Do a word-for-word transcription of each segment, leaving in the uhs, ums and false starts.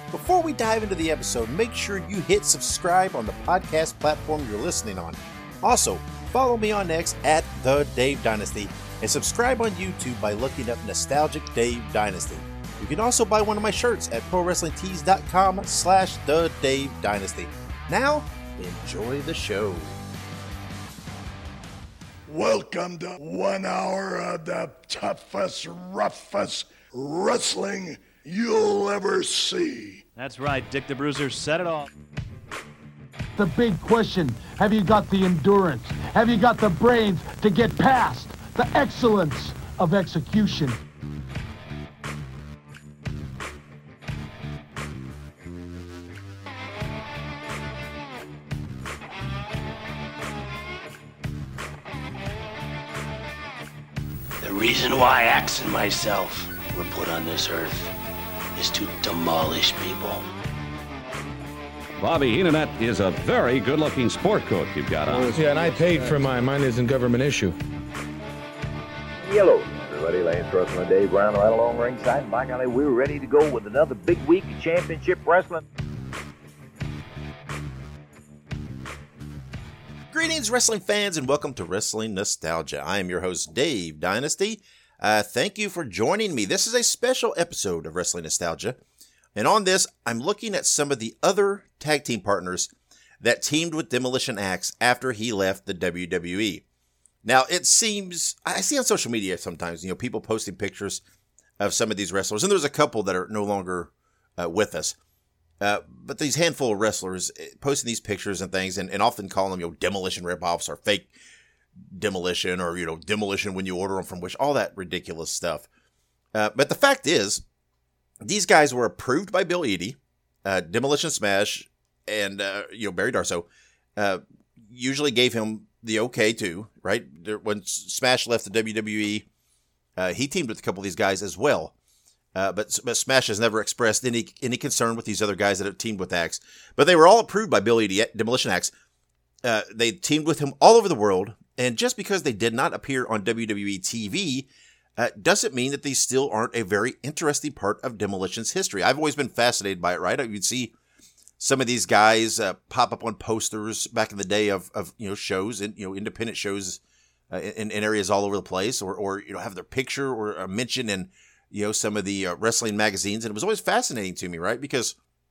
Before we dive into the episode, make sure you hit subscribe on the podcast platform you're listening on. Also, follow me on X at The Dave Dynasty and subscribe on YouTube by looking up Nostalgic Dave Dynasty. You can also buy one of my shirts at ProWrestlingTees.com slash The Dave Dynasty. Now, enjoy the show. Welcome to one hour of the toughest, roughest wrestling you'll ever see. That's right, Dick the Bruiser said it all. The big question, have you got the endurance? Have you got the brains to get past the excellence of execution? The reason why Axe and myself were put on this earth is to demolish people. Bobby Heenan is a very good-looking sport coat you've got on. Yeah, and I paid for mine. Mine isn't government issue. Hello, everybody. Lance Russell and Dave Brown right along ringside. And by golly, we're ready to go with another big week of championship wrestling. Greetings, wrestling fans, and welcome to Wrestling Nostalgia. I am your host, Dave Dynasty. Uh, thank you for joining me. This is a special episode of Wrestling Nostalgia. And on this, I'm looking at some of the other tag team partners that teamed with Demolition Axe after he left the W W E. Now, it seems, I see on social media sometimes, you know, people posting pictures of some of these wrestlers, and there's a couple that are no longer uh, with us. Uh, but these handful of wrestlers posting these pictures and things, and, and often calling them, you know, demolition ripoffs or fake demolition, or, you know, demolition when you order them from Wish, all that ridiculous stuff. Uh, but the fact is, these guys were approved by Bill Eadie, uh, Demolition Smash, and, uh, you know, Barry Darsow, uh, usually gave him the okay too, right? When Smash left the W W E, uh, he teamed with a couple of these guys as well. Uh, but, but Smash has never expressed any any concern with these other guys that have teamed with Axe. But they were all approved by Bill Eadie, Demolition Axe. Uh, they teamed with him all over the world. And just because they did not appear on W W E T V uh, doesn't mean that they still aren't a very interesting part of Demolition's history. I've always been fascinated by it, right? You'd see some of these guys uh, pop up on posters back in the day of, of you know, shows, and, you know, independent shows uh, in, in areas all over the place, or, or you know, have their picture or a mention in, you know, some of the uh, wrestling magazines. And it was always fascinating to me, right? Because,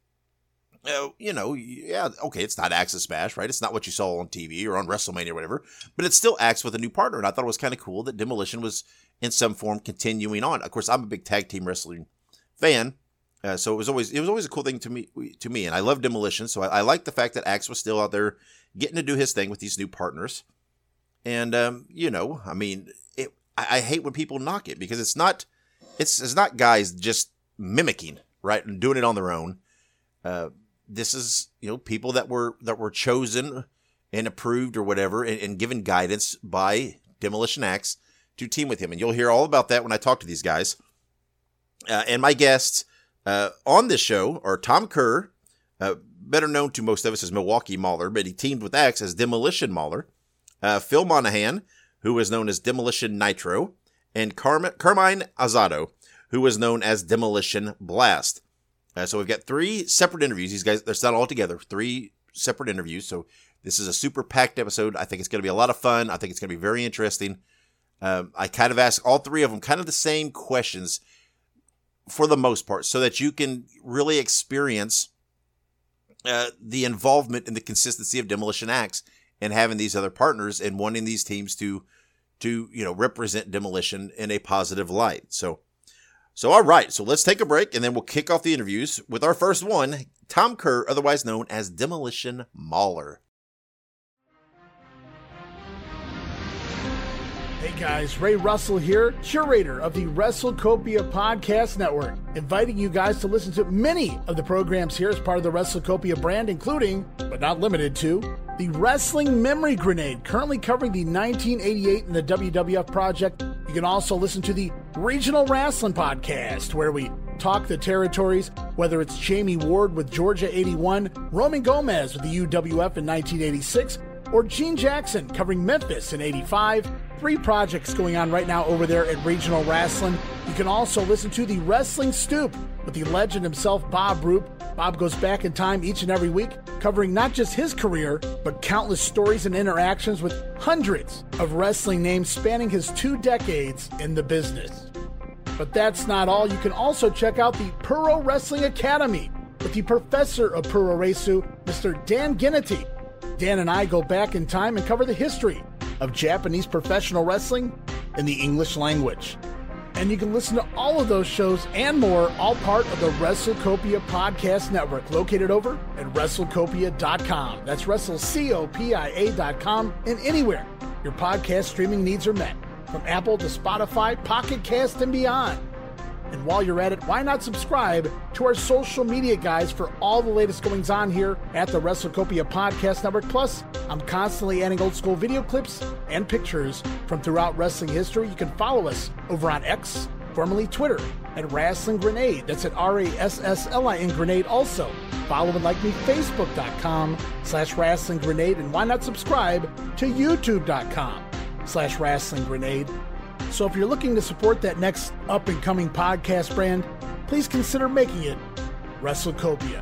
uh, you know, yeah, okay, it's not Axe Smash, right? It's not what you saw on T V or on WrestleMania or whatever, but it's still Axe with a new partner. And I thought it was kind of cool that Demolition was in some form continuing on. Of course, I'm a big tag team wrestling fan. Uh, so it was always, it was always a cool thing to me, to me. And I love Demolition. So I, I like the fact that Axe was still out there getting to do his thing with these new partners. And, um, you know, I mean, it, I, I hate when people knock it, because it's not, It's it's not guys just mimicking, right, and doing it on their own. Uh, this is, you know, people that were that were chosen and approved or whatever, and, and given guidance by Demolition Axe to team with him. And you'll hear all about that when I talk to these guys. Uh, and my guests uh, on this show are Tom Kerr, uh, better known to most of us as Milwaukee Mauler, but he teamed with Axe as Demolition Mauler. Uh, Phil Monahan, who is known as Demolition Nitro. And Carm- Carmine Azado, who was known as Demolition Blast. Uh, so we've got three separate interviews. These guys, they're not all together. Three separate interviews. So this is a super packed episode. I think it's going to be a lot of fun. I think it's going to be very interesting. Um, I kind of ask all three of them kind of the same questions for the most part, so that you can really experience uh, the involvement and the consistency of Demolition Axe and having these other partners and wanting these teams to to, you know, represent Demolition in a positive light. So, so all right. So let's take a break, and then we'll kick off the interviews with our first one, Tom Kerr, otherwise known as Demolition Mauler. Hey guys, Ray Russell here, curator of the WrestleCopia Podcast Network, inviting you guys to listen to many of the programs here as part of the WrestleCopia brand, including, but not limited to, the Wrestling Memory Grenade, currently covering the nineteen eighty-eight and the W W F project. You can also listen to the Regional Wrestling Podcast, where we talk the territories, whether it's Jamie Ward with Georgia eighty-one, Roman Gomez with the U W F in nineteen eighty-six, or Gene Jackson covering Memphis in eighty-five. Three projects going on right now over there at Regional Wrestling. You can also listen to the Wrestling Stoop with the legend himself, Bob Roop, Bob goes back in time each and every week, covering not just his career, but countless stories and interactions with hundreds of wrestling names spanning his two decades in the business. But that's not all. You can also check out the Puro Wrestling Academy with the professor of Puro Resu, Mister Dan Ginnity. Dan and I go back in time and cover the history of Japanese professional wrestling in the English language. And you can listen to all of those shows and more, all part of the WrestleCopia Podcast Network, located over at WrestleCopia dot com. That's WrestleCopia dot com, and anywhere your podcast streaming needs are met, from Apple to Spotify, Pocket Cast, and beyond. And while you're at it, why not subscribe to our social media guys for all the latest goings on here at the WrestleCopia Podcast Network. Plus, I'm constantly adding old school video clips and pictures from throughout wrestling history. You can follow us over on X, formerly Twitter, at Wrestling Grenade. That's at R A S S L I N Grenade. Also, follow and like me, Facebook.com slash Wrestling Grenade. And why not subscribe to YouTube.com slash Wrestling Grenade. So if you're looking to support that next up-and-coming podcast brand, please consider making it WrestleCopia.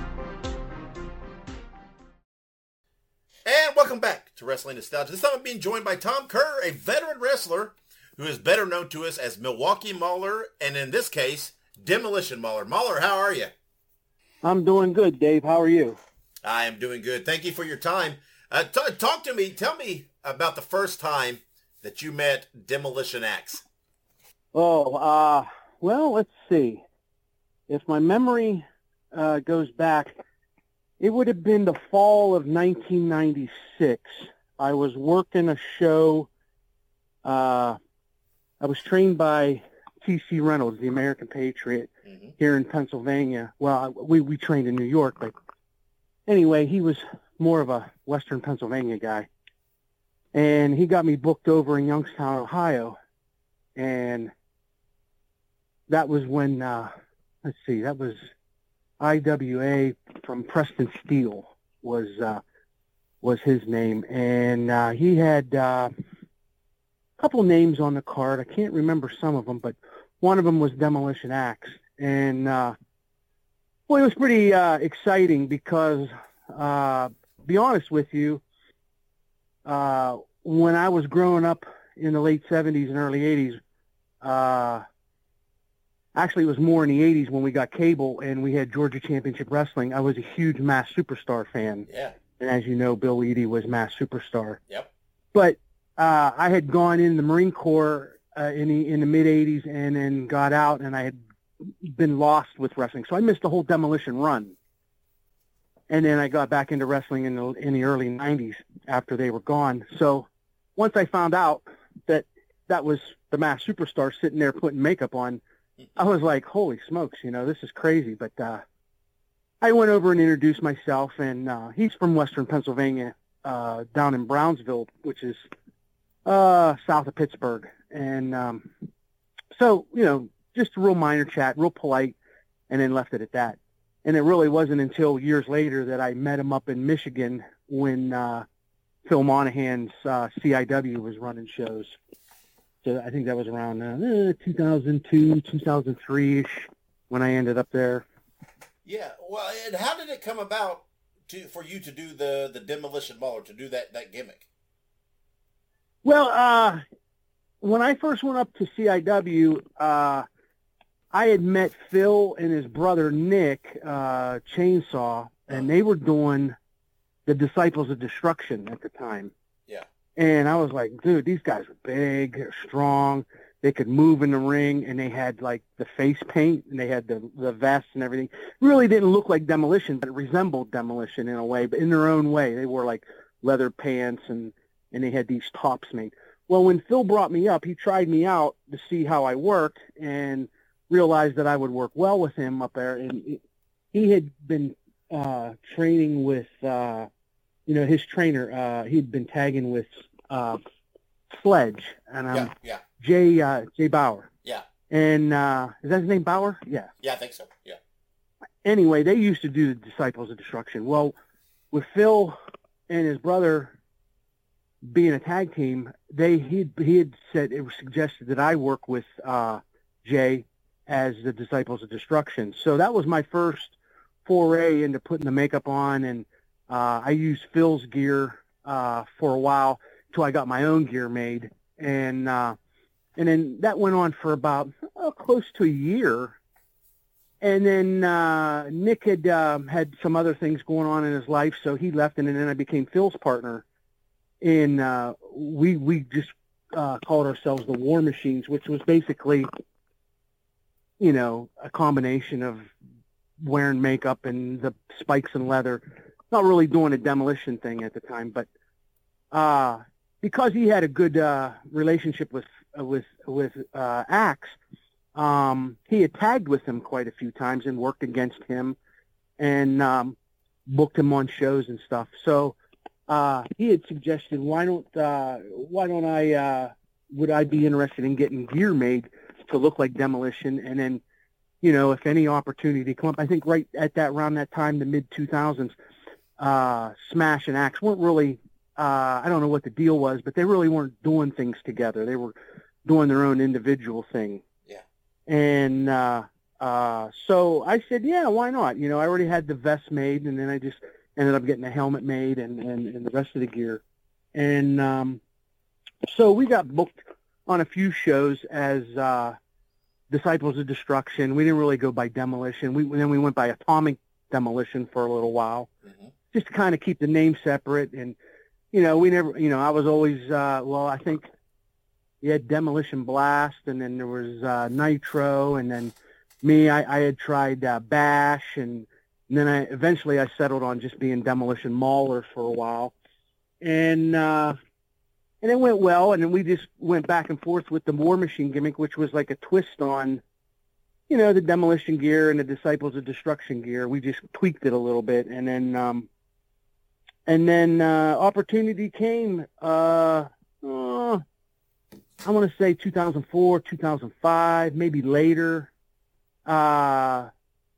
And welcome back to Wrestling Nostalgia. This time I'm being joined by Tom Kerr, a veteran wrestler who is better known to us as Milwaukee Mauler, and in this case, Demolition Mauler. Mauler, how are you? I'm doing good, Dave. How are you? I am doing good. Thank you for your time. Uh, t- talk to me. Tell me about the first time that you met Demolition Axe. Oh, uh, well, let's see. If my memory uh, goes back, it would have been the fall of nineteen ninety-six. I was working a show. Uh, I was trained by T C Reynolds, the American Patriot, mm-hmm. here in Pennsylvania. Well, we, we trained in New York, but anyway, he was more of a Western Pennsylvania guy. And he got me booked over in Youngstown, Ohio. And that was when, uh, let's see, that was I W A from Preston Steele was uh, was his name. And uh, he had uh, a couple names on the card. I can't remember some of them, but one of them was Demolition Axe. And, uh, well, it was pretty uh, exciting because, uh, to be honest with you, Uh, when I was growing up in the late seventies and early eighties, uh, actually it was more in the eighties when we got cable and we had Georgia Championship Wrestling. I was a huge Mass Superstar fan. Yeah. And as you know, Bill Eadie was Mass Superstar. Yep. But uh, I had gone in the Marine Corps uh, in the in the mid-eighties and then got out, and I had been lost with wrestling. So I missed the whole Demolition run. And then I got back into wrestling in the in the early nineties after they were gone. So once I found out that that was the Mass Superstar sitting there putting makeup on, I was like, holy smokes, you know, this is crazy. But uh, I went over and introduced myself, and uh, he's from Western Pennsylvania, uh, down in Brownsville, which is uh, south of Pittsburgh. And um, so, you know, just a real minor chat, real polite, and then left it at that. And it really wasn't until years later that I met him up in Michigan when uh, Phil Monahan's uh, C I W was running shows. So I think that was around uh, two thousand two, two thousand three-ish when I ended up there. Yeah, well, and how did it come about to for you to do the, the Demolition Mauler, to do that, that gimmick? Well, uh, when I first went up to C I W, uh, I had met Phil and his brother Nick, uh, Chainsaw, and they were doing the Disciples of Destruction at the time. Yeah. And I was like, dude, these guys were big, they're strong, they could move in the ring, and they had, like, the face paint, and they had the, the vests and everything. Really didn't look like Demolition, but it resembled Demolition in a way, but in their own way. They wore, like, leather pants, and, and they had these tops made. Well, when Phil brought me up, he tried me out to see how I worked, and realized that I would work well with him up there, and he had been uh, training with, uh, you know, his trainer. Uh, he'd been tagging with uh, Sledge, and um, yeah, yeah. Jay uh, Jay Bauer. Yeah. And uh, is that his name, Bauer? Yeah. Yeah, I think so. Yeah. Anyway, they used to do the Disciples of Destruction. Well, with Phil and his brother being a tag team, they he he had said it was suggested that I work with uh, Jay as the Disciples of Destruction. So that was my first foray into putting the makeup on, and uh, I used Phil's gear uh, for a while till I got my own gear made, and uh, and then that went on for about oh, close to a year. And then uh, Nick had um, had some other things going on in his life, so he left, and then I became Phil's partner. And uh, we we just uh, called ourselves the War Machines, which was basically, you know, a combination of wearing makeup and the spikes and leather. Not really doing a demolition thing at the time, but uh, because he had a good uh, relationship with with with uh, Axe. Um, he had tagged with him quite a few times and worked against him and um, booked him on shows and stuff. So uh, he had suggested, why don't uh, why don't I uh, would I be interested in getting gear made to look like Demolition, and then, you know, if any opportunity come up. I think right at that around that time, the mid two thousands, uh, Smash and Axe weren't really uh, I don't know what the deal was, but they really weren't doing things together. They were doing their own individual thing. And uh, uh, so I said, yeah, why not? You know, I already had the vest made, and then I just ended up getting a helmet made and, and, and the rest of the gear. And um, so we got booked on a few shows as uh, Disciples of Destruction. We didn't really go by Demolition. We then we went by Atomic Demolition for a little while, mm-hmm. just to kind of keep the name separate. And, you know, we never, you know, I was always, uh, well, I think, you had Demolition Blast, and then there was uh, Nitro, and then me, I, I had tried uh, Bash, and, and then I eventually I settled on just being Demolition Mauler for a while, and uh, and it went well, and then we just went back and forth with the War Machine gimmick, which was like a twist on, you know, the Demolition gear and the Disciples of Destruction gear. We just tweaked it a little bit, and then um, and then uh, opportunity came. Uh, uh, I want to say two thousand four, two thousand five, maybe later. Uh,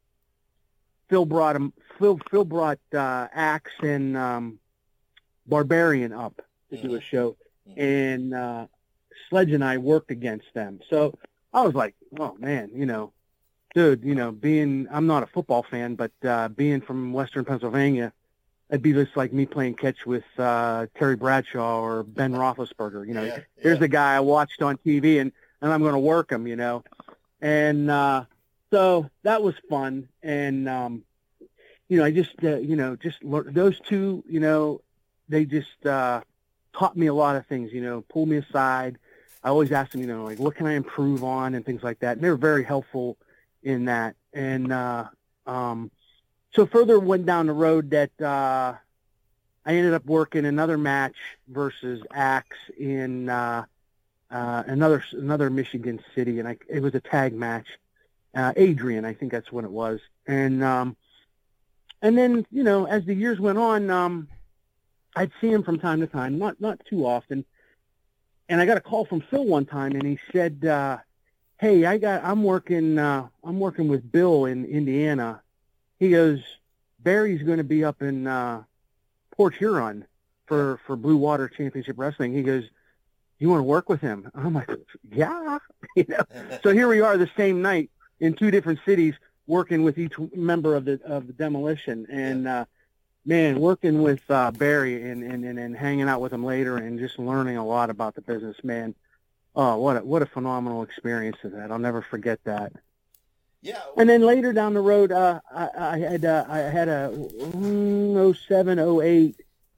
Phil brought him. Phil Phil brought uh, Axe and um, Barbarian up to do a show, and uh, Sledge and I worked against them. So I was like, oh man, you know, dude, you know, being I'm not a football fan, but uh, being from Western Pennsylvania, it'd be just like me playing catch with uh, Terry Bradshaw or Ben Roethlisberger. You know, yeah, here's yeah. the guy I watched on T V, and, and I'm going to work him, you know. And uh, so that was fun. And, um, you know, I just, uh, you know, just learned, those two, you know, they just uh, taught me a lot of things, you know, pulled me aside. I always asked them, you know, like, what can I improve on and things like that. And they were very helpful in that. And, uh, um, So further went down the road that uh, I ended up working another match versus Axe in uh, uh, another another Michigan city, and I, it was a tag match. Uh, Adrian, I think that's when it was, and um, and then you know as the years went on, um, I'd see him from time to time, not not too often. And I got a call from Phil one time, and he said, uh, "Hey, I got I'm working uh, I'm working with Bill in Indiana." He goes, Barry's going to be up in uh, Port Huron for, for Blue Water Championship Wrestling. He goes, you want to work with him? I'm like, yeah. You know. So here we are the same night in two different cities working with each member of the of the Demolition. And, uh, man, working with uh, Barry and, and, and, and hanging out with him later and just learning a lot about the business, man. Oh, what a, what a phenomenal experience is that. I'll never forget that. Yeah. And then later down the road, uh, I, I had uh, I had a oh seven, oh eight.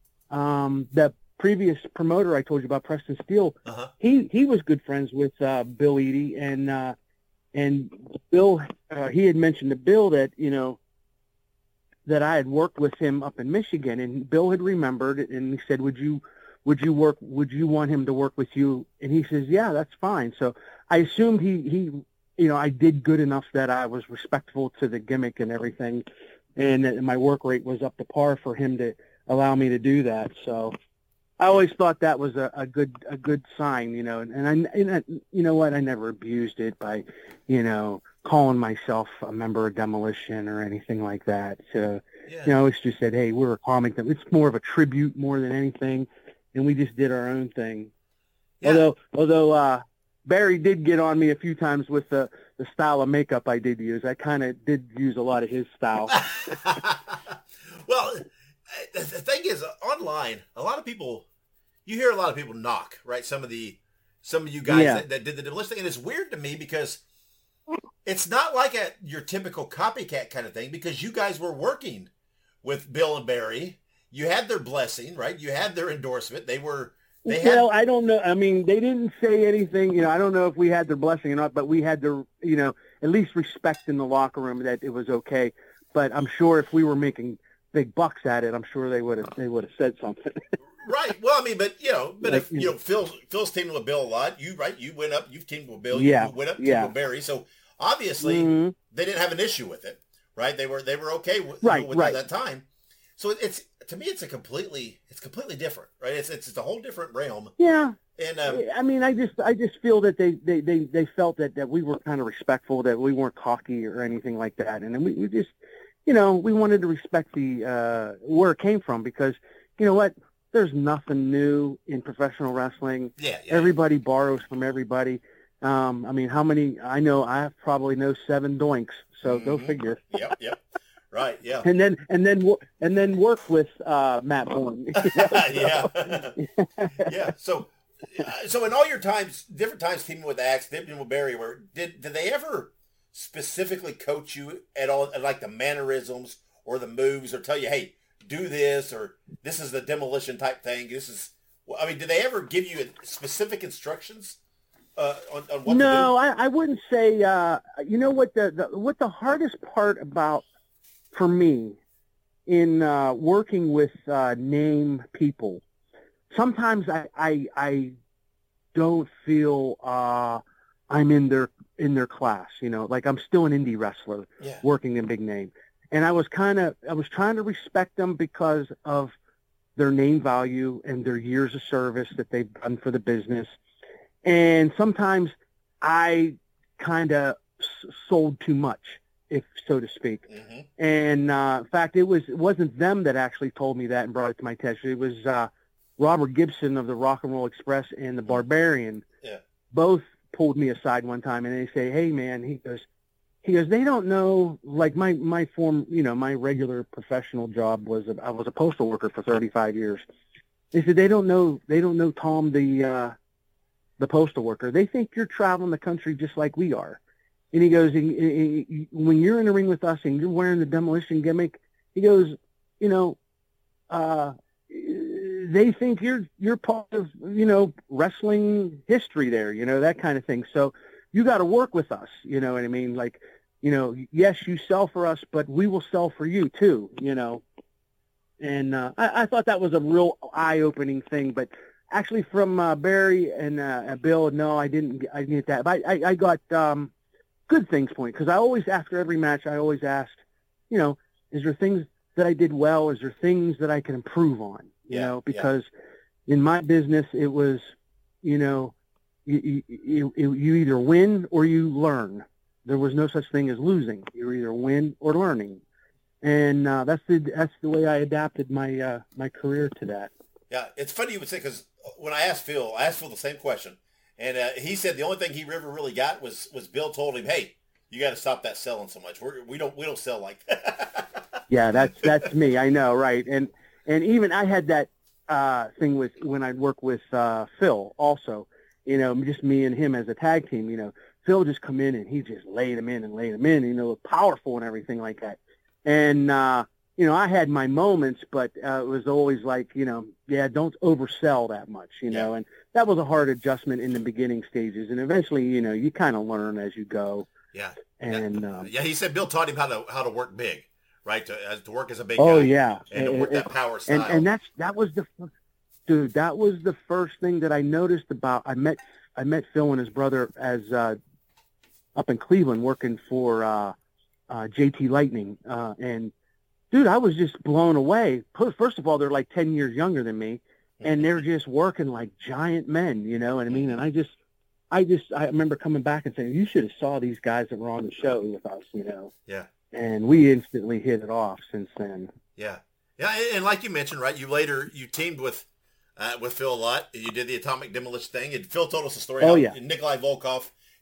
Um, the previous promoter I told you about, Preston Steele, uh-huh. he he was good friends with uh, Bill Eadie, and uh, and Bill uh, he had mentioned to Bill that you know that I had worked with him up in Michigan, and Bill had remembered, and he said, "Would you would you work? Would you want him to work with you?" And he says, "Yeah, that's fine." So I assumed he he. You know, I did good enough that I was respectful to the gimmick and everything, and that my work rate was up to par for him to allow me to do that. So I always thought that was a, a good a good sign, you know. And I, and I, you know what, I never abused it by, you know, calling myself a member of Demolition or anything like that. So, yeah. you know, I always just said, hey, we're a comic. It's more of a tribute more than anything, and we just did our own thing. Yeah. Although, although. uh Barry did get on me a few times with the, the style of makeup I did use. I kind of did use a lot of his style. Well, the thing is, online, a lot of people, you hear a lot of people knock, right? Some of the, some of you guys Yeah. that, that did the demolition thing, and it's weird to me because it's not like a your typical copycat kind of thing, because you guys were working with Bill and Barry. You had their blessing, right? You had their endorsement. They were, they had. Well, I don't know. I mean, they didn't say anything. You know, I don't know if we had their blessing or not, but we had their, you know, at least respect in the locker room that it was okay. But I'm sure if we were making big bucks at it, I'm sure they would have they would have said something. Right. Well, I mean, but you know, but Like, if you know, Phil Phil's teamed with Bill a lot. You right? You went up. You've teamed with Bill. Yeah, You went up teamed yeah. with Barry. So obviously, Mhm. they didn't have an issue with it, right? They were they were okay with, Right, with right. it at that time. So it's to me, it's a completely it's completely different, right? It's it's, it's a whole different realm. Yeah. And um, I mean, I just I just feel that they, they, they, they felt that, that we were kind of respectful, that we weren't cocky or anything like that. And then we, we just, you know, we wanted to respect the uh, where it came from, because, you know what, there's nothing new in professional wrestling. Yeah, yeah. Everybody borrows from everybody. Um, I mean, how many, I know I probably know seven doinks, so go figure. Yep, yep. Right, yeah. And then and then wo- and then work with uh, Matt Bourne. yeah, yeah. So, uh, so in all your times, different times teaming with Axe, teaming with Barry, where did did they ever specifically coach you at all, like the mannerisms or the moves, or tell you, hey, do this, or this is the demolition type thing? This is, I mean, did they ever give you specific instructions uh, on, on what No, to do? I, I wouldn't say. Uh, you know what the, the what the hardest part about for me in uh, working with uh, name people, sometimes I I, I don't feel uh, I'm in their in their class. You know, like I'm still an indie wrestler Yeah. working in big name, and I was kind of I was trying to respect them because of their name value and their years of service that they've done for the business. And sometimes I kind of s- sold too much, if so to speak. Mm-hmm. And uh, in fact, it was it wasn't them that actually told me that and brought it to my attention. It was uh, Robert Gibson of the Rock and Roll Express and the Barbarian. Yeah. Both pulled me aside one time, and they say, "Hey, man," he goes, he goes, "They don't know." Like my my form, you know, my regular professional job was a, I was a postal worker for thirty-five years. They said they don't know they don't know Tom the uh, the postal worker. They think you're traveling the country just like we are. And he goes, he, he, he, when you're in the ring with us and you're wearing the demolition gimmick, he goes, you know, uh, they think you're you're part of, you know, wrestling history there, you know, that kind of thing. So you got to work with us, you know what I mean? Like, you know, yes, you sell for us, but we will sell for you too, you know. And uh, I, I thought that was a real eye-opening thing. But actually, from uh, Barry and uh, Bill, no, I didn't. I didn't get that. But I, I, I got um, good things point, because I always, after every match, I always asked, you know, is there things that I did well? Is there things that I can improve on? You Yeah, know, because in my business, it was, you know, you, you, you, you either win or you learn. There was no such thing as losing. You either win or learning. And uh, that's the that's the way I adapted my uh, my career to that. Yeah, it's funny you would say, because when I asked Phil, I asked Phil the same question, and uh, he said the only thing he ever really got was was Bill told him, "Hey, you got to stop that selling so much. We're, we don't we don't sell like that." Yeah, that's that's me. I know, right? And and even I had that uh, thing with when I'd work with uh, Phil also. You know, just me and him as a tag team. You know, Phil just come in and he just laid him in and laid him in. You know, powerful and everything like that. And uh, you know, I had my moments, but uh, it was always like, you know, yeah, don't oversell that much. You know, Yeah. and that was a hard adjustment in the beginning stages. And eventually, you know, you kind of learn as you go. Yeah, And um, yeah. He said Bill taught him how to how to work big, right? To as to work as a big oh guy. yeah, and to work that power style. And and that's that was the dude. That was the first thing that I noticed about. I met I met Phil and his brother as uh, up in Cleveland working for uh, uh, J T Lightning, uh, and dude, I was just blown away. First of all, they're like ten years younger than me, and they're just working like giant men. You know what I mean? And I just. I just, I remember coming back and saying, you should have saw these guys that were on the show with us, you know. Yeah. And we instantly hit it off since then. Yeah. Yeah, and, and like you mentioned, right, you later, you teamed with uh, with Phil a lot. You did the Atomic Demolition thing, and Phil told us a story Oh, how yeah. Nikolai Volkov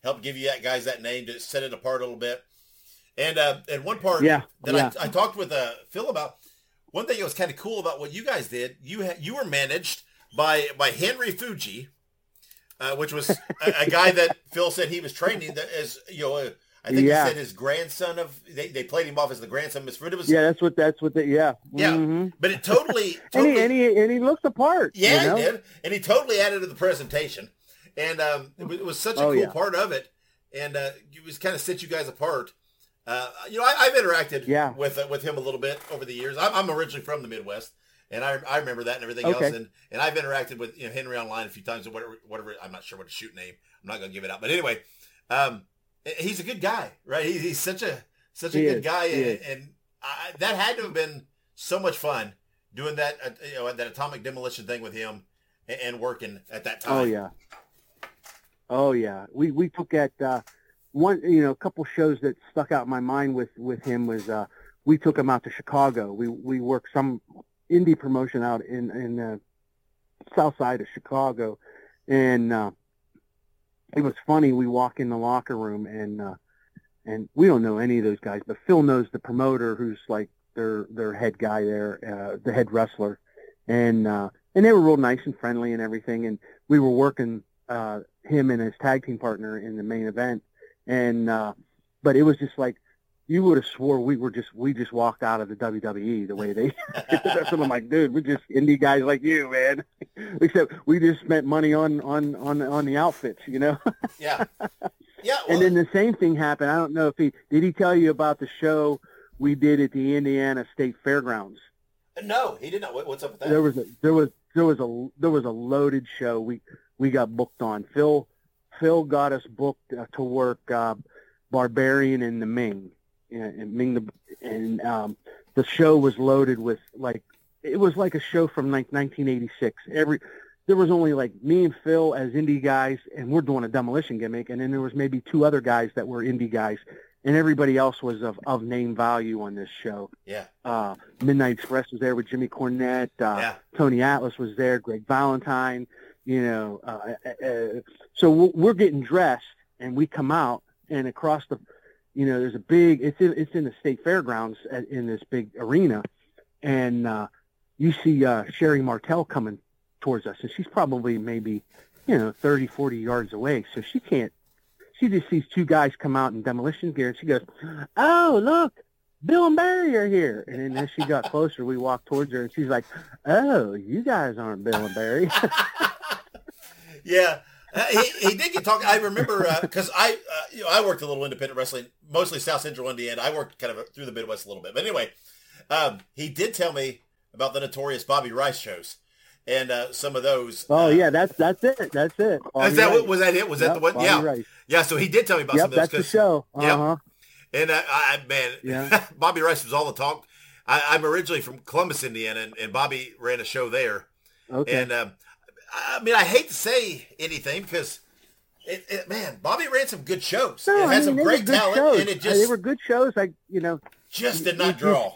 helped give you that guys that name to set it apart a little bit. And uh, and one part yeah, that yeah. I, I talked with uh, Phil about, one thing that was kind of cool about what you guys did, you ha- you were managed by by Henry Fuji, uh, which was a, a guy that Phil said he was training that as, you know, uh, I think yeah. he said his grandson of, they, they played him off as the grandson of Miss Fruit. It was, yeah, that's what, that's what, the, yeah. Yeah, mm-hmm. but it totally, totally and, he, and, he, and he looks the part. Yeah, you know? he did. And he totally added to the presentation. And um, it, was, it was such a oh, cool yeah. part of it. And uh, it was kind of set you guys apart. Uh, you know, I, I've interacted yeah. with uh, with him a little bit over the years. I'm, I'm originally from the Midwest, and I I remember that and everything okay. else. And, and I've interacted with, you know, Henry online a few times or whatever. Whatever I'm not sure what his shoot name. I'm not going to give it out. But anyway, um, he's a good guy, right? He, he's such a such a he good is. guy, he and, and I, that had to have been so much fun doing that. Uh, you know, that atomic demolition thing with him and, and working at that time. Oh yeah. Oh yeah. We we took at. Uh, One, you know, a couple shows that stuck out in my mind with, with him was uh, we took him out to Chicago. We we worked some indie promotion out in in the south side of Chicago, and uh, it was funny. We walk in the locker room and uh, and we don't know any of those guys, but Phil knows the promoter who's like their their head guy there, uh, the head wrestler, and uh, and they were real nice and friendly and everything. And we were working uh, him and his tag team partner in the main event. And, uh, but it was just like, you would have swore we were just, we just walked out of the W W E the way they, that's what I'm like, dude, we're just indie guys like you, man. Except we just spent money on, on, on, on the outfits, you know? Yeah. Yeah. Well, and then the same thing happened. I don't know if he, did he tell you about the show we did at the Indiana State Fairgrounds? No, he did not. What, what's up with that? There was a, there was, there was a, there was a loaded show we, we got booked on. Phil, Phil got us booked uh, to work uh, Barbarian and the Ming, and, and Ming the, and um, the show was loaded with like it was like a show from like nineteen eighty-six. Every there was only like me and Phil as indie guys, and we're doing a demolition gimmick, and then there was maybe two other guys that were indie guys, and everybody else was of, of name value on this show. Yeah. Uh, Midnight Express was there with Jimmy Cornette. Uh, yeah. Tony Atlas was there. Greg Valentine. You know, uh, uh, so we're getting dressed, and we come out, and across the, you know, there's a big, it's in, it's in the state fairgrounds at, in this big arena, and uh, you see uh, Sherry Martel coming towards us, and she's probably maybe, you know, thirty, forty yards away, so she can't, she just sees two guys come out in demolition gear, and she goes, oh, look, Bill and Barry are here. And then as she got closer, we walked towards her, and she's like, oh, you guys aren't Bill and Barry. Yeah, uh, he, he did get talking. I remember because uh, I, uh, you know, I worked a little independent wrestling, mostly South Central Indiana. I worked kind of through the Midwest a little bit, but anyway, um, he did tell me about the notorious Bobby Rice shows and uh, some of those. Oh uh, yeah, that's that's it. That's it. Is that what, was that it? Was yep, that the one? Bobby Yeah, Rice. Yeah. So he did tell me about yep, some of those. That's the show. Uh huh. Yep. And uh, I man, yeah. Bobby Rice was all the talk. I, I'm originally from Columbus, Indiana, and, and Bobby ran a show there. Okay. And um, I mean, I hate to say anything because, it, it, man, Bobby ran some good shows. No, it had I mean, some they great were good talent, shows. and it just they were good shows. Like you know, just did not it, draw.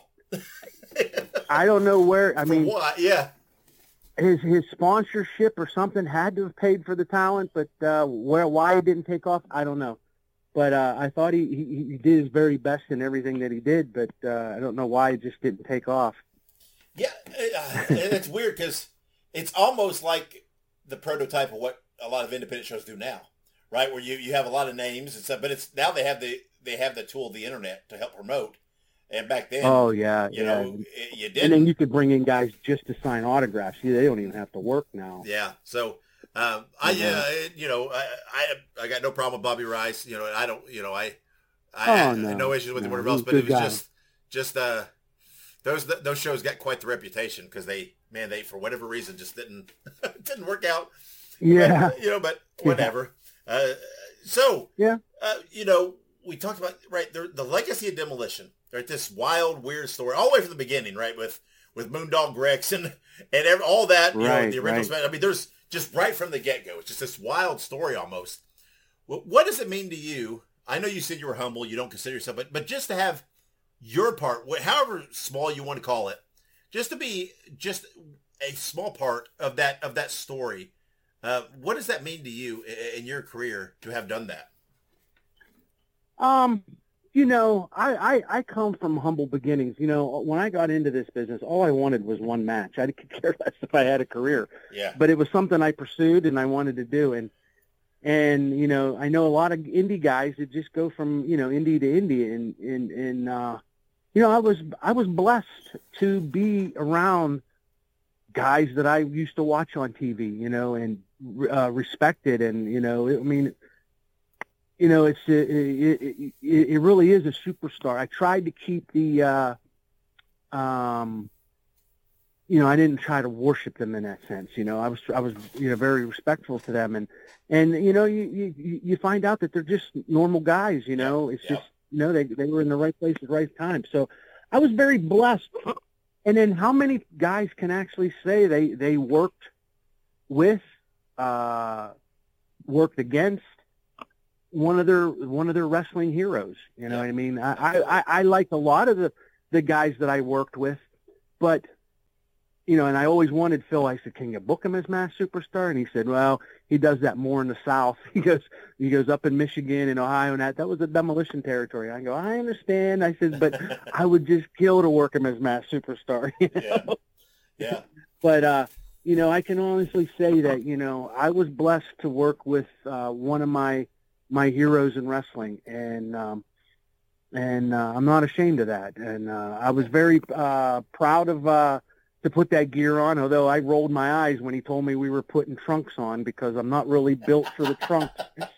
I don't know where. I For mean, what? Yeah. His his sponsorship or something had to have paid for the talent, but uh, where why it didn't take off, I don't know. But uh, I thought he, he he did his very best in everything that he did, but uh, I don't know why it just didn't take off. Yeah, uh, and it's weird because it's almost like the prototype of what a lot of independent shows do now, right? Where you, you have a lot of names and stuff, but it's now they have the they have the tool of the internet to help promote. And back then, oh yeah, you yeah. know, you did, and then you could bring in guys just to sign autographs. See, they don't even have to work now. Yeah, so um, I yeah, uh, you know, I, I I got no problem with Bobby Rice. You know, I don't, you know, I I, oh, I no. had no issues with no, him, whatever else, but it it was guy. just just uh those those shows got quite the reputation because they man they for whatever reason just didn't didn't work out. Yeah, but, you know, but whatever. Yeah. Uh, so yeah, uh, you know, we talked about right the, the legacy of Demolition. Right, this wild, weird story, all the way from the beginning, right, with with Moondog Rex and and every, all that, you right, know, the original. right. I mean, there's just right from the get go. It's just this wild story almost. What, what does it mean to you? I know you said you were humble, you don't consider yourself, but but just to have your part, however small you want to call it, just to be just a small part of that of that story. Uh, what does that mean to you in, in your career to have done that? Um, you know, I, I, I come from humble beginnings. You know, when I got into this business, all I wanted was one match. I didn't care less if I had a career. Yeah. But it was something I pursued and I wanted to do. And, and you know, I know a lot of indie guys that just go from, you know, indie to indie. And, and, and uh, you know, I was I was blessed to be around guys that I used to watch on T V, you know, and uh, respected. And, you know, I mean, you know, it's it, it, it, it really is a superstar. I tried to keep the, uh, um, you know, I didn't try to worship them in that sense. You know, I was I was you know very respectful to them, and and you know you you, you find out that they're just normal guys. You know, it's yeah. just you know they they were in the right place at the right time. So I was very blessed. And then how many guys can actually say they they worked with, uh, worked against one of their one of their wrestling heroes? You know what I mean? I, I, I like a lot of the, the guys that I worked with, but you know, and I always wanted Phil. I said, "Can you book him as Masked Superstar?" And he said, "Well, he does that more in the South." He goes, he goes up in Michigan and Ohio, and that that was a demolition territory. I go, I understand. I said, but I would just kill to work him as Masked Superstar. You know? Yeah. Yeah. But uh, you know, I can honestly say that you know I was blessed to work with uh, one of my my heroes in wrestling, and um, and uh, I'm not ashamed of that. And uh, I was very uh, proud of. Uh, to put that gear on, although I rolled my eyes when he told me we were putting trunks on because I'm not really built for the trunks.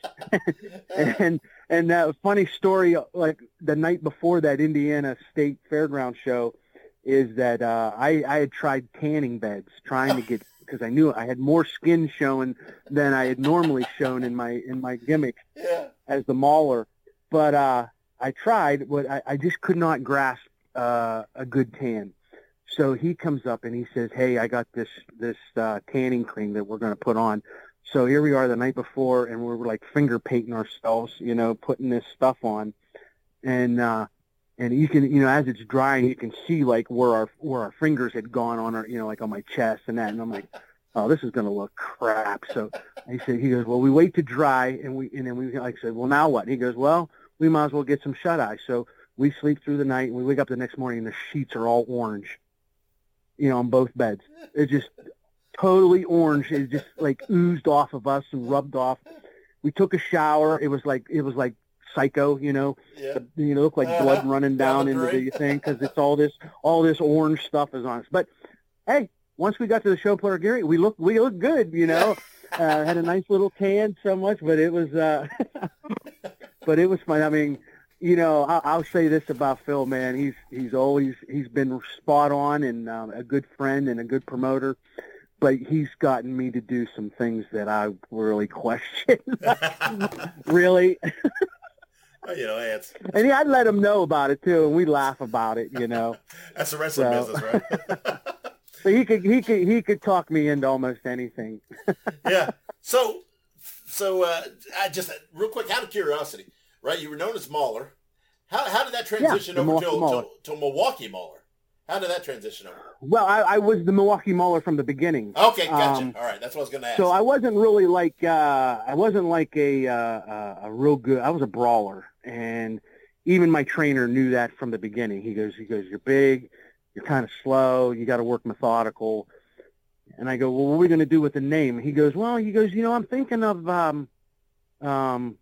and and that funny story, like the night before that Indiana State Fairground show, is that uh, I, I had tried tanning beds, trying to get, because I knew I had more skin showing than I had normally shown in my in my gimmick yeah. as the mauler. But uh, I tried, but I, I just could not grasp uh, a good tan. So he comes up and he says, "Hey, I got this this uh, tanning cream that we're going to put on." So here we are the night before, and we're like finger painting ourselves, you know, putting this stuff on, and uh, and you can, you know, as it's drying, you can see like where our where our fingers had gone on our, you know, like on my chest and that, and I'm like, "Oh, this is going to look crap." So he said, he goes, "Well, we wait to dry, and we and then we like said, well, now what?" And he goes, "Well, we might as well get some shut eye." So we sleep through the night, and we wake up the next morning, and the sheets are all orange. You know, on both beds. It's just totally orange. It just like oozed off of us and rubbed off. We took a shower. It was like it was like Psycho, you know. Yeah. You know, looked like uh-huh. blood running down into the the thing because it's all this all this orange stuff is on us. But hey, once we got to the show floor, Gary, we looked we looked good, you know. uh, had a nice little tan, so much, but it was uh, but it was fun. I mean. You know, I'll say this about Phil, man. He's he's always he's been spot on and um, a good friend and a good promoter, but he's gotten me to do some things that I really question. Really, well, you know, it's, and I'd let him know about it too, and we laugh about it. You know, that's the wrestling so, business, right? So he could he could he could talk me into almost anything. Yeah. So so uh, I just real quick, out of curiosity. Right, you were known as Mauler. How how did that transition yeah, over to, to, to Milwaukee Mauler? How did that transition over? Well, I, I was the Milwaukee Mauler from the beginning. Okay, gotcha. Um, All right, that's what I was going to ask. So I wasn't really like uh, I wasn't like a uh, a real good. I was a brawler, and even my trainer knew that from the beginning. He goes, he goes, "You're big, you're kind of slow, you got to work methodical." And I go, "Well, what are we going to do with the name?" He goes, "Well, he goes, you know, I'm thinking of um, um."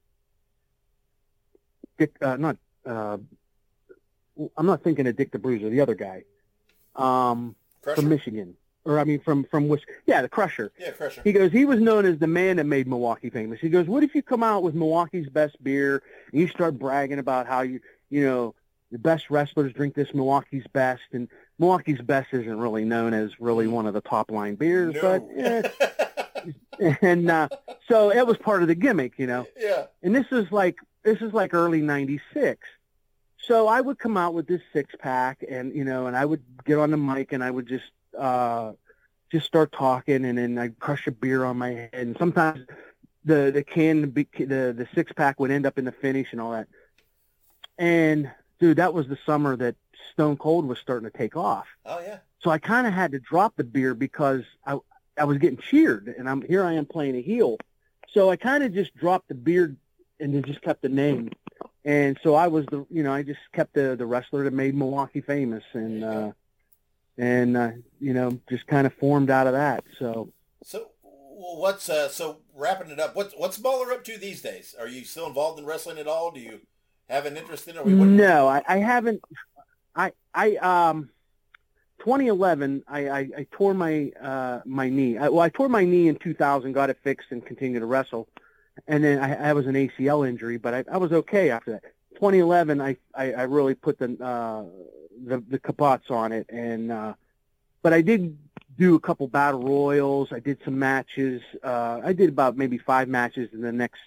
Dick, uh, not, uh, I'm not thinking of Dick the Bruiser, the other guy, um, from Michigan, or I mean from from Wis- yeah, the Crusher. Yeah, Crusher. He goes, he was known as the man that made Milwaukee famous. He goes, what if you come out with Milwaukee's best beer and you start bragging about how you, you know, the best wrestlers drink this Milwaukee's best, and Milwaukee's best isn't really known as really one of the top line beers, no. but eh. and uh, so it was part of the gimmick, you know. Yeah. And this is like. This is like early ninety-six. So I would come out with this six-pack, and, you know, and I would get on the mic, and I would just uh, just start talking, and then I'd crush a beer on my head. And sometimes the, the can, the, the, the six-pack would end up in the finish and all that. And, dude, that was the summer that Stone Cold was starting to take off. Oh, yeah. So I kind of had to drop the beer because I, I was getting cheered, and I'm here I am playing a heel. So I kind of just dropped the beer and they just kept the name. And so I was the, you know, I just kept the, the wrestler that made Milwaukee famous, and, uh, and, uh, you know, just kind of formed out of that. So, so what's, uh, so wrapping it up, what's, what's Mauler up to these days? Are you still involved in wrestling at all? Do you have an interest in it? Or what? No, I, I haven't. I, I, um, twenty eleven, I, I, I tore my, uh, my knee. I, well, I tore my knee in two thousand, got it fixed and continued to wrestle. And then I, I was an A C L injury, but I, I was okay after that. twenty eleven, I, I, I really put the, uh, the, the kapots on it. And, uh, but I did do a couple battle royals. I did some matches. Uh, I did about maybe five matches in the next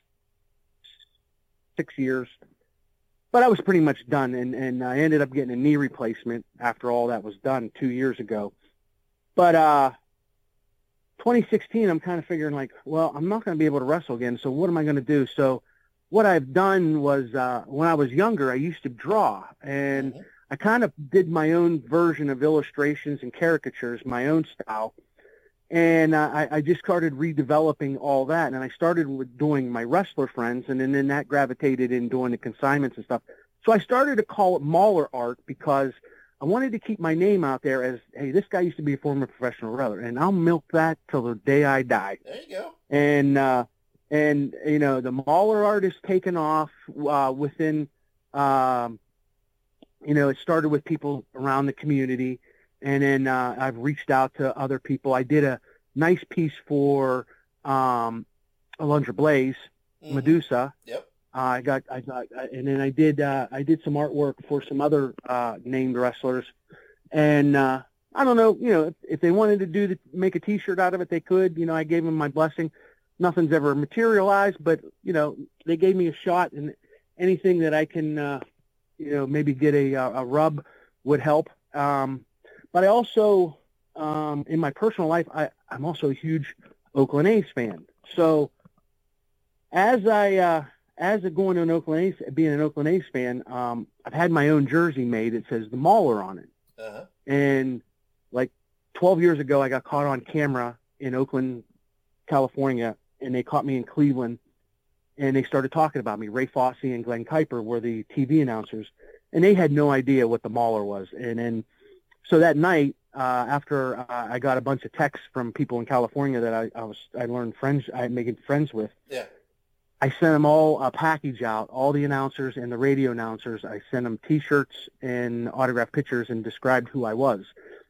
six years. But I was pretty much done, and, and I ended up getting a knee replacement after all that was done two years ago. But uh, twenty sixteen, I'm kind of figuring like, well, I'm not going to be able to wrestle again, so what am I going to do? So what I've done was uh, when I was younger, I used to draw, and mm-hmm. I kind of did my own version of illustrations and caricatures, my own style. And uh, I, I just started redeveloping all that, and I started with doing my wrestler friends, and then, then that gravitated in doing the consignments and stuff. So I started to call it Mauler art because I wanted to keep my name out there as, hey, this guy used to be a former professional wrestler, and I'll milk that till the day I die. There you go. And, uh, and you know, the Mauler art has taken off uh, within, um, you know, it started with people around the community. And then uh, I've reached out to other people. I did a nice piece for um, Alundra Blaze, mm-hmm. Medusa. Yep. Uh, I got, I got, and then I did, uh, I did some artwork for some other uh, named wrestlers. And uh, I don't know, you know, if, if they wanted to do the, make a T-shirt out of it, they could. You know, I gave them my blessing. Nothing's ever materialized, but you know, they gave me a shot, and anything that I can, uh, you know, maybe get a, a rub would help. Um, But I also, um, in my personal life, I, I'm also a huge Oakland A's fan. So as I, uh, as a going to an Oakland A's, being an Oakland A's fan, um, I've had my own jersey made. It says the Mauler on it. Uh-huh. And like twelve years ago, I got caught on camera in Oakland, California, and they caught me in Cleveland, and they started talking about me. Ray Fosse and Glenn Kuiper were the T V announcers, and they had no idea what the Mauler was. And then So that night, uh, after uh, I got a bunch of texts from people in California that I, I was I learned friends I making friends with, yeah, I sent them all a package out, all the announcers and the radio announcers. I sent them T-shirts and autographed pictures and described who I was.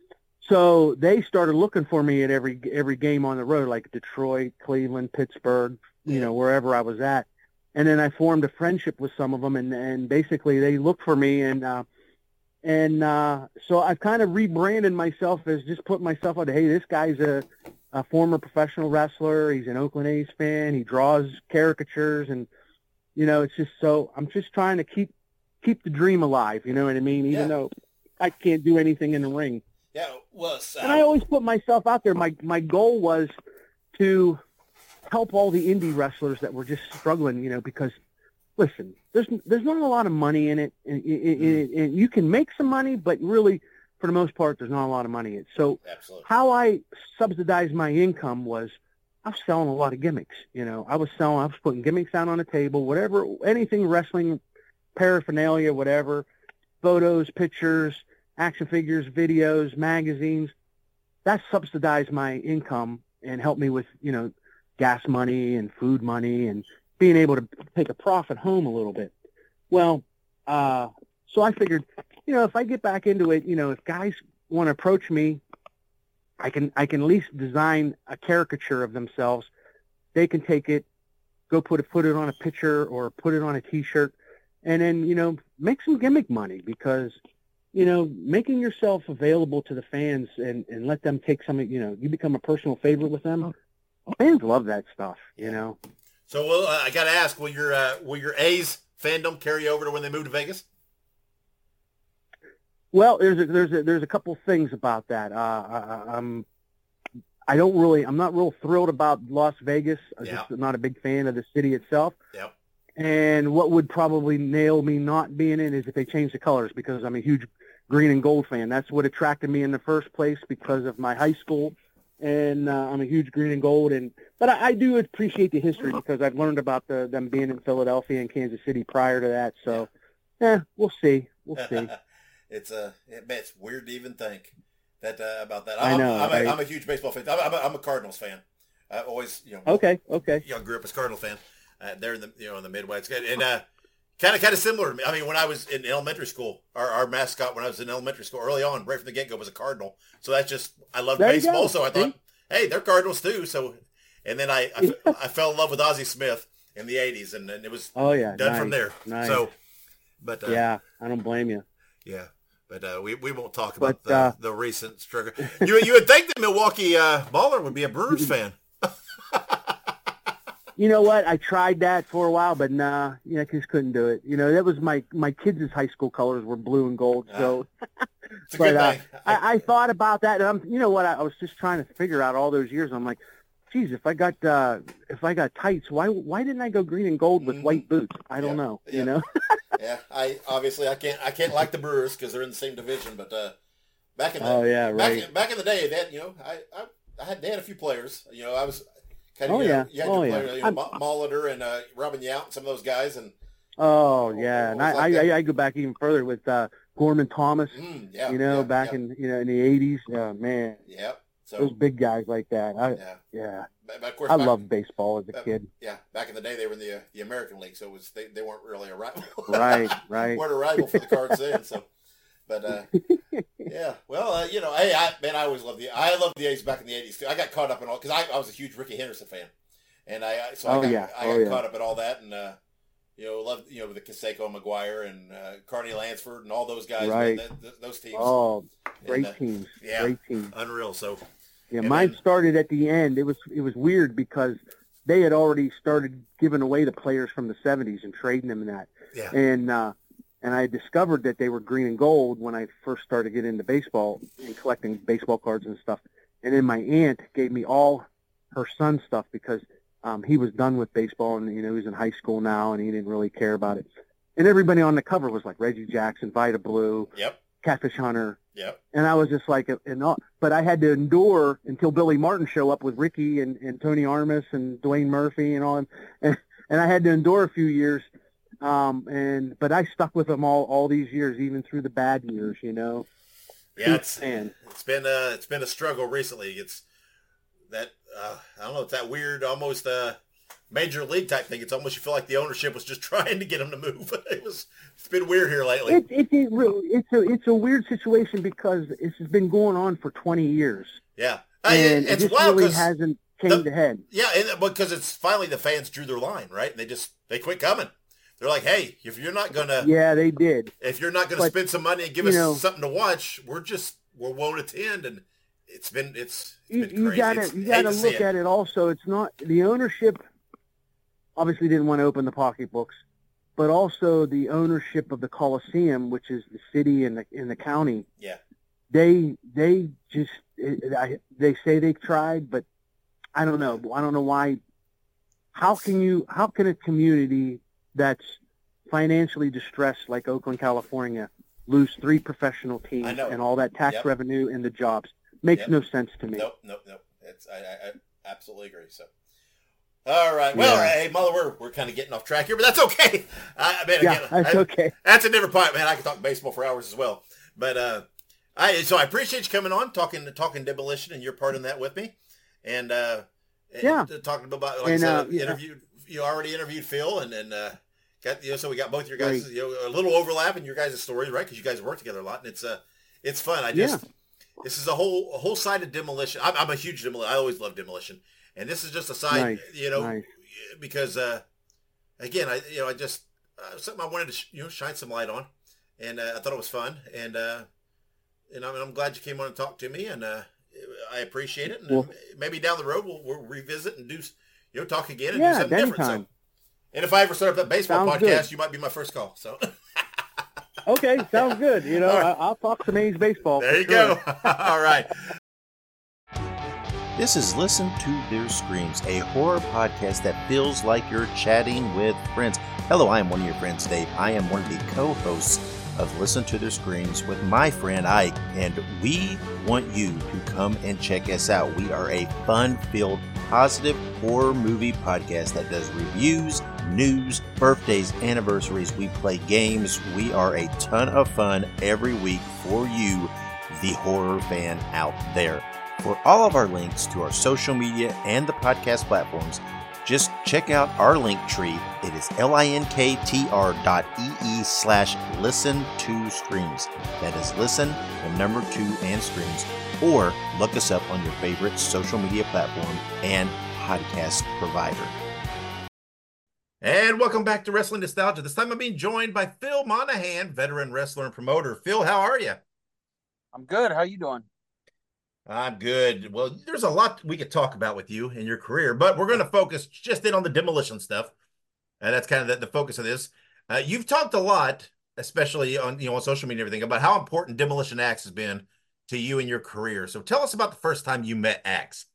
So they started looking for me at every every game on the road, like Detroit, Cleveland, Pittsburgh, you know, wherever I was at. And then I formed a friendship with some of them, and, and basically they looked for me, and uh, And uh, so I've kind of rebranded myself as just putting myself out, hey, this guy's a, a former professional wrestler. He's an Oakland A's fan. He draws caricatures. And, you know, it's just so I'm just trying to keep keep the dream alive. You know what I mean? Even yeah. though I can't do anything in the ring. Yeah, well, so. And I always put myself out there. My, my goal was to help all the indie wrestlers that were just struggling, you know, because – listen, there's there's not a lot of money in it, and, and, and you can make some money, but really, for the most part, there's not a lot of money in it. So Absolutely. How I subsidized my income was I was selling a lot of gimmicks. You know, I was selling, I was putting gimmicks out on the table, whatever, anything wrestling, paraphernalia, whatever, photos, pictures, action figures, videos, magazines. That subsidized my income and helped me with, you know, gas money and food money and being able to take a profit home a little bit. Well, uh, so I figured, you know, if I get back into it, you know, if guys want to approach me, I can I can at least design a caricature of themselves. They can take it, go put it put it on a picture or put it on a T-shirt, and then, you know, make some gimmick money, because, you know, making yourself available to the fans and, and let them take some, you know, you become a personal favorite with them. Fans love that stuff, you know. So, well, uh, I got to ask, will your uh, will your A's fandom carry over to when they move to Vegas? Well, there's a, there's a, there's a couple things about that. Uh, I, I'm I don't really I'm not real thrilled about Las Vegas. I'm yeah. just not a big fan of the city itself. Yep. And what would probably nail me not being in is if they change the colors, because I'm a huge green and gold fan. That's what attracted me in the first place, because of my high school and uh, I'm a huge green and gold. And but I, I do appreciate the history because I've learned about the, them being in Philadelphia and Kansas City prior to that. So, yeah, we'll see. We'll see. It's uh, it, man, it's weird to even think that uh, about that. I'm, I know. I'm, I'm, I, a, I'm a huge baseball fan. I'm, I'm, a, I'm a Cardinals fan. I always, you know. Okay. Okay. You know, grew up as a Cardinal fan. Uh, they're in the, you know, in the Midwest, and uh, kind of, kind of similar to me. I mean, when I was in elementary school, our, our mascot when I was in elementary school, early on, right from the get go, was a Cardinal. So that's just I loved there baseball. So I thought, hey, they're Cardinals too. So, and then I, I, I fell in love with Ozzie Smith in the eighties, and, and it was oh yeah done nice, from there. Nice. So, but uh, yeah, I don't blame you. Yeah. But uh, we, we won't talk about but, the, uh, the recent struggle. You you would think the Milwaukee uh, Baller would be a Brewers fan. You know what? I tried that for a while, but nah, you know, I just couldn't do it. You know, that was my my kids' high school colors were blue and gold. So, it's a but good uh, thing. I, I thought about that, and I'm, you know what? I, I was just trying to figure out all those years. I'm like, geez, if I got uh, if I got tights, why why didn't I go green and gold with mm-hmm. white boots? I don't yeah. know. Yeah. You know. Yeah, I obviously I can't I can't like the Brewers because they're in the same division. But uh, back in the oh yeah back, right back in the day, they had, you know I, I I had they had a few players. You know I was kind of oh you know, yeah you had oh your yeah players, you know, Molitor and uh, Robin Yount and some of those guys and oh yeah and I, like I I go back even further with uh, Gorman Thomas. Mm, yeah, you know yeah, back yeah. in you know in the eighties. Oh man. Yeah. So those big guys like that. I, yeah. Yeah. But, but of course, I back, loved baseball as a uh, kid. Yeah, back in the day, they were in the uh, the American League, so it was they, they weren't really a rival. Right, right. weren't a rival for the Cards then. So, but uh, yeah, well, uh, you know, hey, I man, I always loved the I loved the A's back in the eighties too. I got caught up in all because I, I was a huge Ricky Henderson fan, and I, I so I oh, got yeah. I got oh, yeah. caught up in all that, and uh, you know, loved you know the Canseco, McGuire, and uh, Carney Lansford, and all those guys. Right. Man, that, that, those teams. Oh, great and, uh, teams. Yeah, great teams. Unreal. So. Yeah, and mine then, started at the end. It was it was weird because they had already started giving away the players from the seventies and trading them in that. Yeah. And uh, and I discovered that they were green and gold when I first started getting into baseball and collecting baseball cards and stuff. And then my aunt gave me all her son's stuff because um, he was done with baseball and you know he's in high school now and he didn't really care about it. And everybody on the cover was like Reggie Jackson, Vida Blue, Yep. Catfish Hunter. Yep. And I was just like, and all, but I had to endure until Billy Martin show up with Ricky and, and Tony Armas and Dwayne Murphy and all, and and I had to endure a few years, um, and but I stuck with them all all these years, even through the bad years, you know. Yeah, it's Man. it's been uh it's been a struggle recently. It's that uh, I don't know, it's that weird almost uh major league type thing. It's almost you feel like the ownership was just trying to get them to move. It was it's been weird here lately. It, it, it really, it's a it's a weird situation because it's been going on for twenty years. Yeah, and it, it's it just wild really because hasn't came the, to head. Yeah, and, because it's finally the fans drew their line, right? And they just they quit coming. They're like, hey, if you're not gonna yeah, they did. If you're not gonna but, spend some money and give us know, something to watch, we're just we won't attend. And it's been it's, it's you, been you crazy. gotta it's, you gotta look it. at it also. It's not the ownership. Obviously didn't want to open the pocketbooks, but also the ownership of the Coliseum, which is the city and the in the county. Yeah. They they just I, they say they've tried, but I don't know. I don't know why. How can you? How can a community that's financially distressed like Oakland, California, lose three professional teams and all that tax yep. revenue and the jobs? Makes yep. no sense to me. Nope, nope, nope. It's I, I, I absolutely agree. So. All right. Well, yeah. hey, Muller, we're we're kind of getting off track here, but that's okay. I, I mean, yeah, again, that's I, okay. That's a different part, man. I can talk baseball for hours as well. But uh, I so I appreciate you coming on, talking talking demolition, and your part in that with me, and uh, yeah, and talking about like and, I said, uh, yeah. interviewed you already interviewed Phil, and and uh, got you know so we got both your guys you know, a little overlap in your guys' stories, right? Because you guys work together a lot, and it's uh it's fun. I just yeah. this is a whole a whole side of demolition. I'm, I'm a huge demolition. I always love demolition, and this is just a side, nice. you know. Nice. Because uh, again, I you know I just uh, something I wanted to sh- you know shine some light on, and uh, I thought it was fun, and uh, and I'm, I'm glad you came on and talked to me, and uh, I appreciate it. And well, maybe down the road we'll, we'll revisit and do you know talk again and yeah, do something different. So, and if I ever start up that baseball sounds podcast, good. you might be my first call. So okay, sounds good. You know, right. I, I'll talk some A's baseball. There you sure. go. All right. This is Listen to Their Screams, a horror podcast that feels like you're chatting with friends. Hello, I am one of your friends, Dave. I am one of the co-hosts of Listen to Their Screams with my friend Ike, and we want you to come and check us out. We are a fun-filled, positive horror movie podcast that does reviews, news, birthdays, anniversaries. We play games. We are a ton of fun every week for you, the horror fan out there. For all of our links to our social media and the podcast platforms, just check out our link tree. It is linktr dot ee slash listen to screams. That is listen, the number two, and screams. Or look us up on your favorite social media platform and podcast provider. And welcome back to Wrestling Nostalgia. This time I'm being joined by Phil Monahan, veteran wrestler and promoter. Phil, how are you? I'm good. How you doing? I'm good. Well, there's a lot we could talk about with you and your career, but we're going to focus just in on the demolition stuff. And that's kind of the, the focus of this. Uh, you've talked a lot, especially on, you know, on social media and everything, about how important Demolition Axe has been to you and your career. So tell us about the first time you met Axe.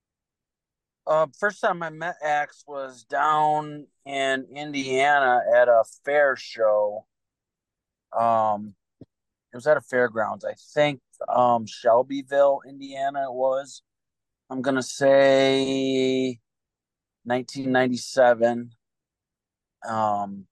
Uh, first time I met Axe was down in Indiana at a fair show. Um, it was at a fairgrounds, I think. Um, Shelbyville, Indiana it was. I'm going to say nineteen ninety-seven. Um,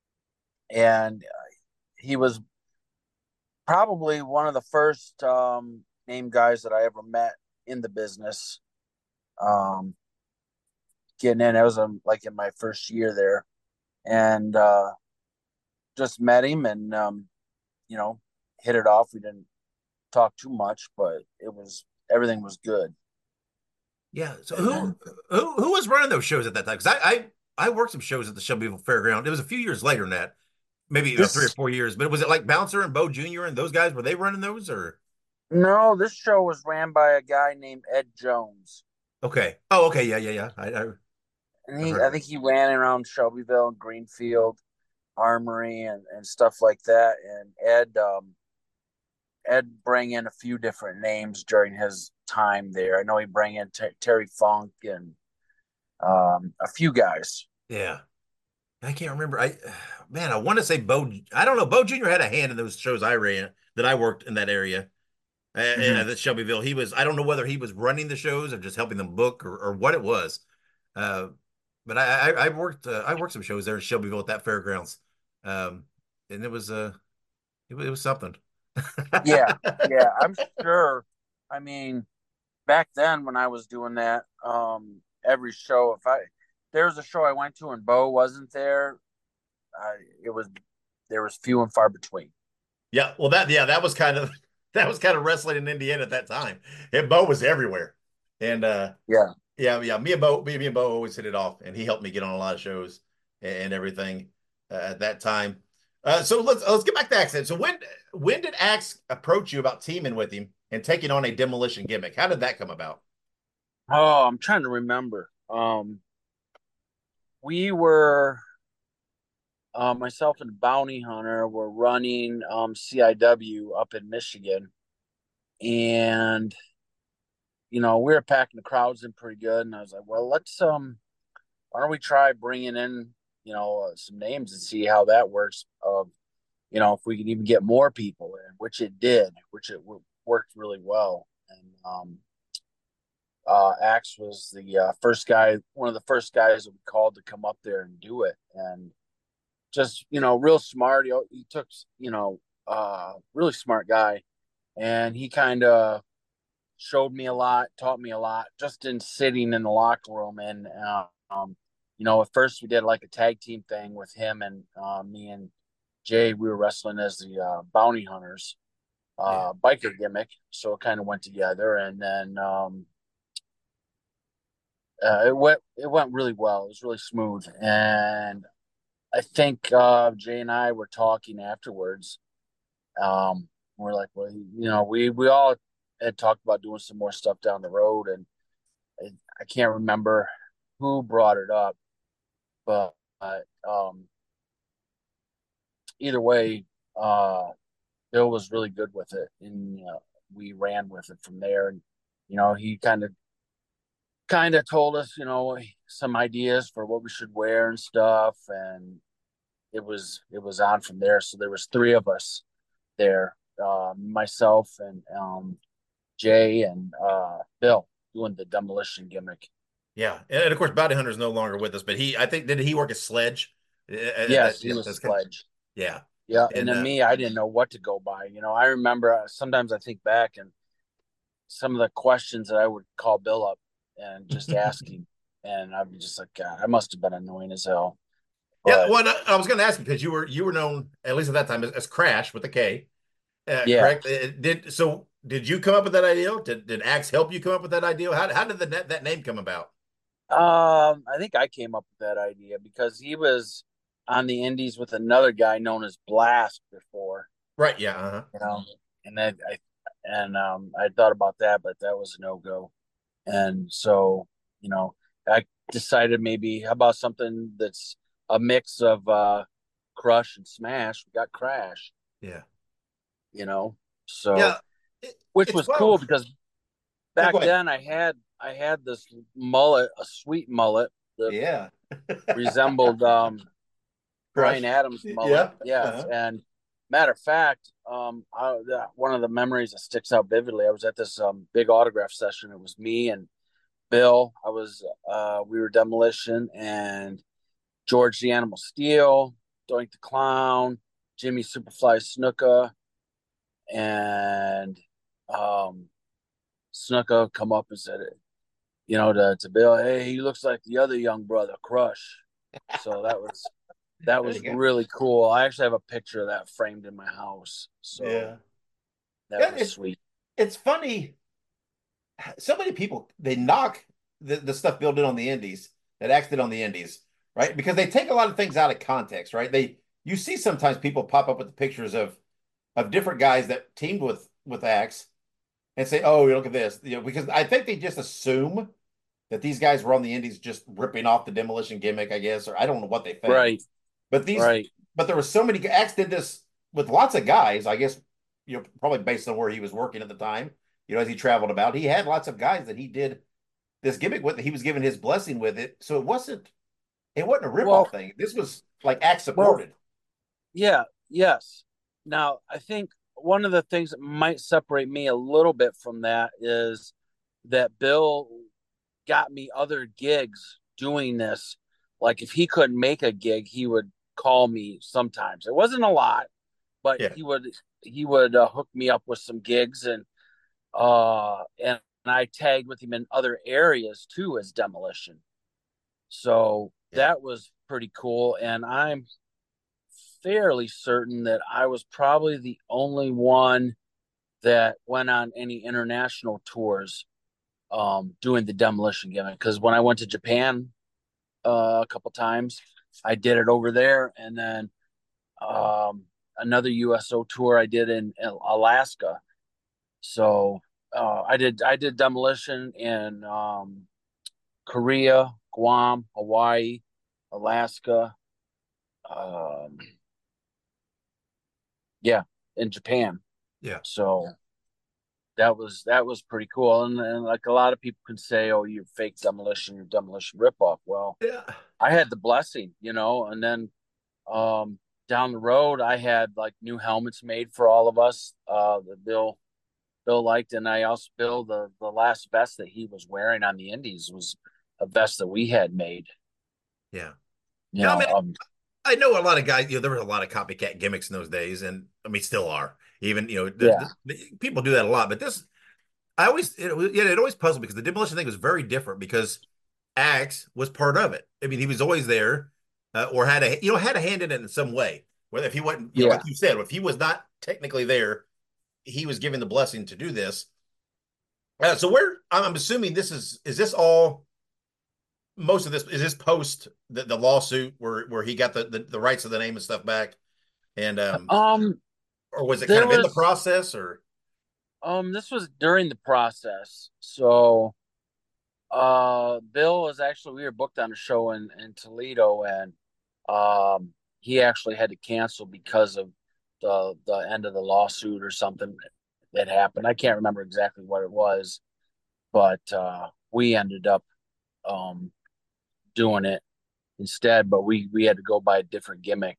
and he was probably one of the first um, name guys that I ever met in the business. Um, getting in, I was um, like in my first year there, and uh, just met him and, um, you know, hit it off. We didn't talk too much, but it was everything was good. Yeah. So who who who was running those shows at that time? Because I, I I worked some shows at the Shelbyville Fairground. It was a few years later than that, maybe this, three or four years. But was it like Bouncer and Bo Junior and those guys? Were they running those or? No, this show was ran by a guy named Ed Jones. Okay. Oh, okay. Yeah, yeah, yeah. I, I and he I think he ran around Shelbyville and Greenfield, Armory, and and stuff like that. And Ed um. Ed bring in a few different names during his time there. I know he bring in Ter- Terry Funk and um, a few guys. Yeah, I can't remember. I man, I want to say Bo. I don't know. Bo Junior had a hand in those shows I ran that I worked in that area. Mm-hmm. Uh, at Shelbyville, he was. I don't know whether he was running the shows or just helping them book or, or what it was. Uh, but I, I, I worked. Uh, I worked some shows there in Shelbyville at that fairgrounds, um, and it was uh, it, it was something. yeah, yeah, I'm sure. I mean, back then when I was doing that, um, every show, if I there was a show I went to and Bo wasn't there, I, it was there was few and far between. Yeah, well, that yeah, that was kind of that was kind of wrestling in Indiana at that time. And Bo was everywhere, and uh, yeah, yeah, yeah. Me and Bo, me, me and Bo always hit it off, and he helped me get on a lot of shows and, and everything uh, at that time. Uh, so let's let's get back to Axe. So when when did Axe approach you about teaming with him and taking on a demolition gimmick? How did that come about? Oh, I'm trying to remember. Um, we were uh, myself and Bounty Hunter were running um, C I W up in Michigan, and you know we were packing the crowds in pretty good. And I was like, well, let's um, why don't we try bringing in you know, uh, some names and see how that works. Of, you know, if we can even get more people in, which it did, which it w- worked really well. And um, uh, Axe was the uh, first guy, one of the first guys that we called to come up there and do it. And just, you know, real smart. He, he took, you know, uh, really smart guy. And he kind of showed me a lot, taught me a lot, just in sitting in the locker room. And, uh, um, you know, at first we did like a tag team thing with him and uh, me and Jay. We were wrestling as the uh, Bounty Hunters, uh, yeah. biker gimmick. So it kind of went together, and then um, uh, it went it went really well. It was really smooth, and I think uh, Jay and I were talking afterwards. Um, we're like, well, you know, we we all had talked about doing some more stuff down the road, and I, I can't remember who brought it up. But um, either way, uh, Bill was really good with it, and uh, we ran with it from there. And you know, he kind of, kind of told us, you know, some ideas for what we should wear and stuff. And it was it was on from there. So there was three of us there, uh, myself and um, Jay and uh, Bill doing the demolition gimmick. Yeah, and, and of course, Bounty Hunter's no longer with us, but he, I think, did he work as Sledge? Yes, that, he was Sledge. Kind of, yeah, yeah, and, and then uh, me, I didn't know what to go by. You know, I remember uh, sometimes I think back and some of the questions that I would call Bill up and just asking, and I'd be just like, God, I must have been annoying as hell. But, yeah, well, I was going to ask you because you were you were known at least at that time as, as Crash with a K. Uh, yeah. Correct. Did so? Did you come up with that idea? Did did Axe help you come up with that idea? How how did the that name come about? Um, I think I came up with that idea because he was on the Indies with another guy known as Blast before. Right. Yeah. Uh-huh. You know, and then I and um I thought about that, but that was a no go. And so, you know, I decided maybe how about something that's a mix of uh Crush and Smash. We got Crash. Yeah. You know, so yeah, it, which was well, cool because back yeah, then I had I had this mullet, a sweet mullet that yeah resembled um Bryan Adams mullet. Yeah. Yes. Uh-huh. And matter of fact, um I, one of the memories that sticks out vividly, I was at this um big autograph session. It was me and Bill. I was uh we were Demolition and George the Animal Steel, Doink the Clown, Jimmy Superfly Snuka, and um Snuka come up and said it, you know, to, to Bill, hey, he looks like the other young brother, Crush. So that was that was really cool. I actually have a picture of that framed in my house. So yeah, that yeah, was it's, sweet. It's funny. So many people, they knock the, the stuff Bill did on the Indies, that Axe did on the Indies, right? Because they take a lot of things out of context, right? They you see sometimes people pop up with the pictures of of different guys that teamed with with Axe and say, oh, look at this. You know, because I think they just assume that these guys were on the Indies just ripping off the Demolition gimmick, I guess, or I don't know what they think. Right. But these right. but there were so many Axe did this with lots of guys, I guess, you know, probably based on where he was working at the time, you know, as he traveled about. He had lots of guys that he did this gimmick with, he was giving his blessing with it. So it wasn't it wasn't a ripoff well, thing. This was like Axe supported. Well, yeah, yes. Now, I think one of the things that might separate me a little bit from that is that Bill got me other gigs doing this. Like if he couldn't make a gig, he would call me sometimes. It wasn't a lot, but yeah. he would he would uh, hook me up with some gigs, and uh and I tagged with him in other areas too as Demolition. So yeah. that was pretty cool, and I'm fairly certain that I was probably the only one that went on any international tours um, doing the Demolition gimmick. Because when I went to Japan uh, a couple times, I did it over there. And then um, another U S O tour I did in, in Alaska. So uh, I did I did Demolition in um, Korea, Guam, Hawaii, Alaska, um, yeah, in Japan. Yeah. So that was that was pretty cool. And, and like a lot of people can say, oh, you're fake Demolition, you're Demolition ripoff. Well, yeah, I had the blessing, you know, and then um, down the road I had like new helmets made for all of us. Uh, that Bill Bill liked, and I also Bill the the last vest that he was wearing on the Indies was a vest that we had made. Yeah. You yeah, know, I mean, um, I know a lot of guys, you know, there were a lot of copycat gimmicks in those days, and I mean, still are. Even, you know, the, yeah. the, the, people do that a lot, but this, I always, it, yeah, it always puzzled me because the Demolition thing was very different because Axe was part of it. I mean, he was always there, uh, or had a, you know, had a hand in it in some way. Whether if he wasn't, you yeah. know, like you said, if he was not technically there, he was given the blessing to do this. Uh, so where, I'm assuming this is, is this all, most of this, is this post the, the lawsuit where, where he got the, the, the rights of the name and stuff back? And, um, um, or was it kind of was, in the process or? Um, this was during the process. So, uh, Bill was actually, we were booked on a show in, in Toledo, and, um, he actually had to cancel because of the, the end of the lawsuit or something that happened. I can't remember exactly what it was, but, uh, we ended up, um, doing it instead, but we we had to go by a different gimmick.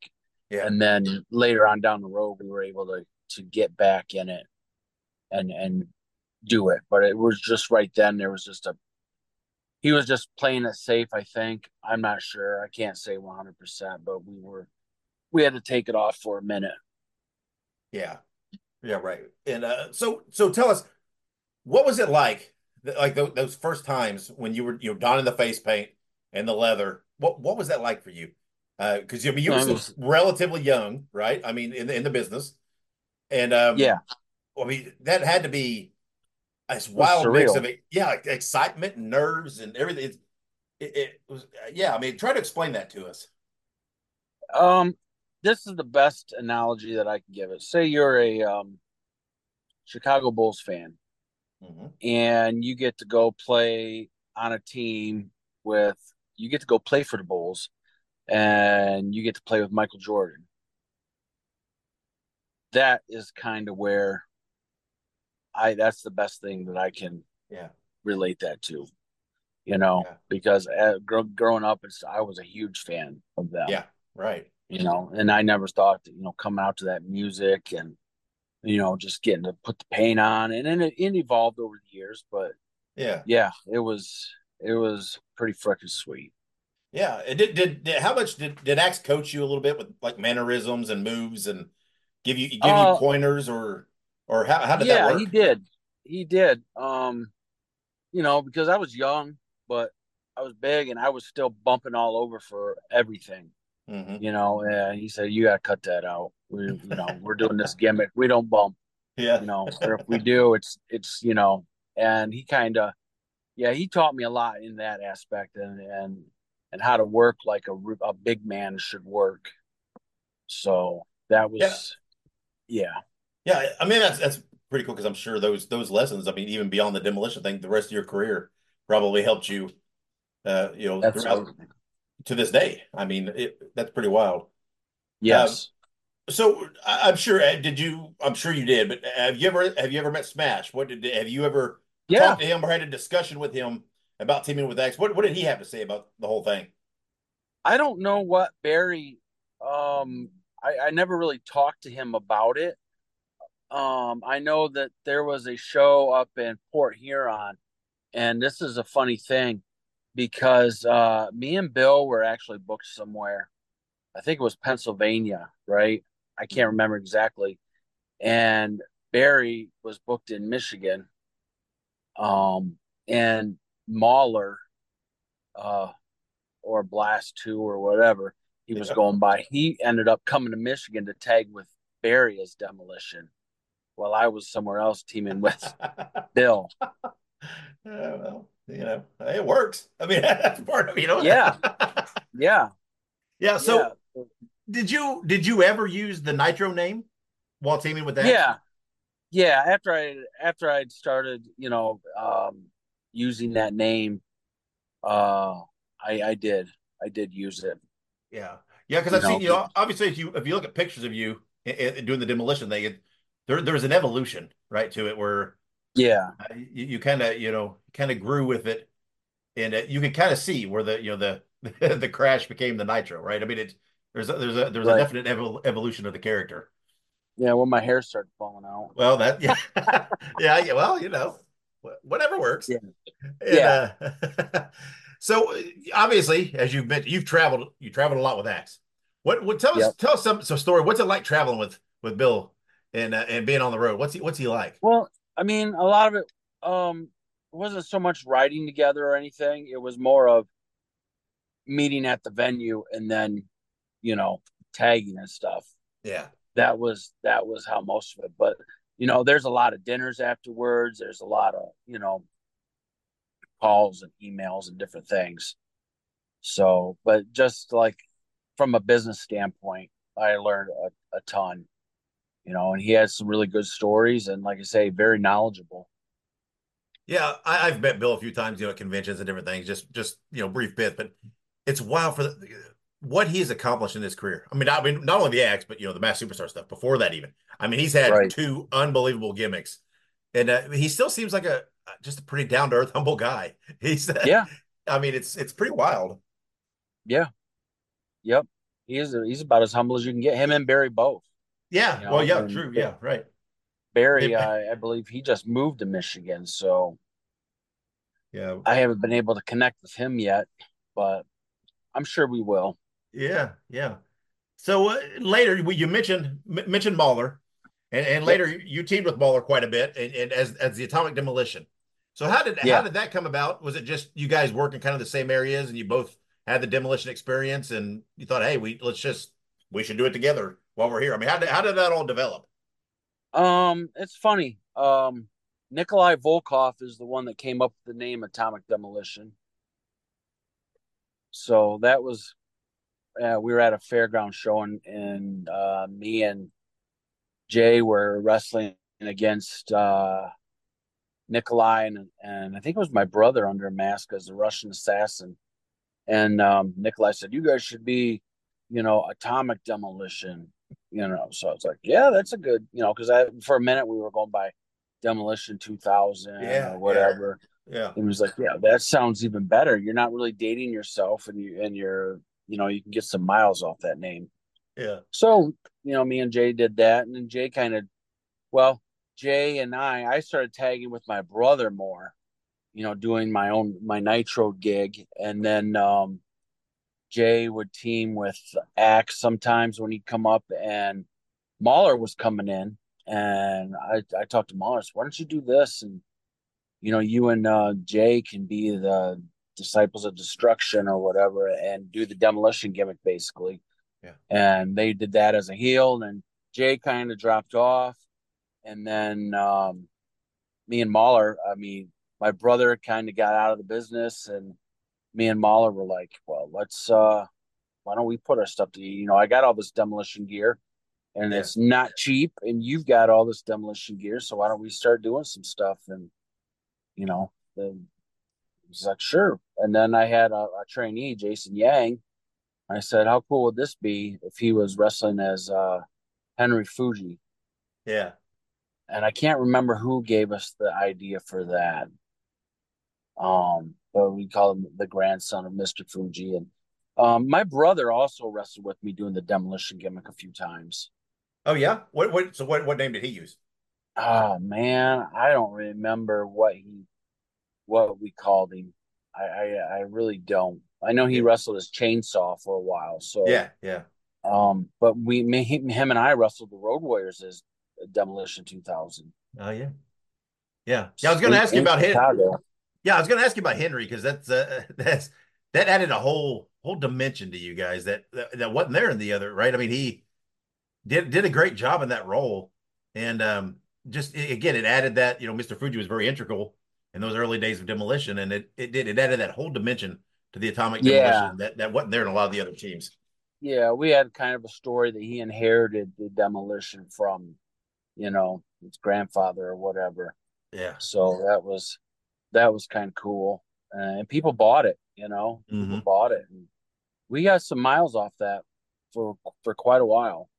Yeah. And then later on down the road, we were able to to get back in it and and do it. But it was just right then. There was just a he was just playing it safe. I think. I'm not sure. I can't say one hundred percent, but we were we had to take it off for a minute. Yeah. Yeah. Right. And uh, so so tell us, what was it like? Like those, those first times when you were you know donning the face paint and the leather. What what was that like for you? Because uh, I mean you were still was, relatively young, right? I mean in the, in the business, and um, yeah, I mean that had to be this wild mix of it, yeah, like excitement, and nerves, and everything. It, it, it was yeah. I mean, try to explain that to us. Um, this is the best analogy that I can give it. Say you're a um, Chicago Bulls fan, mm-hmm. and you get to go play on a team with you get to go play for the Bulls. And you get to play with Michael Jordan. That is kind of where I that's the best thing that I can yeah relate that to, you know, yeah. because uh, gr- growing up, it's, I was a huge fan of them. Yeah, right. You know, and I never thought that, you know, coming out to that music and, you know, just getting to put the paint on, and then it, it evolved over the years, but yeah, yeah, it was it was pretty freaking sweet. Yeah, it did, did. Did how much did did Axe coach you a little bit with like mannerisms and moves and give you give uh, you pointers or or how how did yeah, that work? Yeah, he did. He did. Um, you know, because I was young, but I was big and I was still bumping all over for everything. Mm-hmm. You know, and he said, "You got to cut that out. We, you know, we're doing this gimmick. We don't bump. Yeah, you know, or if we do, it's it's you know." And he kind of, yeah, he taught me a lot in that aspect, and and. and how to work like a, a big man should work. So that was, yeah. Yeah. yeah I mean, that's, that's pretty cool. Cause I'm sure those, those lessons, I mean, even beyond the demolition thing, the rest of your career probably helped you, uh, you know, throughout, to this day. I mean, it, that's pretty wild. Yes. Um, so I'm sure, did you, I'm sure you did, but have you ever, have you ever met Smash? What did, have you ever yeah. talked to him or had a discussion with him about teaming with Axe? What what did he have to say about the whole thing? I don't know what Barry. Um, I, I never really talked to him about it. Um, I know that there was a show up in Port Huron, and this is a funny thing because uh, me and Bill were actually booked somewhere. I think it was Pennsylvania, right? I can't remember exactly. And Barry was booked in Michigan. Um, and Mahler, uh, or Blast two or whatever he was yeah. going by, he ended up coming to Michigan to tag with Barry as Demolition while I was somewhere else teaming with Bill. Yeah, well, you know, it works. I mean, that's part of, you know. Yeah. Yeah. Yeah. So yeah. did you, did you ever use the Nitro name while teaming with that? Yeah. Yeah. After I, after I'd started, you know, um, using that name, uh, I, I did, I did use it. Yeah, yeah, because I've know, seen you know, obviously if you if you look at pictures of you in, in doing the demolition thing, it, there there's an evolution right to it where yeah, uh, you, you kind of you know kind of grew with it, and uh, you can kind of see where the you know the the crash became the Nitro, right? I mean, it there's a, there's a there's right. a definite evol- evolution of the character. Yeah, when my hair started falling out. Well, that yeah, yeah, yeah, well, you know, whatever works. Yeah. And, yeah. Uh, so obviously, as you've mentioned, you've traveled, you traveled a lot with Axe. What, what tell us, yep. tell us some, some story. What's it like traveling with, with Bill and, uh, and being on the road? What's he, what's he like? Well, I mean, a lot of it, um, wasn't so much riding together or anything. It was more of meeting at the venue and then, you know, tagging and stuff. Yeah. That was, that was how most of it, but you know, there's a lot of dinners afterwards. There's a lot of, you know, calls and emails and different things. So, but just like from a business standpoint, I learned a, a ton, you know, and he has some really good stories and like I say, very knowledgeable. Yeah. I, I've met Bill a few times, you know, at conventions and different things, just, just, you know, brief bits, but it's wild for the, what he's accomplished in his career. I mean, I mean, not only the Axe, but, you know, the Mass Superstar stuff before that even. I mean, he's had right. two unbelievable gimmicks and uh, he still seems like a, just a pretty down to earth, humble guy. He's, yeah. I mean, it's, it's pretty wild. Yeah. Yep. He's he's about as humble as you can get. Him and Barry both. Yeah. You know, Well, yeah, and true. Yeah, right. Barry, They- I, I believe he just moved to Michigan, so yeah, I haven't been able to connect with him yet, but I'm sure we will. yeah, yeah. So uh, later, we, you mentioned m- mentioned Mahler, and, and later you teamed with Mahler quite a bit, and, and as as the Atomic Demolition. So how did Yeah. how did that come about? Was it just you guys work in kind of the same areas, and you both had the demolition experience, and you thought, hey, we let's just we should do it together while we're here? I mean, how did how did that all develop? Um, it's funny. Um, Nikolai Volkov is the one that came up with the name Atomic Demolition. So that was, uh, we were at a fairground show, and, and uh, me and Jay were wrestling against uh, Nikolai, and, and I think it was my brother under a mask as a Russian assassin. And um, Nikolai said, "You guys should be, you know, Atomic Demolition." You know, so it's like, yeah, that's a good, you know, because I for a minute we were going by Demolition two thousand Yeah, or whatever. Yeah. And he was like, yeah, that sounds even better. You're not really dating yourself, and you and you're, you know, you can get some miles off that name. Yeah. So, you know, me and Jay did that, and then Jay kind of, well, Jay and I, I started tagging with my brother more, you know, doing my own my Nitro gig, and then um, Jay would team with Axe sometimes when he'd come up, and Mahler was coming in, and I I talked to Mahler, so why don't you do this, and you know, you and uh, Jay can be the Disciples of Destruction or whatever, and do the demolition gimmick basically. Yeah. And they did that as a heel, and Jay kind of dropped off, and then um, me and Mahler, I mean, my brother kind of got out of the business, and me and Mahler were like, well, let's, uh, why don't we put our stuff to, you know, I got all this demolition gear, and Yeah. it's not cheap, and you've got all this demolition gear, so why don't we start doing some stuff? And, you know, the, he's like, sure. And then I had a, a trainee, Jason Yang. I said, how cool would this be if he was wrestling as uh, Henry Fuji? Yeah. And I can't remember who gave us the idea for that. Um, but we call him the grandson of Mister Fuji. And um, my brother also wrestled with me doing the demolition gimmick a few times. Oh yeah. What what? So what what name did he use? Oh man, I don't remember what he what we called him. I I, I really don't. I know he Yeah. wrestled as Chainsaw for a while. So Yeah. Yeah. Um, but we me, him and I wrestled the Road Warriors as Demolition two thousand. Oh yeah. Yeah. Yeah. I was going to ask you In about him. Chicago. Yeah, I was going to ask you about Henry because that's uh, that's that added a whole whole dimension to you guys that, that that wasn't there in the other, right? I mean, he did did a great job in that role, and um, just it, again, it added that, you know, Mister Fuji was very integral in those early days of Demolition, and it it did it added that whole dimension to the Atomic Yeah. Demolition that that wasn't there in a lot of the other teams. Yeah, we had kind of a story that he inherited the Demolition from, you know, his grandfather or whatever. Yeah. So that was that was kind of cool, uh, and people bought it. You know, people Mhm. bought it, and we got some miles off that for for quite a while.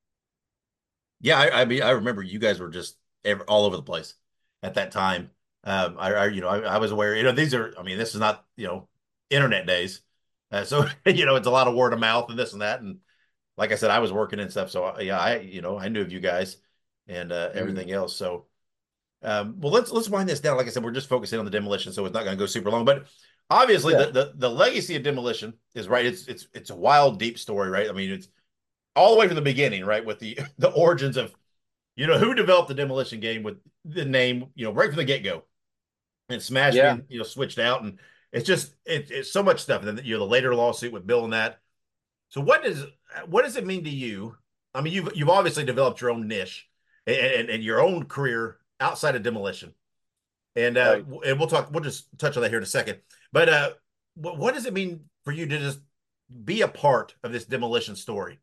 Yeah, I, I mean, I remember you guys were just ever, all over the place at that time. Um, I, I you know, I, I was aware. You know, these are. I mean, this is not, you know, internet days, uh, so you know, it's a lot of word of mouth and this and that. And like I said, I was working and stuff, so uh, yeah, I you know, I knew of you guys and uh, everything else. So, um, well, let's let's wind this down. Like I said, we're just focusing on the Demolition, so it's not going to go super long. But obviously, Yeah. the, the the legacy of Demolition is right. It's it's it's a wild, deep story, right? I mean, it's all the way from the beginning, right? With the the origins of, you know, who developed the Demolition game with the name, you know, right from the get go, and Smash Yeah. being, you know, switched out, and it's just it, it's so much stuff. And then, you know, the later lawsuit with Bill and that. So what does what does it mean to you? I mean, you've you've obviously developed your own niche and and, and your own career outside of Demolition, and uh, Right. and we'll talk. We'll just touch on that here in a second. But uh, what what does it mean for you to just be a part of this Demolition story?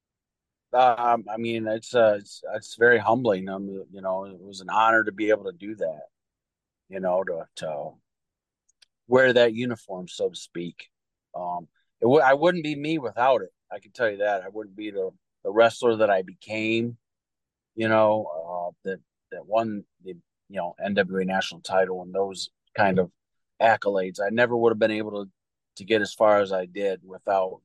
Um, I mean, it's uh, it's it's very humbling. Um, you know, it was an honor to be able to do that. You know, to to wear that uniform, so to speak. Um, it w- I wouldn't be me without it. I can tell you that. I wouldn't be the the wrestler that I became. You know, uh, that that won the you know N W A national title and those kind of accolades. I never would have been able to to get as far as I did without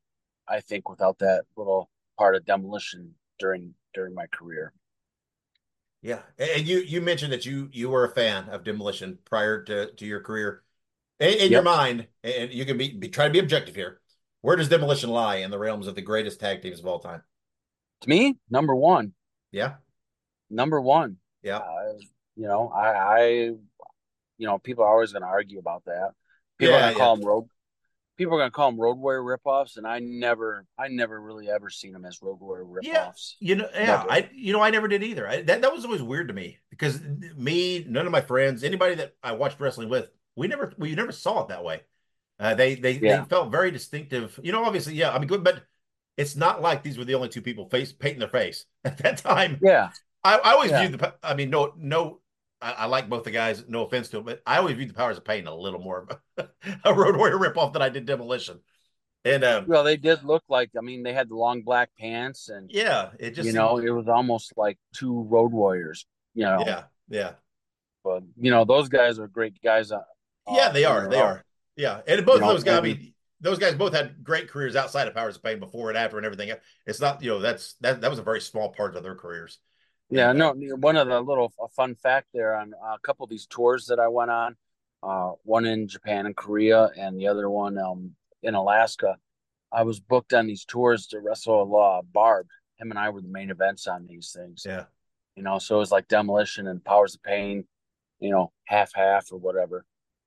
I think, without that little part of Demolition during during my career. Yeah, and you you mentioned that you you were a fan of Demolition prior to to your career. In, in your Yep. mind, and you can be, be try to be objective here. Where does Demolition lie in the realms of the greatest tag teams of all time? To me, number one. Yeah, Number one. yeah, Uh, you know, I, I, you know, people are always going to argue about that. People are yeah, going to call yeah. them road. People are going to call them Road Warrior ripoffs, and I never, I never really ever seen them as Road Warrior Yeah, ripoffs. you know, yeah, Never. I, you know, I never did either. I, that that was always weird to me because me, none of my friends, anybody that I watched wrestling with, we never, we never saw it that way. Uh, they, they, Yeah. they felt very distinctive. You know, obviously, yeah. I mean, good, but it's not like these were the only two people face painting their face at that time. Yeah. I, I always Yeah. viewed the. I mean, no, no. I, I like both the guys. No offense to them, but I always viewed the Powers of Pain a little more of a Road Warrior ripoff than I did Demolition. And um, Well, they did look like. I mean, they had the long black pants, and yeah, it just you seemed, know, it was almost like two Road Warriors. You know. yeah, yeah, But you know, those guys are great guys. Uh, yeah. They in are. their They own. are. Yeah, and both You of know, those guys. I and- mean, those guys both had great careers outside of Powers of Pain before and after and everything. It's not, you know, that's that that was a very small part of their careers. Yeah, And, no. uh, One of the little a fun fact there on a couple of these tours that I went on, uh, one in Japan and Korea, and the other one um, in Alaska. I was booked on these tours to wrestle uh, Barb. Him and I were the main events on these things. yeah, You know, so it was like Demolition and Powers of Pain, you know, half half or whatever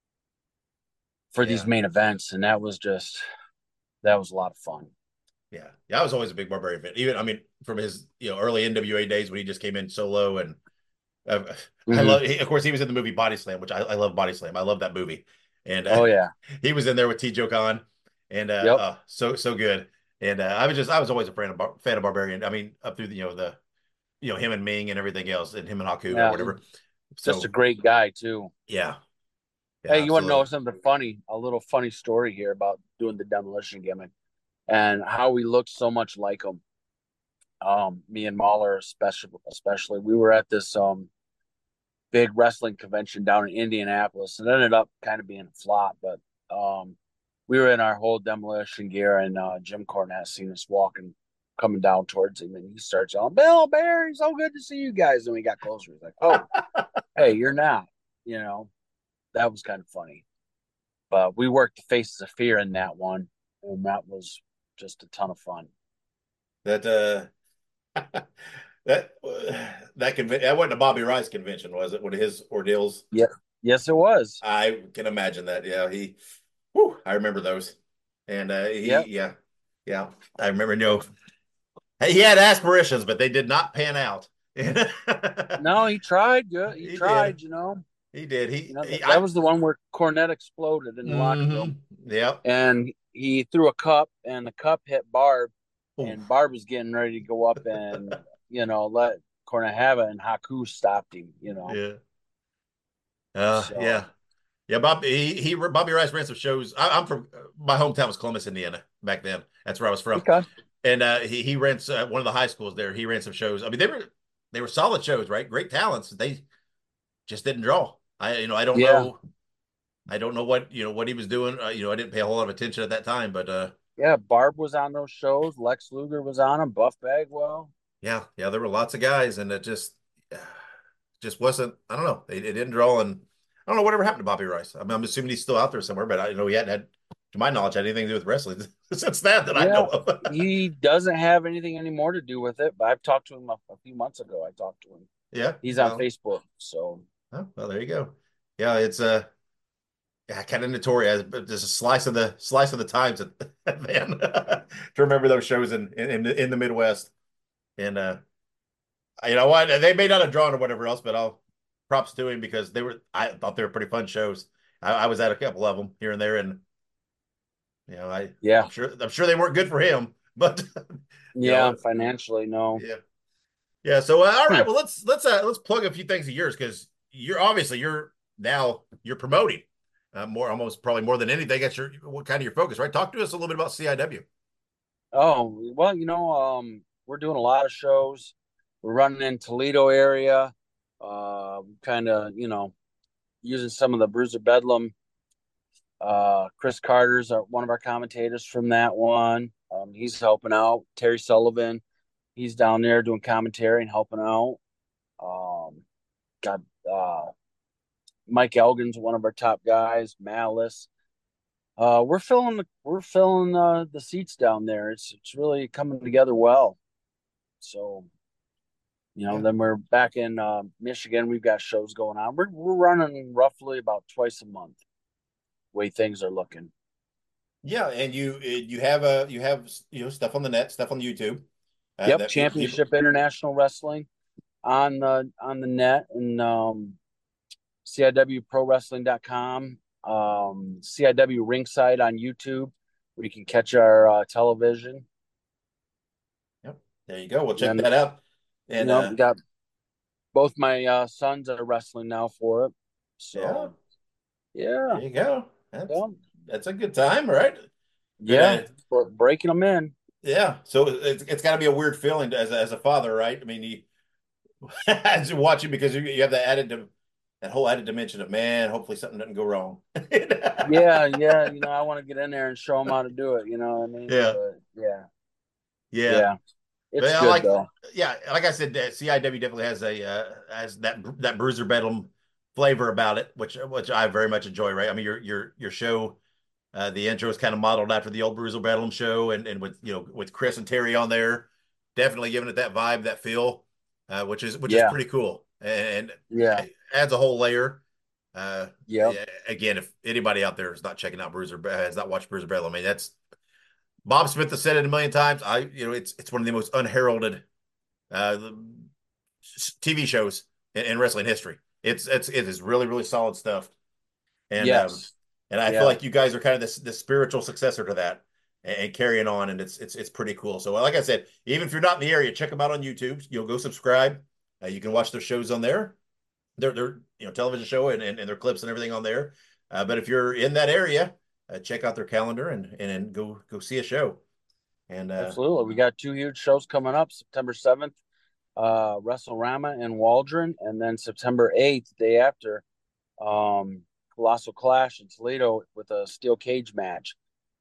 for Yeah. these main events, and that was just that was a lot of fun. yeah, yeah. I was always a big Barbarian fan. Even, I mean, from his, you know, early N W A days when he just came in solo, and uh, I Mhm. love. He, of course, he was in the movie Body Slam, which I, I love. Body Slam. I love that movie. And uh, Oh yeah, he was in there with T. Joe Khan, and uh, Yep. uh, so so good. And uh, I was just I was always a fan of Bar- fan of Barbarian. I mean, up through the, you know, the you know him and Ming and everything else, and him and Haku Yeah. or whatever. So just a great guy too. yeah. Yeah, Hey, you want to know absolutely. something funny? A little funny story here about doing the Demolition gimmick and how we looked so much like him. Um, me and Mahler, especially, especially, we were at this um big wrestling convention down in Indianapolis, and it ended up kind of being a flop. But um, we were in our whole Demolition gear, and uh, Jim Cornette seen us walking, coming down towards him, and he starts yelling, "Bill, Barry, so good to see you guys." And we got closer. He's like, "Oh, hey, you're not," you know. That was kind of funny. But we worked the Faces of Fear in that one, and that was just a ton of fun. That uh that that convention, that wasn't a Bobby Rice convention, was it? One of his ordeals. Yeah. Yes, it was. I can imagine that. Yeah, he. Whew, I remember those, and uh, he, Yep. yeah, yeah. I remember. No, he had aspirations, but they did not pan out. No, he tried. Good. He, He tried. did. You know. He did. He. You know, he that I, was the one where Cornette exploded in the locker room, Mhm. Yep. and he threw a cup, and the cup hit Barb, Ooh. and Barb was getting ready to go up and you know let Cornette have it, and Haku stopped him. You know. Yeah. Uh, So- yeah. Yeah, Bob. He, he Bobby Rice ran some shows. I, I'm from my hometown was Columbus, Indiana. Back then, that's where I was from. Okay. And uh, he he ran uh, one of the high schools there. He ran some shows. I mean, they were they were solid shows, right? Great talents. They just didn't draw. I you know I don't Yeah. know. I don't know what you know what he was doing. Uh, you know, I didn't pay a whole lot of attention at that time, but uh, Yeah, Barb was on those shows. Lex Luger was on them. Buff Bagwell. yeah, yeah, there were lots of guys, and it just just wasn't. I don't know. It, it didn't draw, and I don't know whatever happened to Bobby Rice. I mean, I'm assuming he's still out there somewhere, but I know he hadn't had, to my knowledge, had anything to do with wrestling since that that I Yeah. know of. He doesn't have anything anymore to do with it, but I've talked to him a, a few months ago. I talked to him. Yeah, He's on well, Facebook, so oh, well, there you go. Yeah, it's uh, yeah, kind of notorious, but just a slice of the slice of the times at, then to remember those shows in in in the Midwest, and uh, you know what, they may not have drawn or whatever else, but I'll props to him because they were. I thought they were pretty fun shows. I, I was at a couple of them here and there, and you know, I yeah, I'm sure I'm sure they weren't good for him, but you yeah. know, Financially, no. yeah, yeah. So uh, all right, well let's let's uh, let's plug a few things of yours because you're obviously you're now you're promoting uh, more almost probably more than anything. That's your what kind of your focus, right? Talk to us a little bit about C I W. Oh well, you know, um, we're doing a lot of shows. We're running in Toledo area, uh, kind of, you know, using some of the Bruiser Bedlam Uh, Chris Carter's our, one of our commentators from that one. Um, he's helping out. Terry Sullivan, he's down there doing commentary and helping out. Um, got uh, Mike Elgin's one of our top guys. Malice. Uh, we're filling the we're filling uh, the seats down there. It's it's really coming together well. So, you know, yeah. Then we're back in uh, Michigan. We've got shows going on. We're we're running roughly about twice a month. Way things are looking. Yeah, and you you have a you have you know stuff on the net, stuff on YouTube. Uh, yep, Championship people... International Wrestling on the on the net and um, C I W Pro Wrestling dot com, um, C I W Ringside on YouTube, where you can catch our uh, television. Yep, there you go. We'll check and, that out. And you know, uh, we got both my uh, sons are wrestling now for it. So yeah, yeah. There you go. That's, yeah. that's a good time, right? Yeah, uh, breaking them in. Yeah, so it's it's got to be a weird feeling as a, as a father, right? I mean, you, as you're watching because you, you have that added that whole added dimension of man. Hopefully, something doesn't go wrong. yeah, yeah. You know, I want to get in there and show them how to do it. You know what I mean? Yeah, but, yeah, yeah, yeah. It's but good like, though. Yeah, like I said, uh, C I W definitely has a uh, has that that Bruiser Bedlam flavor about it, which which I very much enjoy. Right? I mean, your your your show, uh, the intro is kind of modeled after the old Bruiser Bedlam show, and and with you know with Chris and Terry on there, definitely giving it that vibe, that feel, uh, which is which yeah. is pretty cool, and yeah, adds a whole layer. Uh, yeah. Again, if anybody out there is not checking out Bruiser, has not watched Bruiser Bedlam, I mean that's Bob Smith has said it a million times. I you know it's it's one of the most unheralded uh, T V shows in, in wrestling history. It's it's it is really really solid stuff, and yes. um, and I yeah. feel like you guys are kind of this the spiritual successor to that, and, and carrying on, and it's it's it's pretty cool. So like I said, even if you're not in the area, check them out on YouTube. You'll go subscribe. Uh, you can watch their shows on there. They're they're you know television show and, and, and their clips and everything on there. Uh, but if you're in that area, uh, check out their calendar and and, and go go see a show. And uh, absolutely, we got two huge shows coming up: September seventh. Uh, WrestleRama in Waldron, and then September eighth, day after, um, Colossal Clash in Toledo with a steel cage match.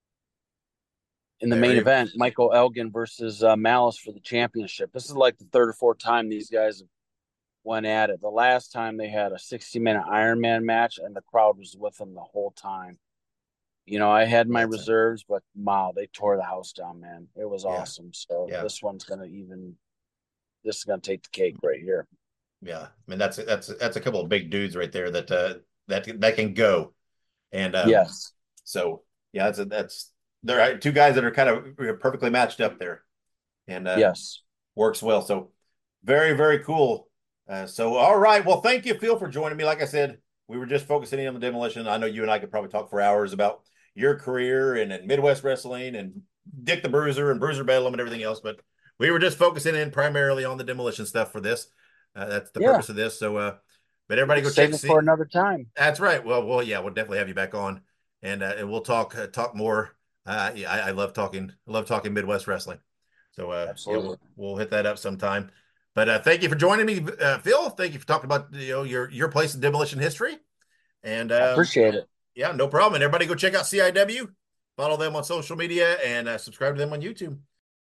In the there main event, is. Michael Elgin versus uh, Malice for the championship. This is like the third or fourth time these guys went at it. The last time they had a sixty-minute Iron Man match, and the crowd was with them the whole time. You know, I had my That's reserves, it. but wow, they tore the house down, man. It was yeah. awesome. So yeah. this one's going to even... This is going to take the cake right here. Yeah, I mean that's that's that's a couple of big dudes right there that uh, that that can go, and um, yes. So yeah, that's a, that's there are two guys that are kind of perfectly matched up there, and uh, yes, works well. So very very cool. Uh, so all right, well thank you Phil for joining me. Like I said, we were just focusing on the demolition. I know you and I could probably talk for hours about your career and, and Midwest wrestling and Dick the Bruiser and Bruiser Bedlam and everything else, but we were just focusing in primarily on the demolition stuff for this. Uh, that's the yeah. purpose of this. So, uh, but everybody go Save check it see. for another time. That's right. Well, well, yeah, we'll definitely have you back on, and uh, and we'll talk uh, talk more. Uh, yeah, I, I love talking. I love talking Midwest wrestling. So, uh, absolutely, yeah, we'll, we'll hit that up sometime. But uh, thank you for joining me, uh, Phil. Thank you for talking about you know your your place in demolition history. And uh, I appreciate it. Yeah, no problem. And everybody go check out C I W. Follow them on social media and uh, subscribe to them on YouTube.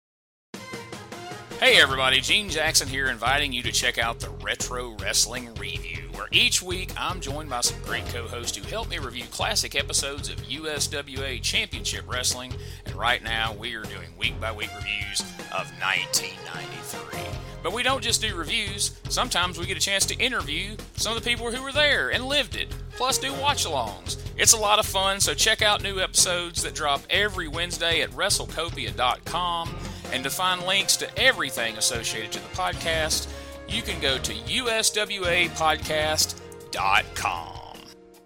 Hey everybody, Gene Jackson here inviting you to check out the Retro Wrestling Review, where each week I'm joined by some great co-hosts who help me review classic episodes of U S W A Championship Wrestling, and right now we are doing week-by-week reviews of nineteen ninety-three. But we don't just do reviews, sometimes we get a chance to interview some of the people who were there and lived it, plus do watch-alongs. It's a lot of fun, so check out new episodes that drop every Wednesday at WrestleCopia dot com. And to find links to everything associated to the podcast, you can go to U S W A podcast dot com.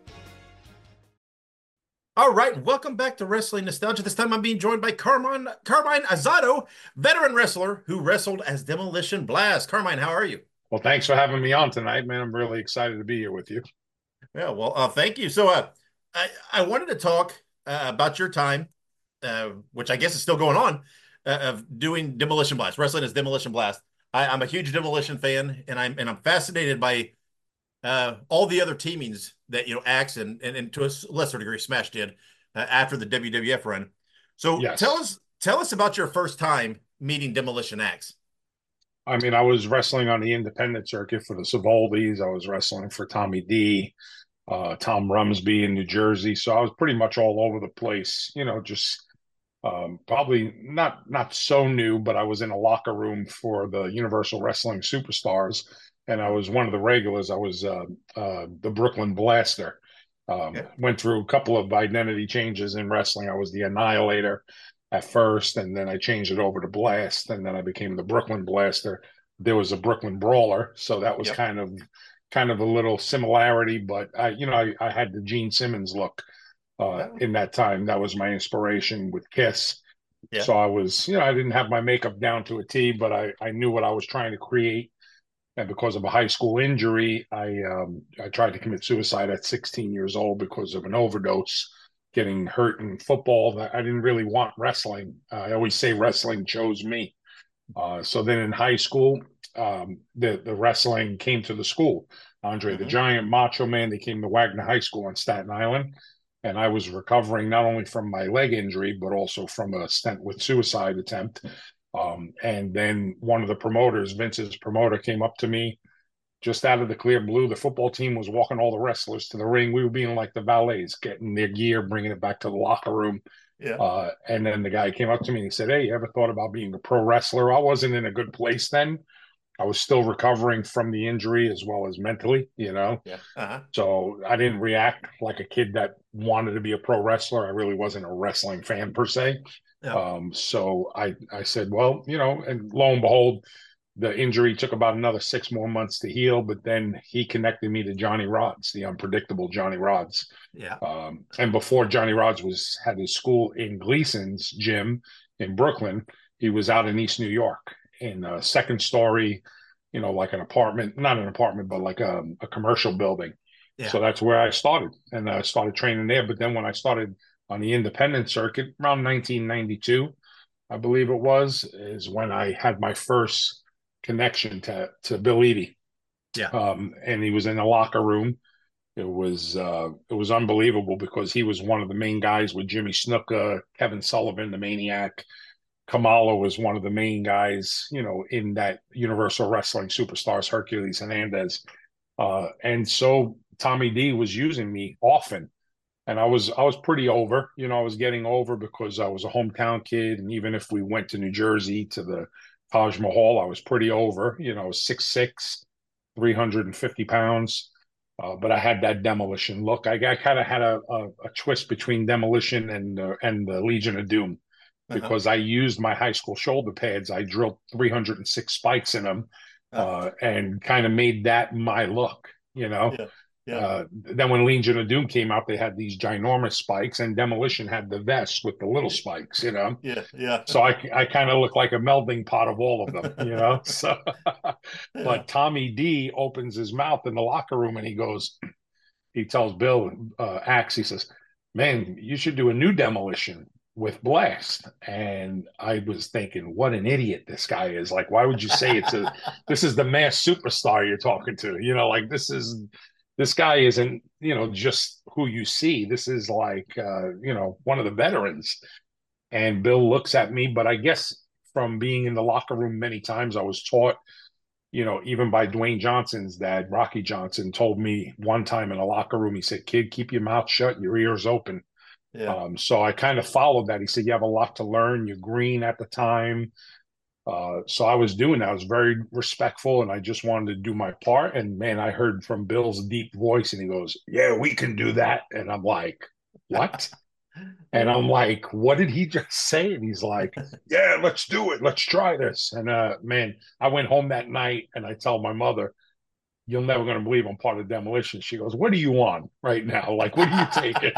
All right, welcome back to Wrestling Nostalgia. This time I'm being joined by Carmine, Carmine Azado, veteran wrestler who wrestled as Demolition Blast. Carmine, how are you? Well, thanks for having me on tonight, man. I'm really excited to be here with you. Yeah, well, uh, thank you. So uh, I, I wanted to talk uh, about your time, uh, which I guess is still going on, uh, of doing Demolition Blast, wrestling as Demolition Blast. I, I'm a huge Demolition fan, and I'm and I'm fascinated by uh, all the other teamings that, you know, Axe and, and, and to a lesser degree Smash did uh, after the W W F run. So Yes. tell us, tell us about your first time meeting Demolition Axe. I mean, I was wrestling on the independent circuit for the Savoldis. I was wrestling for Tommy D, uh, Tom Rumsby in New Jersey. So I was pretty much all over the place, you know, just um, probably not not so new, but I was in a locker room for the Universal Wrestling Superstars, and I was one of the regulars. I was uh, uh, the Brooklyn Blaster. Um, Yeah. Went through a couple of identity changes in wrestling. I was the Annihilator at first, and then I changed it over to Blast, and then I became the Brooklyn Blaster. There was a Brooklyn Brawler, so that was Yep. kind of kind of a little similarity, but I, you know, I, I had the Gene Simmons look uh, in that time. That was my inspiration with Kiss. Yeah. So I was, you know, I didn't have my makeup down to a T, but I, I knew what I was trying to create. And because of a high school injury, I um, I tried to commit suicide at sixteen years old because of an overdose, getting hurt in football. I didn't really want wrestling. Uh, I always say wrestling chose me. Uh, so then in high school, um, the, the wrestling came to the school. Andre the Mhm. Giant, Macho Man, they came to Wagner High School on Staten Island. And I was recovering not only from my leg injury, but also from a stent with suicide attempt. Um, and then one of the promoters, Vince's promoter, came up to me just out of the clear blue. The football team was walking all the wrestlers to the ring. We were being like the valets, getting their gear, bringing it back to the locker room. Yeah. Uh, and then the guy came up to me and he said, "Hey, you ever thought about being a pro wrestler?" I wasn't in a good place then. I was still recovering from the injury as well as mentally, you know. Yeah. Uh-huh. So I didn't react like a kid that wanted to be a pro wrestler. I really wasn't a wrestling fan per se. Yeah. Um, so I, I said, well, you know, and lo and behold, the injury took about another six more months to heal, but then he connected me to Johnny Rods, the unpredictable Johnny Rods. Yeah. Um, and before Johnny Rods was had his school in Gleason's gym in Brooklyn, he was out in East New York in a second story, you know, like an apartment, not an apartment, but like a, a commercial building. Yeah. So that's where I started, and I started training there. But then when I started on the independent circuit around nineteen ninety-two, I believe it was, is when I had my first connection to to Bill Eadie. Yeah. Um, and he was in the locker room. It was uh, it was unbelievable because he was one of the main guys with Jimmy Snuka, Kevin Sullivan, the Maniac. Kamala was one of the main guys, you know, in that Universal Wrestling Superstars, Hercules Hernandez. Uh, and so Tommy D was using me often. And I was I was pretty over, you know, I was getting over because I was a hometown kid. And even if we went to New Jersey to the Taj Mahal, I was pretty over, you know, six six, three hundred fifty pounds. Uh, but I had that Demolition look. I, I kind of had a, a, a twist between Demolition and, uh, and the Legion of Doom. Because uh-huh. I used my high school shoulder pads. I drilled three hundred six spikes in them uh, uh, and kind of made that my look, you know. Yeah. Yeah. Uh, then when Legion of Doom came out, they had these ginormous spikes, and Demolition had the vest with the little spikes, you know. Yeah, yeah. So I, I kind of look like a melding pot of all of them, you know. So, but Tommy D opens his mouth in the locker room and he goes, he tells Bill uh, Axe, he says, "Man, you should do a new Demolition with Blast." And I was thinking, what an idiot this guy is. Like, why would you say it's a this is the mass superstar you're talking to? You know, like this is this guy isn't, you know, just who you see. This is like uh, you know, one of the veterans. And Bill looks at me, but I guess from being in the locker room many times, I was taught, you know, even by Dwayne Johnson's dad, Rocky Johnson, told me one time in a locker room, he said, "Kid, keep your mouth shut, your ears open." Yeah. Um, so I kind of followed that. He said, "You have a lot to learn. You're green at the time." Uh, so I was doing that. I was very respectful and I just wanted to do my part. And man, I heard from Bill's deep voice and he goes, "Yeah, we can do that." And I'm like, "What?" And I'm like, "What did he just say?" And he's like, "Yeah, let's do it. Let's try this." And uh, man, I went home that night and I tell my mother, "You're never going to believe I'm part of Demolition." She goes, "What are you on right now? Like, what are you taking?"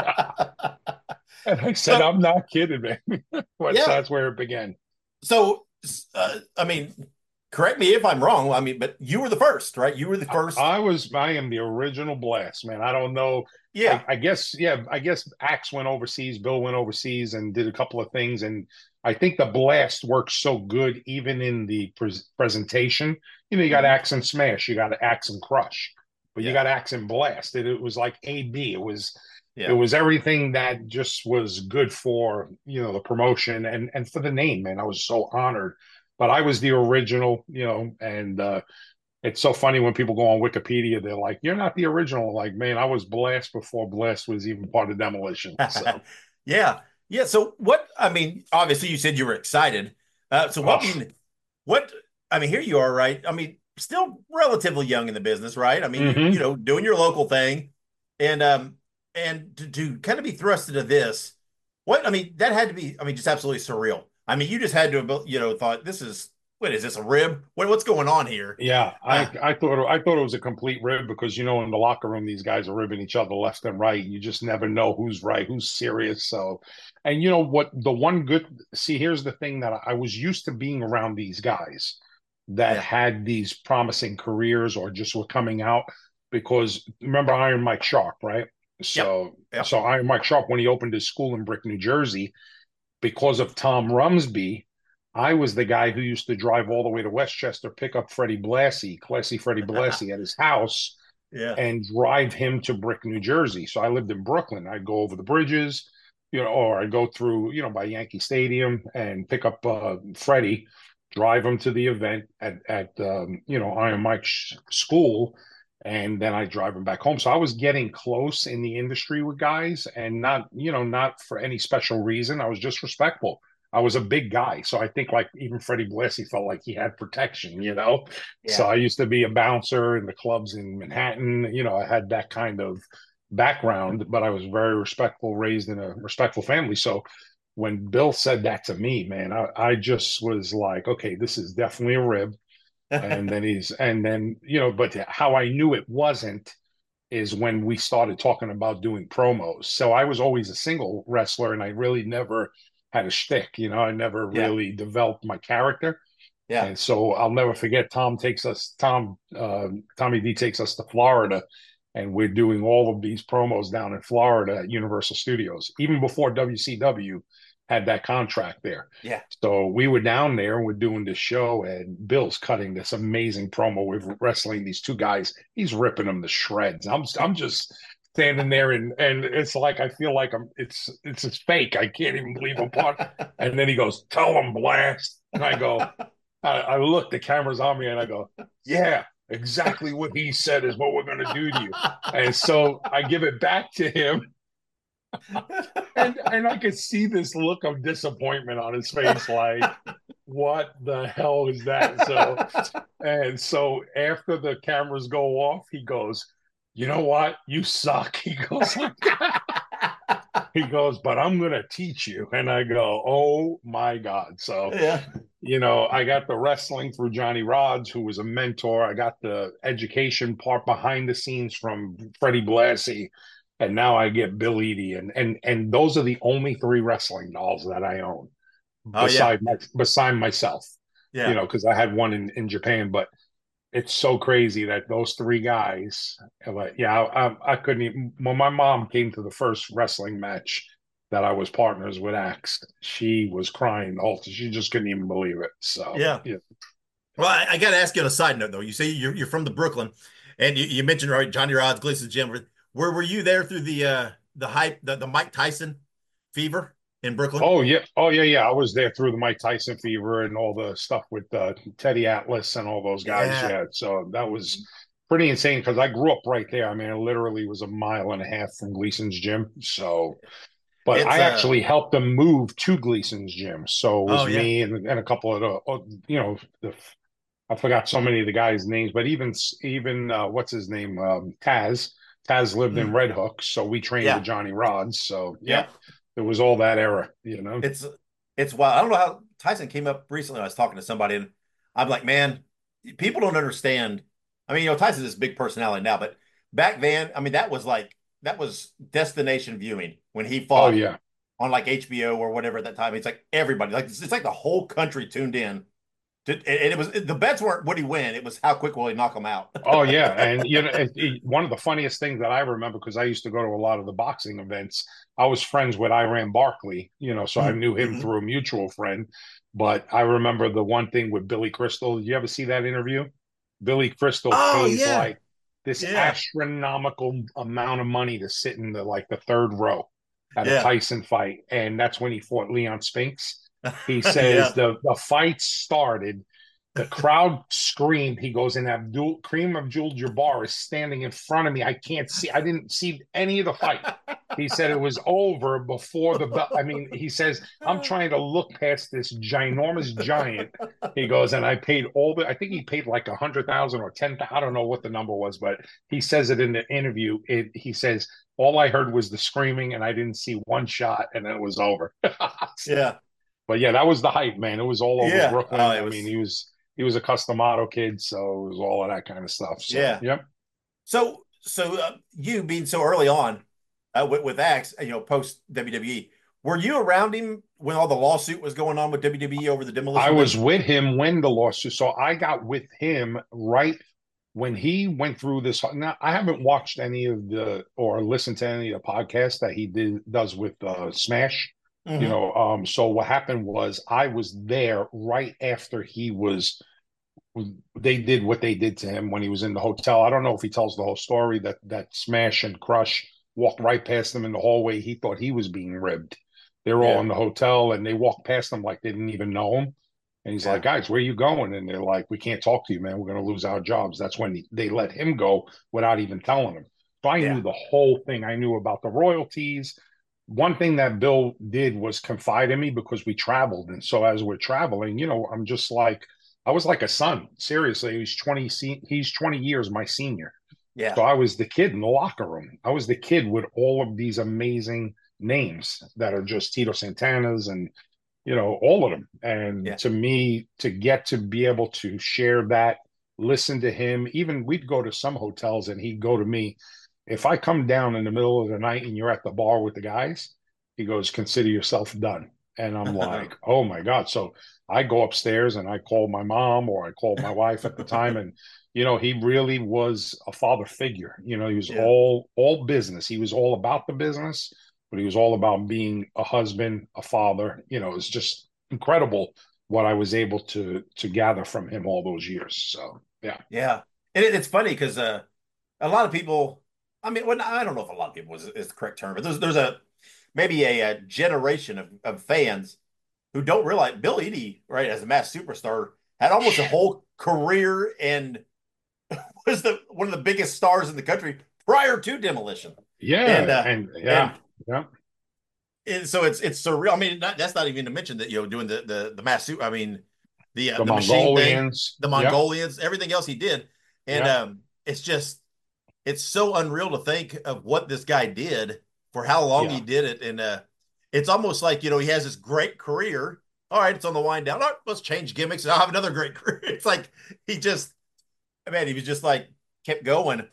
And I said, so, "I'm not kidding, man." But yeah. That's where it began. So, uh, I mean, correct me if I'm wrong. I mean, but you were the first, right? You were the first. I, I was, I am the original Blast, man. I don't know. Yeah. I, I guess, yeah, I guess Axe went overseas. Bill went overseas and did a couple of things. And I think the Blast works so good, even in the pre- presentation. You know, you got Axe and Smash, you got Axe and Crush. but Yeah. you got Axe and Blast. It, it was like A B. It was Yeah. it was everything that just was good for, you know, the promotion and and for the name, man. I was so honored. But I was the original, you know, and uh, it's so funny when people go on Wikipedia, they're like, "You're not the original." Like, man, I was Blast before Blast was even part of Demolition. So. Yeah. Yeah. So what, I mean, obviously you said you were excited. Uh, so what, Oh. I mean, what, I mean, here you are, right? I mean, still relatively young in the business, right? I mean, you, Mhm. you know, doing your local thing and, um, and to, to kind of be thrust into this, what, I mean, that had to be, I mean, just absolutely surreal. I mean, you just had to have, you know, thought this is, what is this, a rib? What, what's going on here? Yeah, I, Uh, I thought I thought it was a complete rib because you know in the locker room these guys are ribbing each other left and right. You just never know who's right, who's serious. So, and you know what? The one good see here's the thing that I was used to being around these guys that Yeah. had these promising careers or just were coming out because remember Iron Mike Sharp, right? So, Yep. so Iron Mike Sharp when he opened his school in Brick, New Jersey, because of Tom Rumsby. I was the guy who used to drive all the way to Westchester, pick up Freddie Blassie, classy Freddie Blassie at his house, Yeah. and drive him to Brick, New Jersey. So I lived in Brooklyn. I'd go over the bridges, you know, or I'd go through, you know, by Yankee Stadium and pick up uh, Freddie, drive him to the event at, at um, you know, Iron Mike's school, and then I drive him back home. So I was getting close in the industry with guys and not, you know, not for any special reason. I was just respectful. I was a big guy. So I think like even Freddie Blassie felt like he had protection, you know? Yeah. So I used to be a bouncer in the clubs in Manhattan. You know, I had that kind of background, but I was very respectful, raised in a respectful family. So when Bill said that to me, man, I, I just was like, okay, this is definitely a rib. And then he's, and then, you know, but how I knew it wasn't is when we started talking about doing promos. So I was always a single wrestler and I really never had a shtick, you know, I never Yeah. really developed my character. Yeah. And so I'll never forget Tom takes us, Tom, uh, Tommy D takes us to Florida and we're doing all of these promos down in Florida at Universal Studios, even before W C W had that contract there. Yeah. So we were down there and we're doing this show and Bill's cutting this amazing promo with wrestling these two guys. He's ripping them to shreds. I'm, I'm just standing there and and it's like I feel like I'm it's it's it's fake. I can't even believe I'm part. And then he goes, "Tell him, Blast." And I go, I, I look, the camera's on me, and I go, "Yeah, exactly what he said is what we're gonna do to you." And so I give it back to him, and and I could see this look of disappointment on his face, like, "What the hell is that?" So and so after the cameras go off, he goes, "You know what? You suck." He goes like he goes, "But I'm going to teach you." And I go, "Oh my God." So, Yeah. you know, I got the wrestling through Johnny Rods, who was a mentor. I got the education part behind the scenes from Freddie Blassie. And now I get Bill Eadie. And, and, and those are the only three wrestling dolls that I own Oh, beside, yeah. my, beside myself, Yeah. you know, because I had one in, in Japan. But it's so crazy that those three guys, but yeah, I, I couldn't even, when my mom came to the first wrestling match that I was partners with Axe, she was crying the whole time. She just couldn't even believe it. So, Yeah. yeah. Well, I, I got to ask you on a side note, though. You say you're, you're from the Brooklyn, and you, you mentioned, right, Johnny Rods, Gleason's Gym. Where were you there through the uh, the hype, the, the Mike Tyson fever in Brooklyn? Oh, yeah. Oh, yeah, yeah. I was there through the Mike Tyson fever and all the stuff with uh, Teddy Atlas and all those guys. Yeah. Yeah. So that was pretty insane because I grew up right there. I mean, it literally was a mile and a half from Gleason's Gym. So, but It's, I uh, actually helped them move to Gleason's Gym. So it was Oh, yeah. me and, and a couple of the, you know, the, I forgot so many of the guys' names, but even, even uh, what's his name? Um, Taz. Taz lived in Mm. Red Hook. So we trained Yeah. with Johnny Rods. So, yeah, Yeah. it was all that era, you know? It's it's wild. I don't know how Tyson came up recently. I was talking to somebody, and I'm like, man, people don't understand. I mean, you know, Tyson's this big personality now, but back then, I mean, that was like that was destination viewing when he Oh, fought yeah. on like H B O or whatever at that time. It's like everybody, like it's, it's like the whole country tuned in. To, and it was the bets weren't would he win; it was how quick will he knock him out. Oh yeah, and you know, it, it, one of the funniest things that I remember because I used to go to a lot of the boxing events. I was friends with Iran Barkley, you know, so I knew him Mhm. through a mutual friend. But I remember the one thing with Billy Crystal. Did you ever see that interview? Billy Crystal Oh, pays yeah. like this Yeah. astronomical amount of money to sit in the like the third row at Yeah. a Tyson fight, and that's when he fought Leon Spinks. He says Yeah. the the fight started. The crowd screamed. He goes, and Abdul Kareem Abdul-Jabbar is standing in front of me. I can't see. I didn't see any of the fight. He said it was over before the bell. I mean, he says, I'm trying to look past this ginormous giant. He goes, and I paid all the, I think he paid like a hundred thousand or ten. I don't know what the number was, but he says it in the interview. It, he says, all I heard was the screaming and I didn't see one shot and then it was over. Yeah. But yeah, that was the hype, man. It was all over Yeah. Brooklyn. Oh, it I was- mean, he was, he was a Customato kid. So it was all of that kind of stuff. So, Yeah. Yep. So, so uh, you being so early on uh, with, with Axe, you know, post W W E, were you around him when all the lawsuit was going on with W W E over the demolition? I was thing? with him when the lawsuit. So I got with him right when he went through this. Now I haven't watched any of the or listened to any of the podcasts that he did does with uh, Smash. Mhm. You know, um, so what happened was I was there right after he was. They did what they did to him when he was in the hotel. I don't know if he tells the whole story that that Smash and Crush walked right past him in the hallway. He thought he was being ribbed. They were all Yeah. in the hotel and they walked past him like they didn't even know him. And he's Yeah. like, guys, where are you going? And they're like, we can't talk to you, man. We're going to lose our jobs. That's when he, they let him go without even telling him. So I Yeah. knew the whole thing. I knew about the royalties. One thing that Bill did was confide in me because we traveled. And so as we're traveling, you know, I'm just like, I was like a son. Seriously, he's twenty. He's twenty years my senior. Yeah. So I was the kid in the locker room. I was the kid with all of these amazing names that are just Tito Santana's and, you know, all of them. And Yeah. to me, to get to be able to share that, listen to him, even we'd go to some hotels and he'd go to me. If I come down in the middle of the night and you're at the bar with the guys, he goes, consider yourself done. And I'm like, oh my God. So I go upstairs and I call my mom or I called my wife at the time. And, you know, he really was a father figure. You know, he was Yeah. all, all business. He was all about the business, but he was all about being a husband, a father. You know, it's just incredible what I was able to, to gather from him all those years. So, yeah. Yeah. And it, it's funny because uh, a lot of people, I mean, well, I don't know if a lot of people is, is the correct term, but there's, there's a, maybe a, a generation of, of fans who don't realize Bill Eadie, right, as a mass superstar, had almost a whole career and was the one of the biggest stars in the country prior to Demolition. Yeah. And, uh, and yeah. and- yeah. And so it's it's surreal. I mean, not, that's not even to mention that, you know, doing the the the mass suit. I mean, the uh, The the, machine thing, Mongolians. the Yep. Mongolians, everything else he did, and Yep. um, it's just it's so unreal to think of what this guy did for how long Yeah. he did it, and uh, it's almost like, you know, he has this great career. All right, it's on the wind down. All right, let's change gimmicks and I'll have another great career. It's like he just, man, he was just like kept going.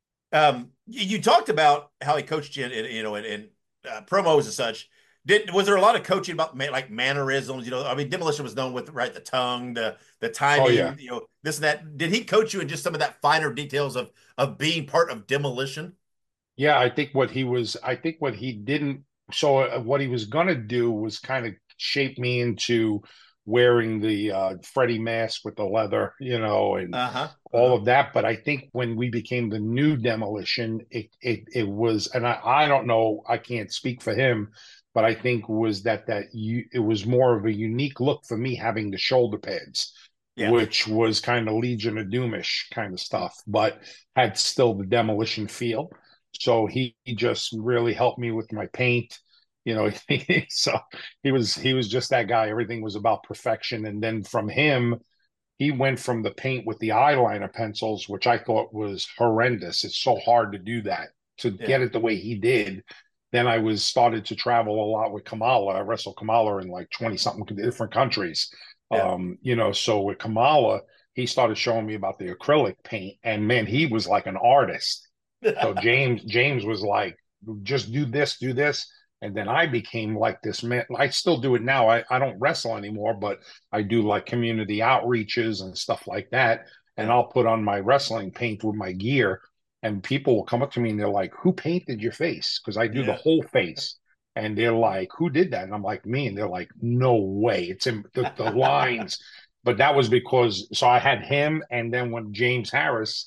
Um, you, you talked about how he coached you, in, you know, in, in uh, promos and such. Did was there a lot of coaching about ma- like mannerisms? You know, I mean, Demolition was known with right the tongue, the the timing, Oh, yeah. you know, this and that. Did he coach you in just some of that finer details of of being part of Demolition? Yeah, I think what he was, I think what he didn't, so uh, what he was going to do was kind of shape me into wearing the uh, Freddie mask with the leather, you know, and Uh-huh. all of that. But I think when we became the new Demolition, it it it was, and I, I don't know, I can't speak for him, but I think was that that you it was more of a unique look for me having the shoulder pads, Yeah. which was kind of Legion of Doomish kind of stuff, but had still the Demolition feel. So he, he just really helped me with my paint, you know. So he was he was just that guy. Everything was about perfection. And then from him, he went from the paint with the eyeliner pencils, which I thought was horrendous. It's so hard to do that, to Yeah. get it the way he did. Then I was started to travel a lot with Kamala. I wrestled Kamala in like twenty something different countries. Yeah. Um, you know, so with Kamala, he started showing me about the acrylic paint, and man, he was like an artist. So James, James was like, just do this, do this. And then I became like this man. I still do it now. I, I don't wrestle anymore, but I do like community outreaches and stuff like that. And I'll put on my wrestling paint with my gear, and people will come up to me and they're like, who painted your face? Because I do Yeah. the whole face. And they're like, who did that? And I'm like, me. And they're like, no way. It's in the, the lines. But that was because, so I had him. And then when James Harris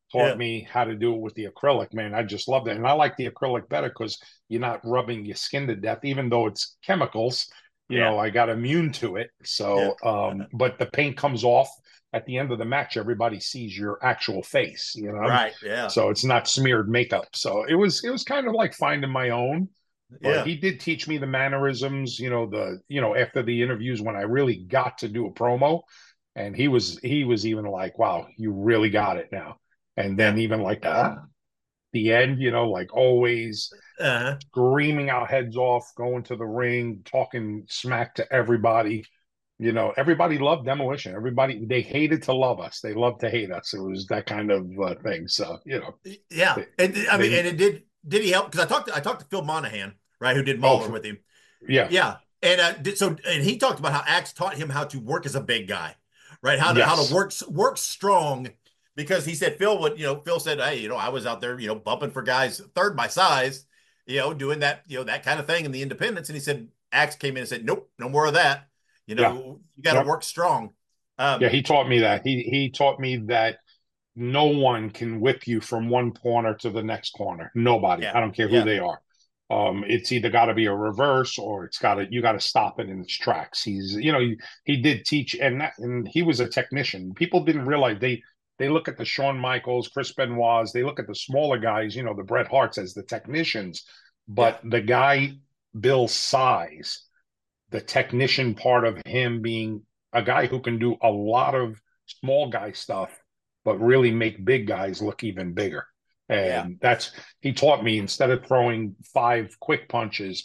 taught Yeah. me how to do it with the acrylic, man. I just loved it. And I like the acrylic better because you're not rubbing your skin to death, even though it's chemicals. You Yeah. know, I got immune to it. So, um, but the paint comes off at the end of the match. Everybody sees your actual face, you know? Right. Yeah. So it's not smeared makeup. So it was, it was kind of like finding my own. But Yeah. he did teach me the mannerisms, you know, the, you know, after the interviews when I really got to do a promo. And he was, he was even like, wow, you really got it now. And then even like uh, the end, you know, like always uh-huh. screaming our heads off, going to the ring, talking smack to everybody. You know, everybody loved Demolition. Everybody, they hated to love us. They loved to hate us. It was that kind of uh, thing. So, you know. Yeah. They, and, I mean, they, and it did, did he help? Because I talked to, I talked to Phil Monahan, right, who did Mauler oh, with him. Yeah. Yeah. And uh, did, so, and he talked about how Axe taught him how to work as a big guy, right? How to, yes. how to work, work strong. Because he said Phil would, you know, Phil said, hey, you know, I was out there, you know, bumping for guys third by size, you know, doing that, you know, that kind of thing in the independents. And he said, Axe came in and said, nope, no more of that. You know, yeah. you got to yep. work strong. Um, yeah, he taught me that. He he taught me that no one can whip you from one corner to the next corner. Nobody. Yeah. I don't care who yeah. they are. Um, it's either got to be a reverse or it's got to, you got to stop it in its tracks. He's, you know, he, he did teach, and that, and he was a technician. People didn't realize they, They look at the Shawn Michaels, Chris Benoit's, they look at the smaller guys, you know, the Bret Harts as the technicians. But yeah. the guy, Bill's size, the technician part of him being a guy who can do a lot of small guy stuff, but really make big guys look even bigger. And yeah. that's, he taught me, instead of throwing five quick punches,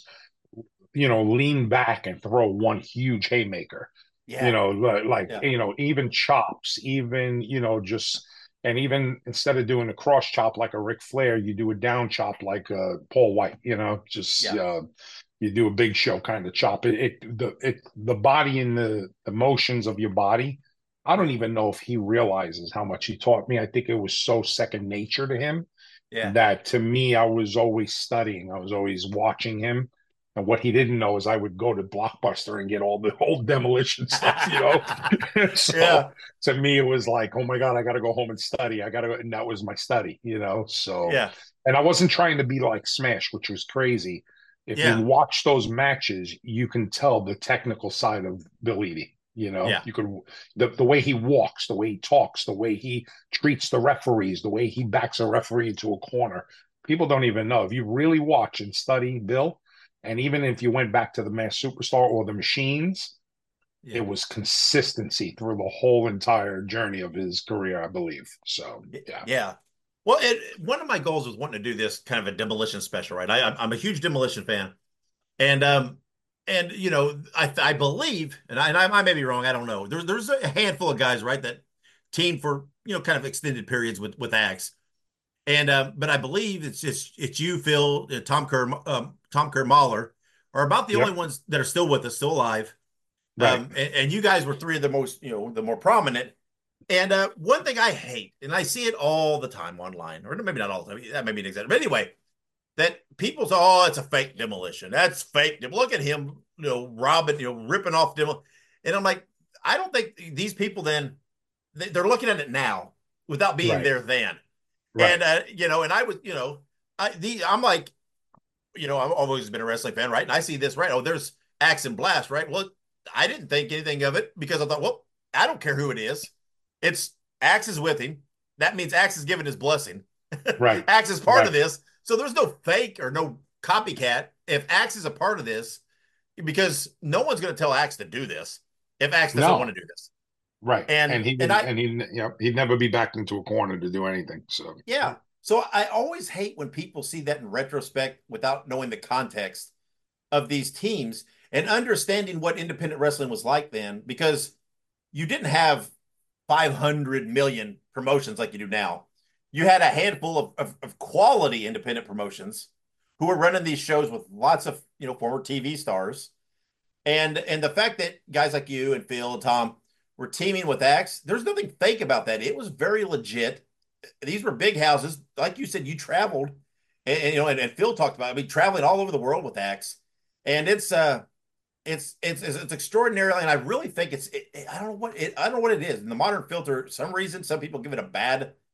you know, lean back and throw one huge haymaker. Yeah. You know, like, yeah. you know, even chops, even, you know, just, and even instead of doing a cross chop like a Ric Flair, you do a down chop like uh, Paul White, you know, just, yeah. uh, you do a big show kind of chop. It, it, the, it, the body and the, the motions of your body, I don't even know if he realizes how much he taught me. I think it was so second nature to him yeah. that to me, I was always studying. I was always watching him. And what he didn't know is I would go to Blockbuster and get all the old Demolition stuff, you know? so yeah. to me, it was like, oh my God, I got to go home and study. I got to go. And that was my study, you know? So, yeah. And I wasn't trying to be like Smash, which was crazy. If yeah. you watch those matches, you can tell the technical side of Bill Eadie, you know? Yeah. You could, the, the way he walks, the way he talks, the way he treats the referees, the way he backs a referee into a corner. People don't even know. If you really watch and study Bill, and even if you went back to the Masked Superstar or the Machines, yeah. it was consistency through the whole entire journey of his career, I believe. So, yeah. Yeah. Well, it, one of my goals was wanting to do this kind of a Demolition special, right? I, I'm a huge Demolition fan. And, um, and you know, I I believe, and I, and I, I may be wrong, I don't know. There, there's a handful of guys, right, that teamed for, you know, kind of extended periods with, with Axe. And um, but I believe it's just it's you, Phil, uh, Tom Kerr, um, Tom Kerr, Mauler are about the yep. only ones that are still with us, still alive. Right. Um, and, and you guys were three of the most, you know, the more prominent. And uh, one thing I hate, and I see it all the time online, or maybe not all the time, that may be an example, but anyway, that people say, "Oh, it's a fake Demolition. That's fake. Look at him, you know, robbing, you know, ripping off Demolition." And I'm like, I don't think these people then they, they're looking at it now without being right. there then. Right. And, uh, you know, and I was, you know, I, the, I'm like, you know, I've always been a wrestling fan, right? And I see this, right? Oh, there's Axe and Blast, right? Well, I didn't think anything of it because I thought, well, I don't care who it is. It's Axe is with him. That means Axe is giving his blessing. Right. Axe is part right. of this. So there's no fake or no copycat if Axe is a part of this, because no one's going to tell Axe to do this if Axe doesn't no. want to do this. Right. And, and he and, I, and he you know, he'd never be backed into a corner to do anything. So yeah. So I always hate when people see that in retrospect without knowing the context of these teams and understanding what independent wrestling was like then, because you didn't have five hundred million promotions like you do now. You had a handful of, of, of quality independent promotions who were running these shows with lots of, you know, former T V stars. And, and the fact that guys like you and Phil and Tom were teaming with Axe, there's nothing fake about that. It was very legit. These were big houses. Like you said, you traveled, and, and you know, and, and Phil talked about, I mean, traveling all over the world with Axe. And it's, uh, it's, it's, it's, it's extraordinary. And I really think it's, it, it, I don't know what it, I don't know what it is. In the modern filter, some reason, some people give it a bad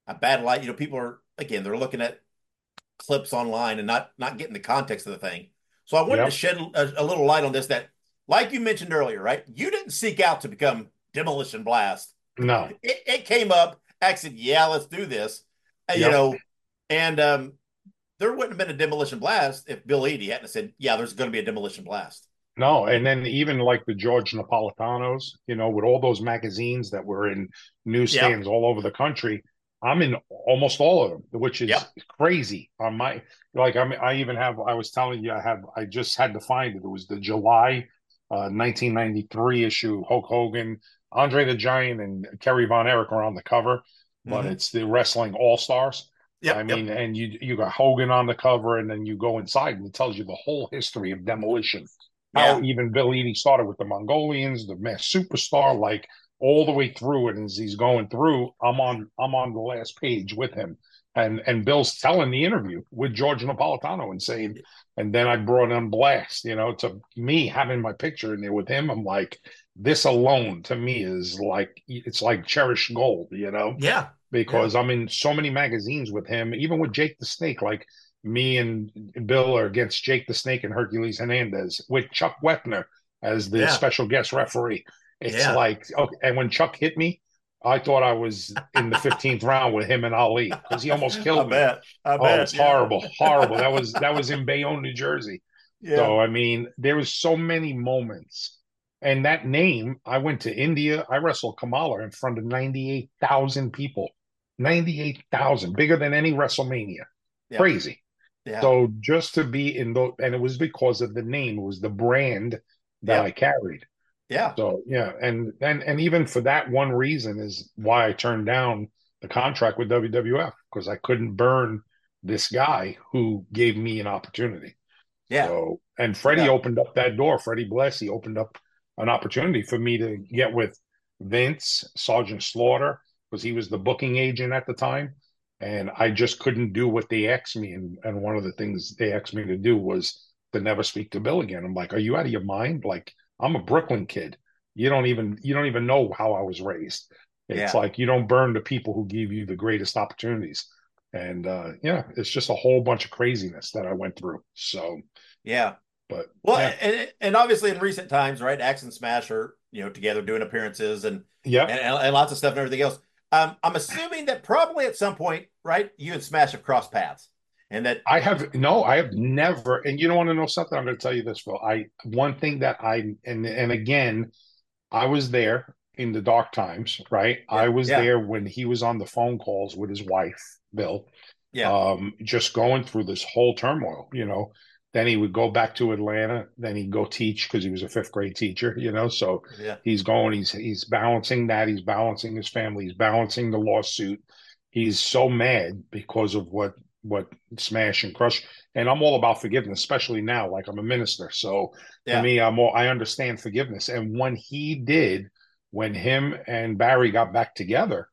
a bad light. You know, people are, again, they're looking at clips online and not not getting the context of the thing. So I wanted Yep. to shed a, a little light on this. That, like you mentioned earlier, right? You didn't seek out to become Demolition Blast. No. It, it came up. I said, "Yeah, let's do this." Uh, You Yep. know, and um, there wouldn't have been a Demolition Blast if Bill Eadie hadn't said, "Yeah, there's going to be a Demolition Blast." No, and then even like the George Napolitanos, you know, with all those magazines that were in newsstands all over the country, I'm in almost all of them, which is Yep. crazy. On my like, I mean, I even have. I was telling you, I have. I just had to find it. It was the July uh, nineteen ninety-three issue. Hulk Hogan, Andre the Giant, and Kerry Von Erich are on the cover, but Mhm. it's the Wrestling All Stars. Yep, I mean, yep. and you you got Hogan on the cover, and then you go inside, and it tells you the whole history of Demolition. How Yeah. even Bill Eadie started with the Mongolians, the Mass Superstar, like all the way through it. And as he's going through, I'm on I'm on the last page with him, and and Bill's telling the interview with George Napolitano and saying, and then I brought on blast, you know, to me having my picture in there with him. I'm like, this alone to me is like it's like cherished gold, you know, Yeah. because I'm in so many magazines with him, even with Jake the Snake, like. Me and Bill are against Jake the Snake and Hercules Hernandez with Chuck Wepner as the Yeah. special guest referee. It's Yeah. like, okay, and when Chuck hit me, I thought I was in the fifteenth round with him and Ali because he almost killed I me. bet. I Oh, bet. it's yeah. horrible, horrible. That was that was in Bayonne, New Jersey. Yeah. So I mean, there was so many moments. And that name, I went to India. I wrestled Kamala in front of ninety-eight thousand people. ninety-eight thousand, bigger than any WrestleMania. Yeah. Crazy. Yeah. So just to be in the, and it was because of the name, it was the brand that Yeah. I carried. Yeah. So yeah, and and and even for that one reason is why I turned down the contract with W W F because I couldn't burn this guy who gave me an opportunity. Yeah. So and Freddie Yeah. opened up that door. Freddie Blassie opened up an opportunity for me to get with Vince, Sergeant Slaughter, because he was the booking agent at the time. And I just couldn't do what they asked me. And, and one of the things they asked me to do was to never speak to Bill again. I'm like, are you out of your mind? Like, I'm a Brooklyn kid. You don't even you don't even know how I was raised. It's Yeah. like you don't burn the people who give you the greatest opportunities. And uh, yeah, it's just a whole bunch of craziness that I went through. So Yeah. but Well, yeah. and, and obviously in recent times, right? Axe and Smash are, you know, together doing appearances and Yeah. and, and lots of stuff and everything else. Um, I'm assuming that probably at some point, right, you and Smash have crossed paths, and that I have no, I have never, and you don't want to know something. I'm going to tell you this, Phil. I one thing that I and and again, I was there in the dark times, right? I was yeah. there when he was on the phone calls with his wife, Bill. Yeah. Um, just going through this whole turmoil, you know. Then he would go back to Atlanta. Then he'd go teach because he was a fifth grade teacher, you know. So Yeah. he's going, he's he's balancing that, he's balancing his family, he's balancing the lawsuit. He's so mad because of what what Smash and Crush. And I'm all about forgiveness, especially now. Like I'm a minister, so Yeah. to me, I'm all I understand forgiveness. And when he did, when him and Barry got back together,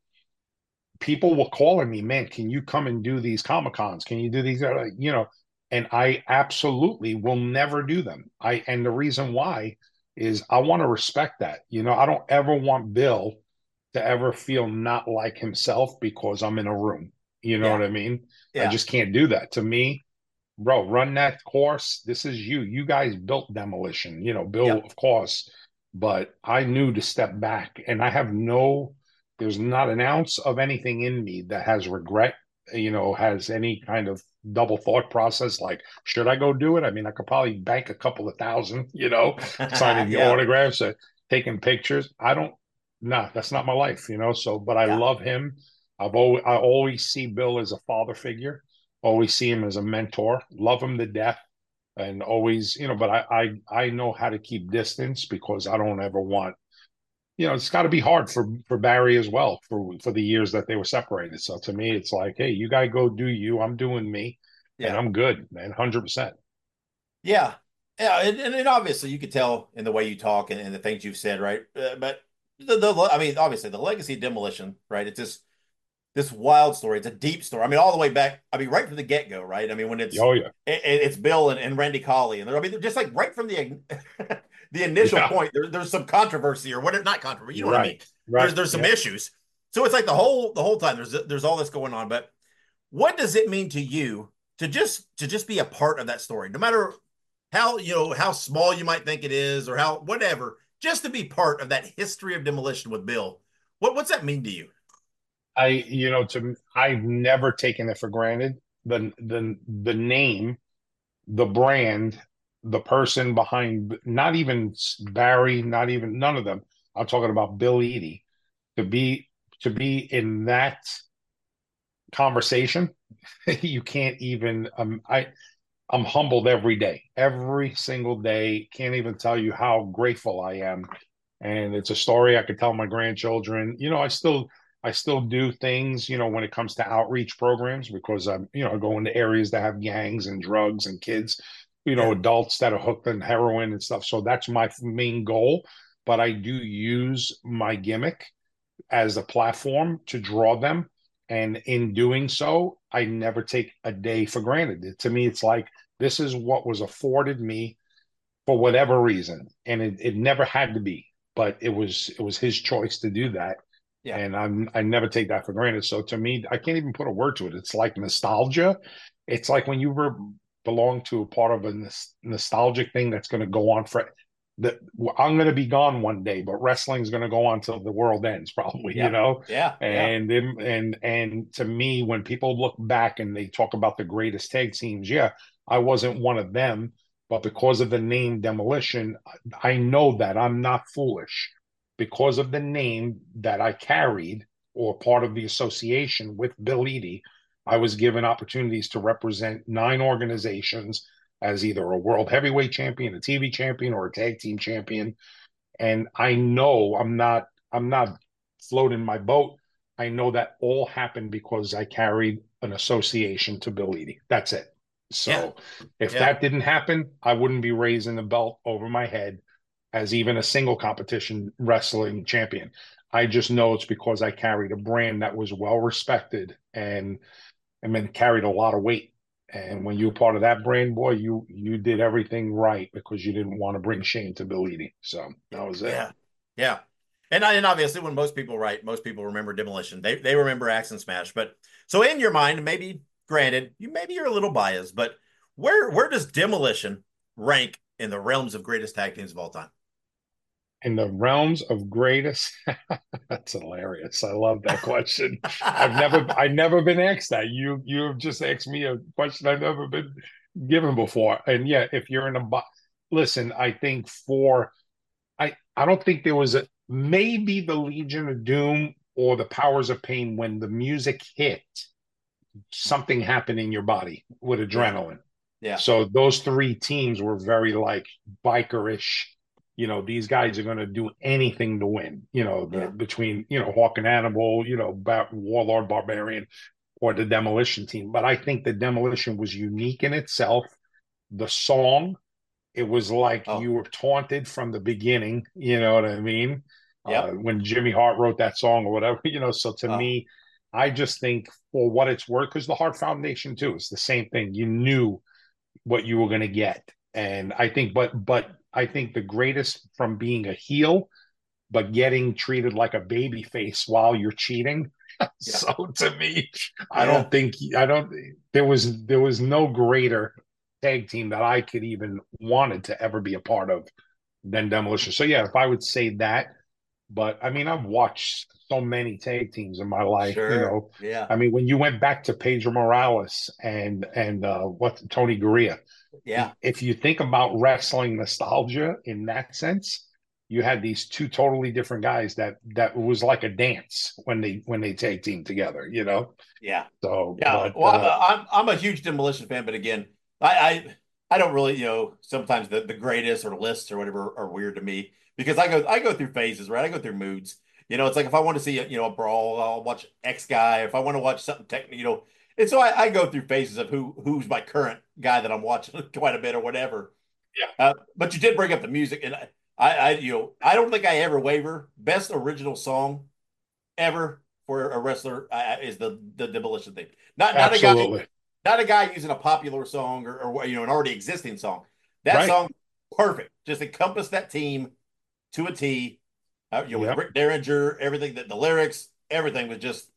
people were calling me, man, can you come and do these Comic Cons? Can you do these? Like, you know. And I absolutely will never do them. I and the reason why is I want to respect that. You know, I don't ever want Bill to ever feel not like himself because I'm in a room. You know Yeah. what I mean? I Yeah. just can't do that. To me, bro, run that course. This is you. You guys built Demolition, you know, Bill, Yep. of course. But I knew to step back. And I have no, there's not an ounce of anything in me that has regret, you know, has any kind of double thought process like, should I go do it? I mean, I could probably bank a couple of thousand, you know, signing Yeah. autographs, uh, taking pictures. I don't, nah, that's not my life, you know. So, but I Yeah. love him. I've always, I always see Bill as a father figure, always see him as a mentor, love him to death, and always, you know, but I, I, I know how to keep distance because I don't ever want, you know, it's got to be hard for for Barry as well for for the years that they were separated. So to me, it's like, hey, you gotta go do you. I'm doing me, and Yeah. I'm good, man, hundred percent. Yeah. Yeah. And, and, and obviously you could tell in the way you talk and, and the things you've said, right? Uh, but the, the, I mean, obviously the legacy of Demolition, right? It's this, this wild story. It's a deep story. I mean, all the way back, I mean, right from the get go, right? I mean, when it's, Oh yeah, it, it's Bill and, and Randy Colley. And they're, I mean, they're just like right from the, the initial Yeah. point, there, there's some controversy or what, not controversy, you know what I mean? right, right. There's, there's some Yeah. issues. So it's like the whole the whole time there's there's all this going on. But what does it mean to you to just to just be a part of that story, no matter how you know how small you might think it is or how whatever, just to be part of that history of demolition with Bill? What what's that mean to you? I, you know, to I've never taken it for granted. The the the name, the brand, the person behind, not even Barry, not even none of them. I'm talking about Bill Eadie. To be to be in that conversation, you can't even. Um, I I'm humbled every day, every single day. Can't even tell you how grateful I am. And it's a story I could tell my grandchildren. You know, I still I still do things, you know, when it comes to outreach programs because I'm, you know, I go into areas that have gangs and drugs and kids, you know, yeah. adults that are hooked on heroin and stuff. So that's my main goal. But I do use my gimmick as a platform to draw them. And in doing so, I never take a day for granted. To me, it's like, this is what was afforded me for whatever reason. And it, it never had to be, but it was, it was his choice to do that. Yeah. And I'm, I never take that for granted. So to me, I can't even put a word to it. It's like nostalgia. It's like when you were belong to a part of a nostalgic thing that's going to go on for that. I'm going to be gone one day, but wrestling's going to go on till the world ends, probably, yeah. you know? Yeah. And, yeah. and, and to me, when people look back and they talk about the greatest tag teams, yeah, I wasn't one of them, but because of the name Demolition, I know that I'm not foolish. Because of the name that I carried or part of the association with Bill Eadie, I was given opportunities to represent nine organizations as either a world heavyweight champion, a T V champion, or a tag team champion. And I know I'm not, I'm not floating my boat. I know that all happened because I carried an association to Bill Eadie. That's it. So yeah. if yeah. that didn't happen, I wouldn't be raising the belt over my head as even a single competition wrestling champion. I just know it's because I carried a brand that was well respected and I mean carried a lot of weight. And when you were part of that brand, boy, you you did everything right because you didn't want to bring shame to Bill Eadie. So that was it. Yeah, yeah. And and obviously, when most people write, most people remember Demolition. They they remember Axe and Smash. But so in your mind, maybe granted, you maybe you're a little biased, but where where does Demolition rank in the realms of greatest tag teams of all time? In the realms of greatest, that's hilarious. I love that question. I've never, I've never been asked that. You, you have just asked me a question I've never been given before. And yeah, if you're in a, listen, I think for, I, I don't think there was a maybe the Legion of Doom or the Powers of Pain when the music hit, something happened in your body with adrenaline. Yeah. So those three teams were very like bikerish. You know, these guys are going to do anything to win, you know, the, yeah. between, you know, Hawk and Animal, you know, Bar- Warlord Barbarian or the Demolition team. But I think the Demolition was unique in itself. The song, it was like oh. you were taunted from the beginning, you know what I mean? Yep. Uh, when Jimmy Hart wrote that song or whatever, you know, so to oh. me, I just think for what it's worth, because the Hart Foundation too, it's the same thing. You knew what you were going to get. And I think, but, but, I think the greatest from being a heel, but getting treated like a baby face while you're cheating. Yeah. So to me, I yeah. don't think I don't there was there was no greater tag team that I could even wanted to ever be a part of than Demolition. So yeah, if I would say that, but I mean I've watched so many tag teams in my life. Sure. You know, yeah. I mean when you went back to Pedro Morales and and uh, what Tony Gurria. Yeah. If you think about wrestling nostalgia in that sense, you had these two totally different guys that that was like a dance when they when they tag team together, you know? Yeah. So yeah. But, well, uh, I'm, a, I'm I'm a huge Demolition fan, but again, I I, I don't really, you know, sometimes the, the greatest or lists or whatever are weird to me because I go I go through phases, right? I go through moods. You know, it's like if I want to see a, you know, a brawl, I'll watch X guy. If I want to watch something technical, you know. And so I, I go through phases of who who's my current guy that I'm watching quite a bit or whatever. Yeah. Uh, but you did bring up the music, and I, I, I, you know, I don't think I ever waver. Best original song ever for a wrestler uh, is the the Demolition theme. Not not Absolutely. a guy, not a guy using a popular song or, or you know an already existing song. That right. song, perfect. Just encompass that team to a T. Uh, you know, yep. with Rick Derringer, everything that the lyrics. everything was just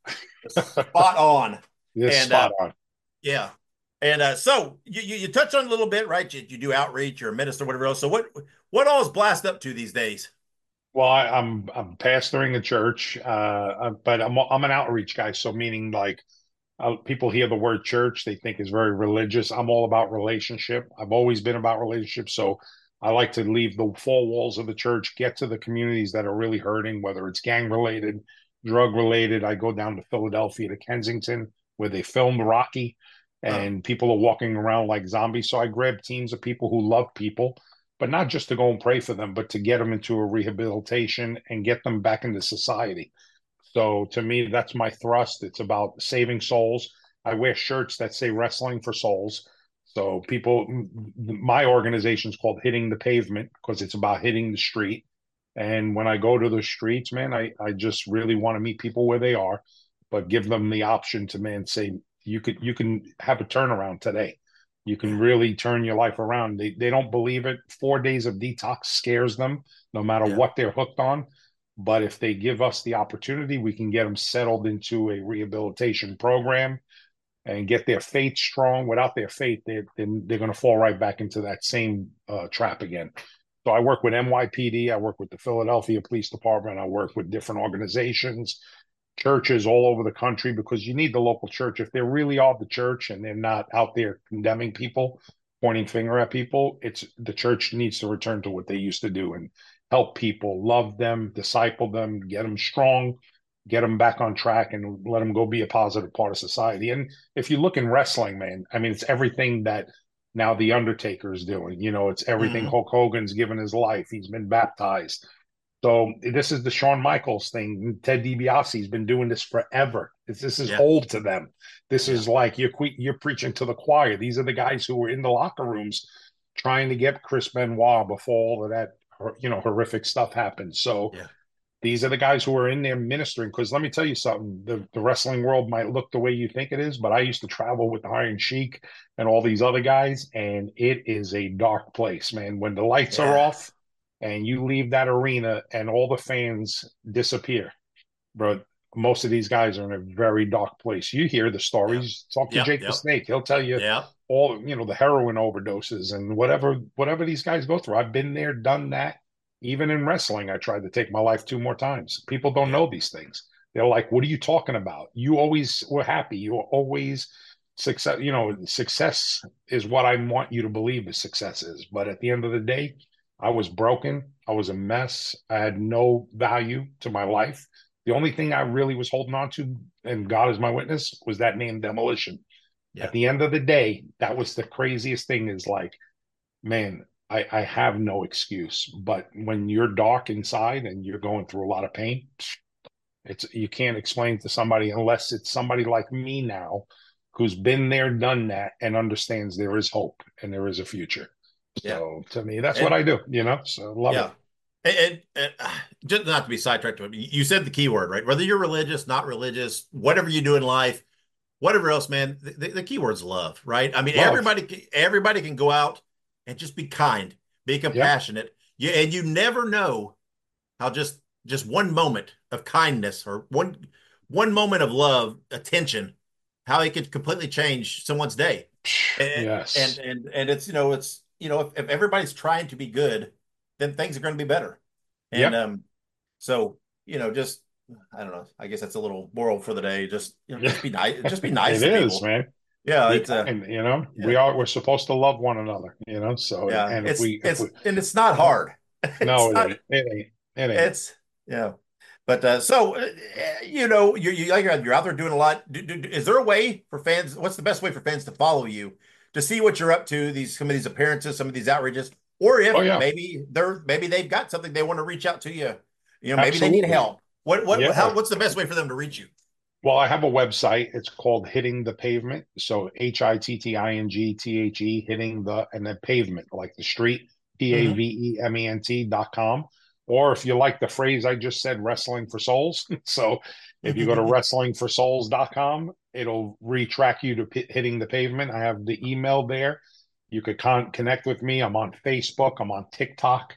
spot on. Yes, and, spot uh, on. Yeah. And uh, so you, you you touched on it a little bit, right? You, you do outreach, you're a minister, whatever else. So what what all is Blast up to these days? Well, I, I'm I'm pastoring a church, uh, but I'm I'm an outreach guy. So meaning like uh, people hear the word church, they think it's very religious. I'm all about relationship. I've always been about relationships. So I like to leave the four walls of the church, get to the communities that are really hurting, whether it's gang related, drug related. I go down to Philadelphia to Kensington where they filmed Rocky, and oh. people are walking around like zombies. So I grab teams of people who love people, but not just to go and pray for them, but to get them into a rehabilitation and get them back into society. So to me, that's my thrust. It's about saving souls. I wear shirts that say Wrestling for Souls. So people, my organization is called Hitting the Pavement because it's about hitting the street. And when I go to the streets, man, I, I just really want to meet people where they are, but give them the option to, man, say, you could, you can have a turnaround today. You can really turn your life around. They they don't believe it. Four days of detox scares them, no matter yeah. what they're hooked on. But if they give us the opportunity, we can get them settled into a rehabilitation program and get their faith strong. Without their faith, they're, they're going to fall right back into that same uh, trap again. So I work with N Y P D. I work with the Philadelphia Police Department. I work with different organizations, churches all over the country, because you need the local church. If they really are the church and they're not out there condemning people, pointing finger at people, it's the church needs to return to what they used to do and help people, love them, disciple them, get them strong, get them back on track, and let them go be a positive part of society. And if you look in wrestling, man, I mean, it's everything that now the Undertaker is doing. You know, it's everything. Mm-hmm. Hulk Hogan's given his life. He's been baptized. So this is the Shawn Michaels thing. Ted DiBiase's been doing this forever. This, this is yeah. old to them. This yeah. is like you're you're preaching to the choir. These are the guys who were in the locker rooms trying to get Chris Benoit before all of that, you know, horrific stuff happened. So yeah. these are the guys who are in there ministering. Because let me tell you something: the, the wrestling world might look the way you think it is, but I used to travel with the Iron Sheik and all these other guys, and it is a dark place, man. When the lights yeah. are off and you leave that arena and all the fans disappear, bro, most of these guys are in a very dark place. You hear the stories. Yeah. Talk to yep, Jake yep. the Snake. He'll tell you yep. all, you know, the heroin overdoses and whatever, whatever these guys go through. I've been there, done that. Even in wrestling, I tried to take my life two more times. People don't know these things. They're like, what are you talking about? You always were happy. You were always success. You know, success is what I want you to believe is success is. But at the end of the day, I was broken. I was a mess. I had no value to my life. The only thing I really was holding on to, and God is my witness, was that name Demolition. Yeah. At the end of the day, that was the craziest thing is like, man, I, I have no excuse. But when you're dark inside and you're going through a lot of pain, it's you can't explain to somebody unless it's somebody like me now who's been there, done that, and understands there is hope and there is a future. Yeah. So to me, that's and, what I do, you know, so love yeah. it. And, and, and just not to be sidetracked, you said the key word, right? Whether you're religious, not religious, whatever you do in life, whatever else, man, the, the key word's love, right? I mean, love. everybody, everybody can go out and just be kind, be compassionate. Yeah. You, and you never know how just, just one moment of kindness or one, one moment of love, attention, how it could completely change someone's day. And, yes. And, and, and it's, you know, it's, you know, if, if everybody's trying to be good, then things are going to be better. And yep. um, so, you know, just, I don't know, I guess that's a little moral for the day. Just, you know, just be nice. Just be nice. It to is, people. man. Yeah. We, it's, uh, and, you know, yeah. we are, we're supposed to love one another, you know, so, yeah. and it's, if we, it's, if we, and it's not hard. It's no, it, not, ain't. it ain't, it ain't. It's, yeah. But, uh, so, uh, you know, you, you, like you're out there doing a lot. Do, do, is there a way for fans? What's the best way for fans to follow you, to see what you're up to, these, some of these appearances, some of these outreaches, or if oh, yeah. maybe they're, maybe they've got something they want to reach out to you, you know, maybe Absolutely. They need help. What, what, yeah. how, what's the best way for them to reach you? Well, I have a website. It's called Hitting the Pavement. So H I T T I N G T H E, hitting the, and then pavement, like the street, P A V E M E N T dot com. Or if you like the phrase I just said, Wrestling for Souls. So if you go to wrestling for souls dot com, it'll retrack you to p- Hitting the Pavement. I have the email there. You could con- connect with me. I'm on Facebook. I'm on TikTok.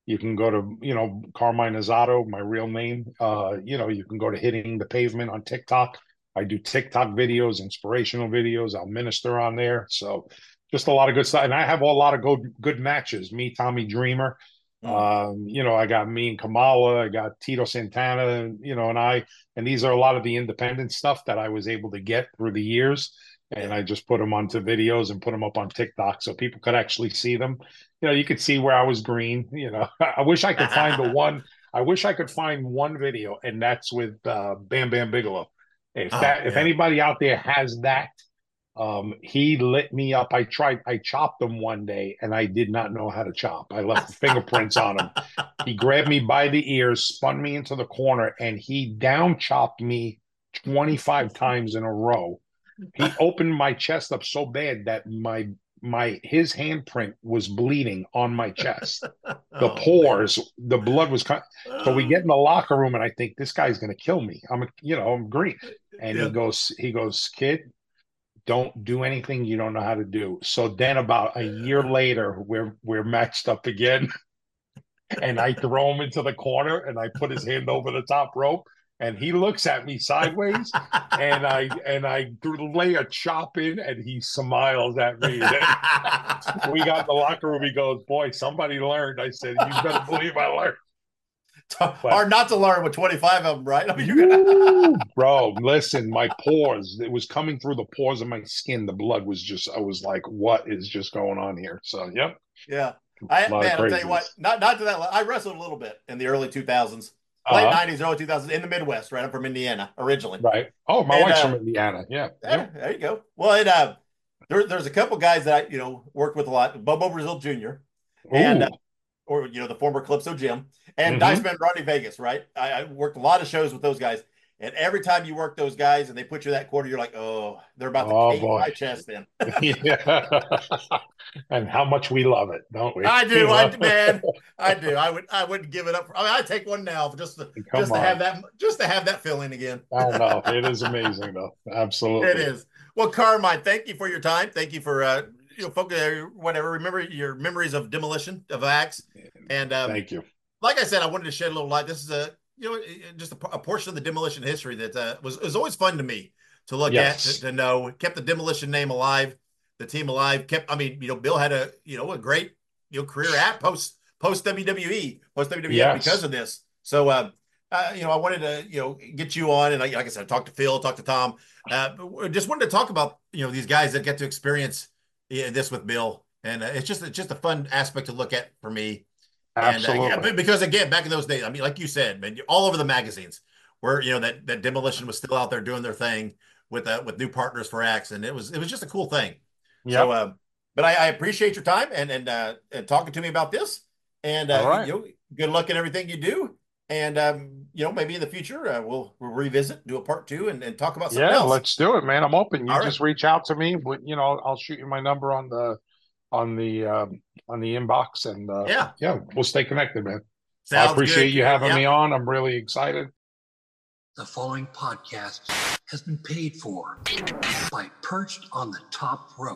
You can go to, you know, Carmine Azzato, my real name. Uh, you know, you can go to Hitting the Pavement on TikTok. I do TikTok videos, inspirational videos. I'll minister on there. So just a lot of good stuff. And I have a lot of good, good matches. Me, Tommy Dreamer. Mm. Um, you know, I got me and Kamala. I got Tito Santana, you know, and I. And these are a lot of the independent stuff that I was able to get through the years. And I just put them onto videos and put them up on TikTok so people could actually see them. You know, you could see where I was green. You know, I wish I could find the one. I wish I could find one video, and that's with uh, Bam Bam Bigelow. If that, oh, yeah. if anybody out there has that, um, he lit me up. I tried. I chopped him one day, and I did not know how to chop. I left fingerprints on him. He grabbed me by the ears, spun me into the corner, and he down chopped me twenty-five times in a row. He opened my chest up so bad that my my his handprint was bleeding on my chest. The oh, pores, man. The blood was cut. So we get in the locker room, and I think this guy's going to kill me. I'm, a, you know, I'm green. And yeah. he goes, he goes, kid, don't do anything you don't know how to do. So then, about a year later, we're we're matched up again, and I throw him into the corner, and I put his hand over the top rope. And he looks at me sideways, and I and I lay a chop in, and he smiles at me. We got in the locker room. He goes, "Boy, somebody learned." I said, "You better believe I learned." But, hard not to learn with twenty-five of them, right? I mean, you're gonna... woo, bro, listen, my pores. It was coming through the pores of my skin. The blood was just. I was like, "What is just going on here?" So, yep. Yeah, I man, I'll tell you what. Not not to that. I wrestled a little bit in the early two thousands. Late uh-huh. nineties, early two thousands in the Midwest, right? I'm from Indiana originally. Right. Oh, my and, wife's uh, from Indiana. Yeah. yeah. yeah. There you go. Well, it, uh, there, there's a couple guys that I, you know, worked with a lot. Bobo Brazil Junior and, uh, or, you know, the former Calypso Jim and mm-hmm. Diceman Rodney Vegas, right? I, I worked a lot of shows with those guys. And every time you work those guys and they put you that quarter, you're like, oh, they're about to oh, cave my chest in. Yeah. And how much we love it, don't we? I do, I, man. I do. I would I wouldn't give it up. For, I mean, I'd take one now just to Come just to on. have that just to have that feeling again. I know. It is amazing though. Absolutely. It is. Well, Carmine, thank you for your time. Thank you for uh you know focus whatever. Remember your memories of Demolition of Axe. And um, thank you. Like I said, I wanted to shed a little light. This is a you know, just a, a portion of the Demolition history that uh, was was always fun to me to look yes. at, to, to know. Kept the Demolition name alive, the team alive. Kept, I mean, you know, Bill had a you know a great you know career at post post W W E, post W W E yes. because of this. So, uh, uh, you know, I wanted to you know get you on, and like, like I said, I talked to Phil, talked to Tom. Uh, just wanted to talk about you know these guys that get to experience yeah, this with Bill, and uh, it's just it's just a fun aspect to look at for me. Absolutely. And, uh, yeah, because again, back in those days, I mean, like you said, man, all over the magazines where, you know, that, that Demolition was still out there doing their thing with, uh, with new partners for Axe. And it was, it was just a cool thing. Yeah. So, uh, but I, I appreciate your time and, and, uh, and talking to me about this and, uh, right. you know, good luck in everything you do. And, um, you know, maybe in the future, uh, we'll, we'll revisit, do a part two and, and talk about something yeah, else. Let's do it, man. I'm open. You all just right. reach out to me, but you know, I'll shoot you my number on the, on the um, on the inbox and uh, yeah yeah we'll stay connected, man. Sounds I appreciate good. you having yeah. me on. I'm really excited. The following podcast has been paid for by Perched on the Top Rope.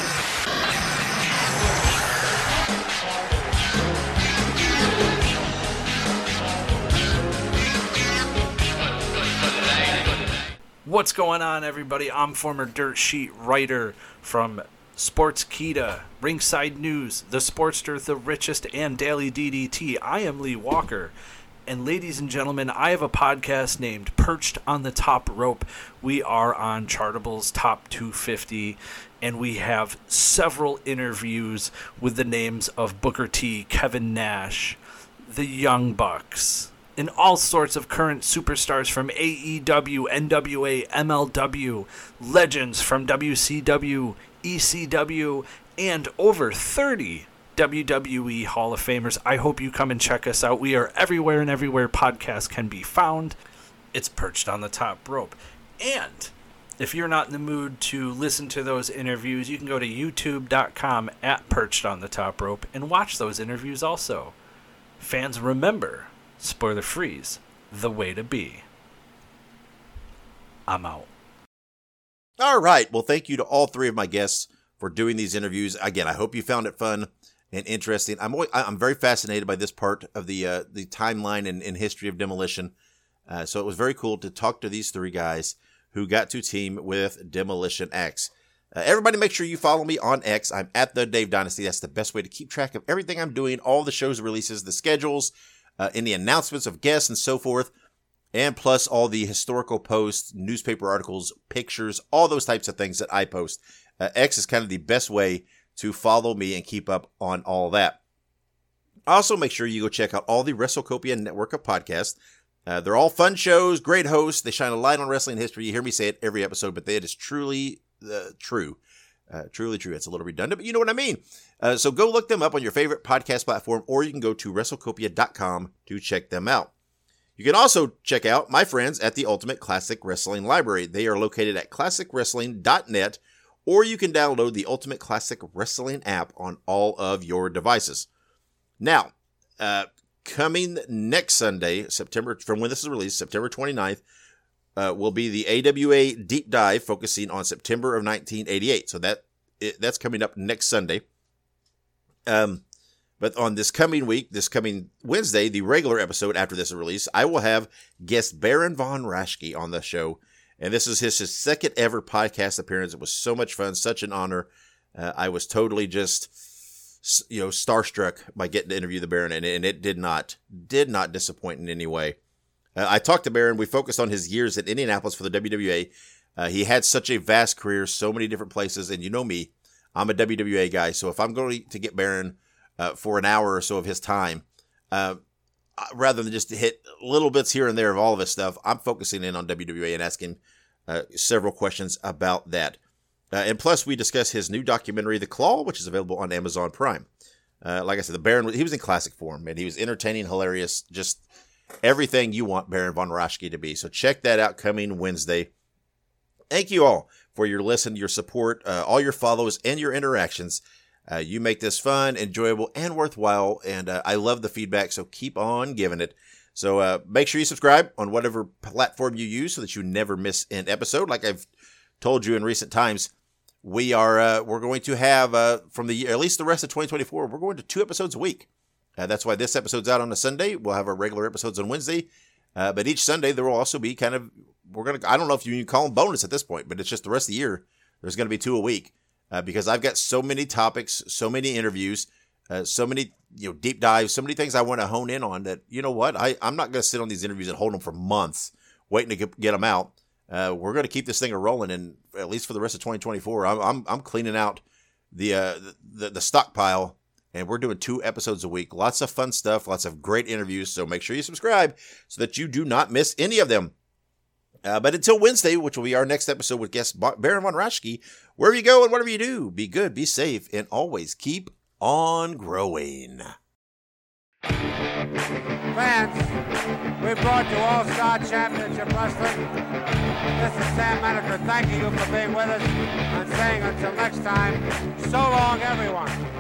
What's going on, everybody? I'm former Dirt Sheet writer from Sportskeeda, Ringside News, The Sportster, The Richest, and Daily D D T. I am Lee Walker. And ladies and gentlemen, I have a podcast named Perched on the Top Rope. We are on Chartable's Top two fifty, and we have several interviews with the names of Booker T, Kevin Nash, the Young Bucks, and all sorts of current superstars from A E W, N W A, M L W, legends from W C W, E C W, and over thirty W W E Hall of Famers. I hope you come and check us out. We are everywhere and everywhere podcasts can be found. It's Perched on the Top Rope. And if you're not in the mood to listen to those interviews, you can go to youtube dot com at Perched on the Top Rope and watch those interviews also. Fans, remember, spoiler freeze, the way to be. I'm out. All right. Well, thank you to all three of my guests for doing these interviews. Again, I hope you found it fun. and interesting. I'm always, I'm very fascinated by this part of the uh, the timeline and, and history of Demolition. Uh, so it was very cool to talk to these three guys who got to team with Demolition X. Uh, everybody make sure you follow me on X. I'm at the Dave Dynasty. That's the best way to keep track of everything I'm doing, all the shows releases, the schedules, uh, any announcements of guests and so forth, and plus all the historical posts, newspaper articles, pictures, all those types of things that I post. Uh, X is kind of the best way to follow me and keep up on all that. Also, make sure you go check out all the WrestleCopia network of podcasts. Uh, they're all fun shows, great hosts. They shine a light on wrestling history. You hear me say it every episode, but it is truly uh, true. Uh, truly true. It's a little redundant, but you know what I mean. Uh, so go look them up on your favorite podcast platform, or you can go to WrestleCopia dot com to check them out. You can also check out my friends at the Ultimate Classic Wrestling Library. They are located at classic wrestling dot net, or you can download the Ultimate Classic Wrestling app on all of your devices. Now, uh, coming next Sunday, September, from when this is released, September twenty-ninth, uh, will be the A W A Deep Dive focusing on September of nineteen eighty-eight. So that it, that's coming up next Sunday. Um, but on this coming week, this coming Wednesday, the regular episode after this is released, I will have guest Baron von Raschke on the show. And this is his, his second ever podcast appearance. It was so much fun, such an honor. Uh, I was totally just, you know, starstruck by getting to interview the Baron, and, and it did not, did not disappoint in any way. Uh, I talked to Baron. We focused on his years at Indianapolis for the W W A. Uh, he had such a vast career, so many different places, and you know me, I'm a W W A guy. So if I'm going to get Baron uh, for an hour or so of his time, uh, rather than just hit little bits here and there of all of his stuff, I'm focusing in on W W A and asking uh, several questions about that. Uh, and plus, we discuss his new documentary, The Claw, which is available on Amazon Prime. Uh, like I said, the Baron, he was in classic form, and he was entertaining, hilarious, just everything you want Baron von Raschke to be. So check that out coming Wednesday. Thank you all for your listen, your support, uh, all your follows, and your interactions. Uh, you make this fun, enjoyable, and worthwhile, and uh, I love the feedback, so keep on giving it. So uh, make sure you subscribe on whatever platform you use so that you never miss an episode. Like I've told you in recent times, we are uh, we're going to have uh, from the year, at least the rest of twenty twenty-four, we're going to two episodes a week. Uh, that's why this episode's out on a Sunday. We'll have our regular episodes on Wednesday, uh, but each Sunday there will also be kind of we're gonna I don't know if you can call them bonus at this point, but it's just the rest of the year there's going to be two a week uh, because I've got so many topics, so many interviews, uh, so many you know deep dives, so many things I want to hone in on that you know what I I'm not going to sit on these interviews and hold them for months waiting to get, get them out. Uh, we're going to keep this thing rolling, and at least for the rest of twenty twenty-four, I'm I'm, I'm cleaning out the, uh, the the stockpile, and we're doing two episodes a week. Lots of fun stuff, lots of great interviews. So make sure you subscribe so that you do not miss any of them. Uh, but until Wednesday, which will be our next episode with guest Baron von Raschke, wherever you go and whatever you do, be good, be safe, and always keep on growing. Fans, we brought you All-Star Championship Wrestling. This is Sam Maneker thanking you for being with us and saying until next time, so long everyone.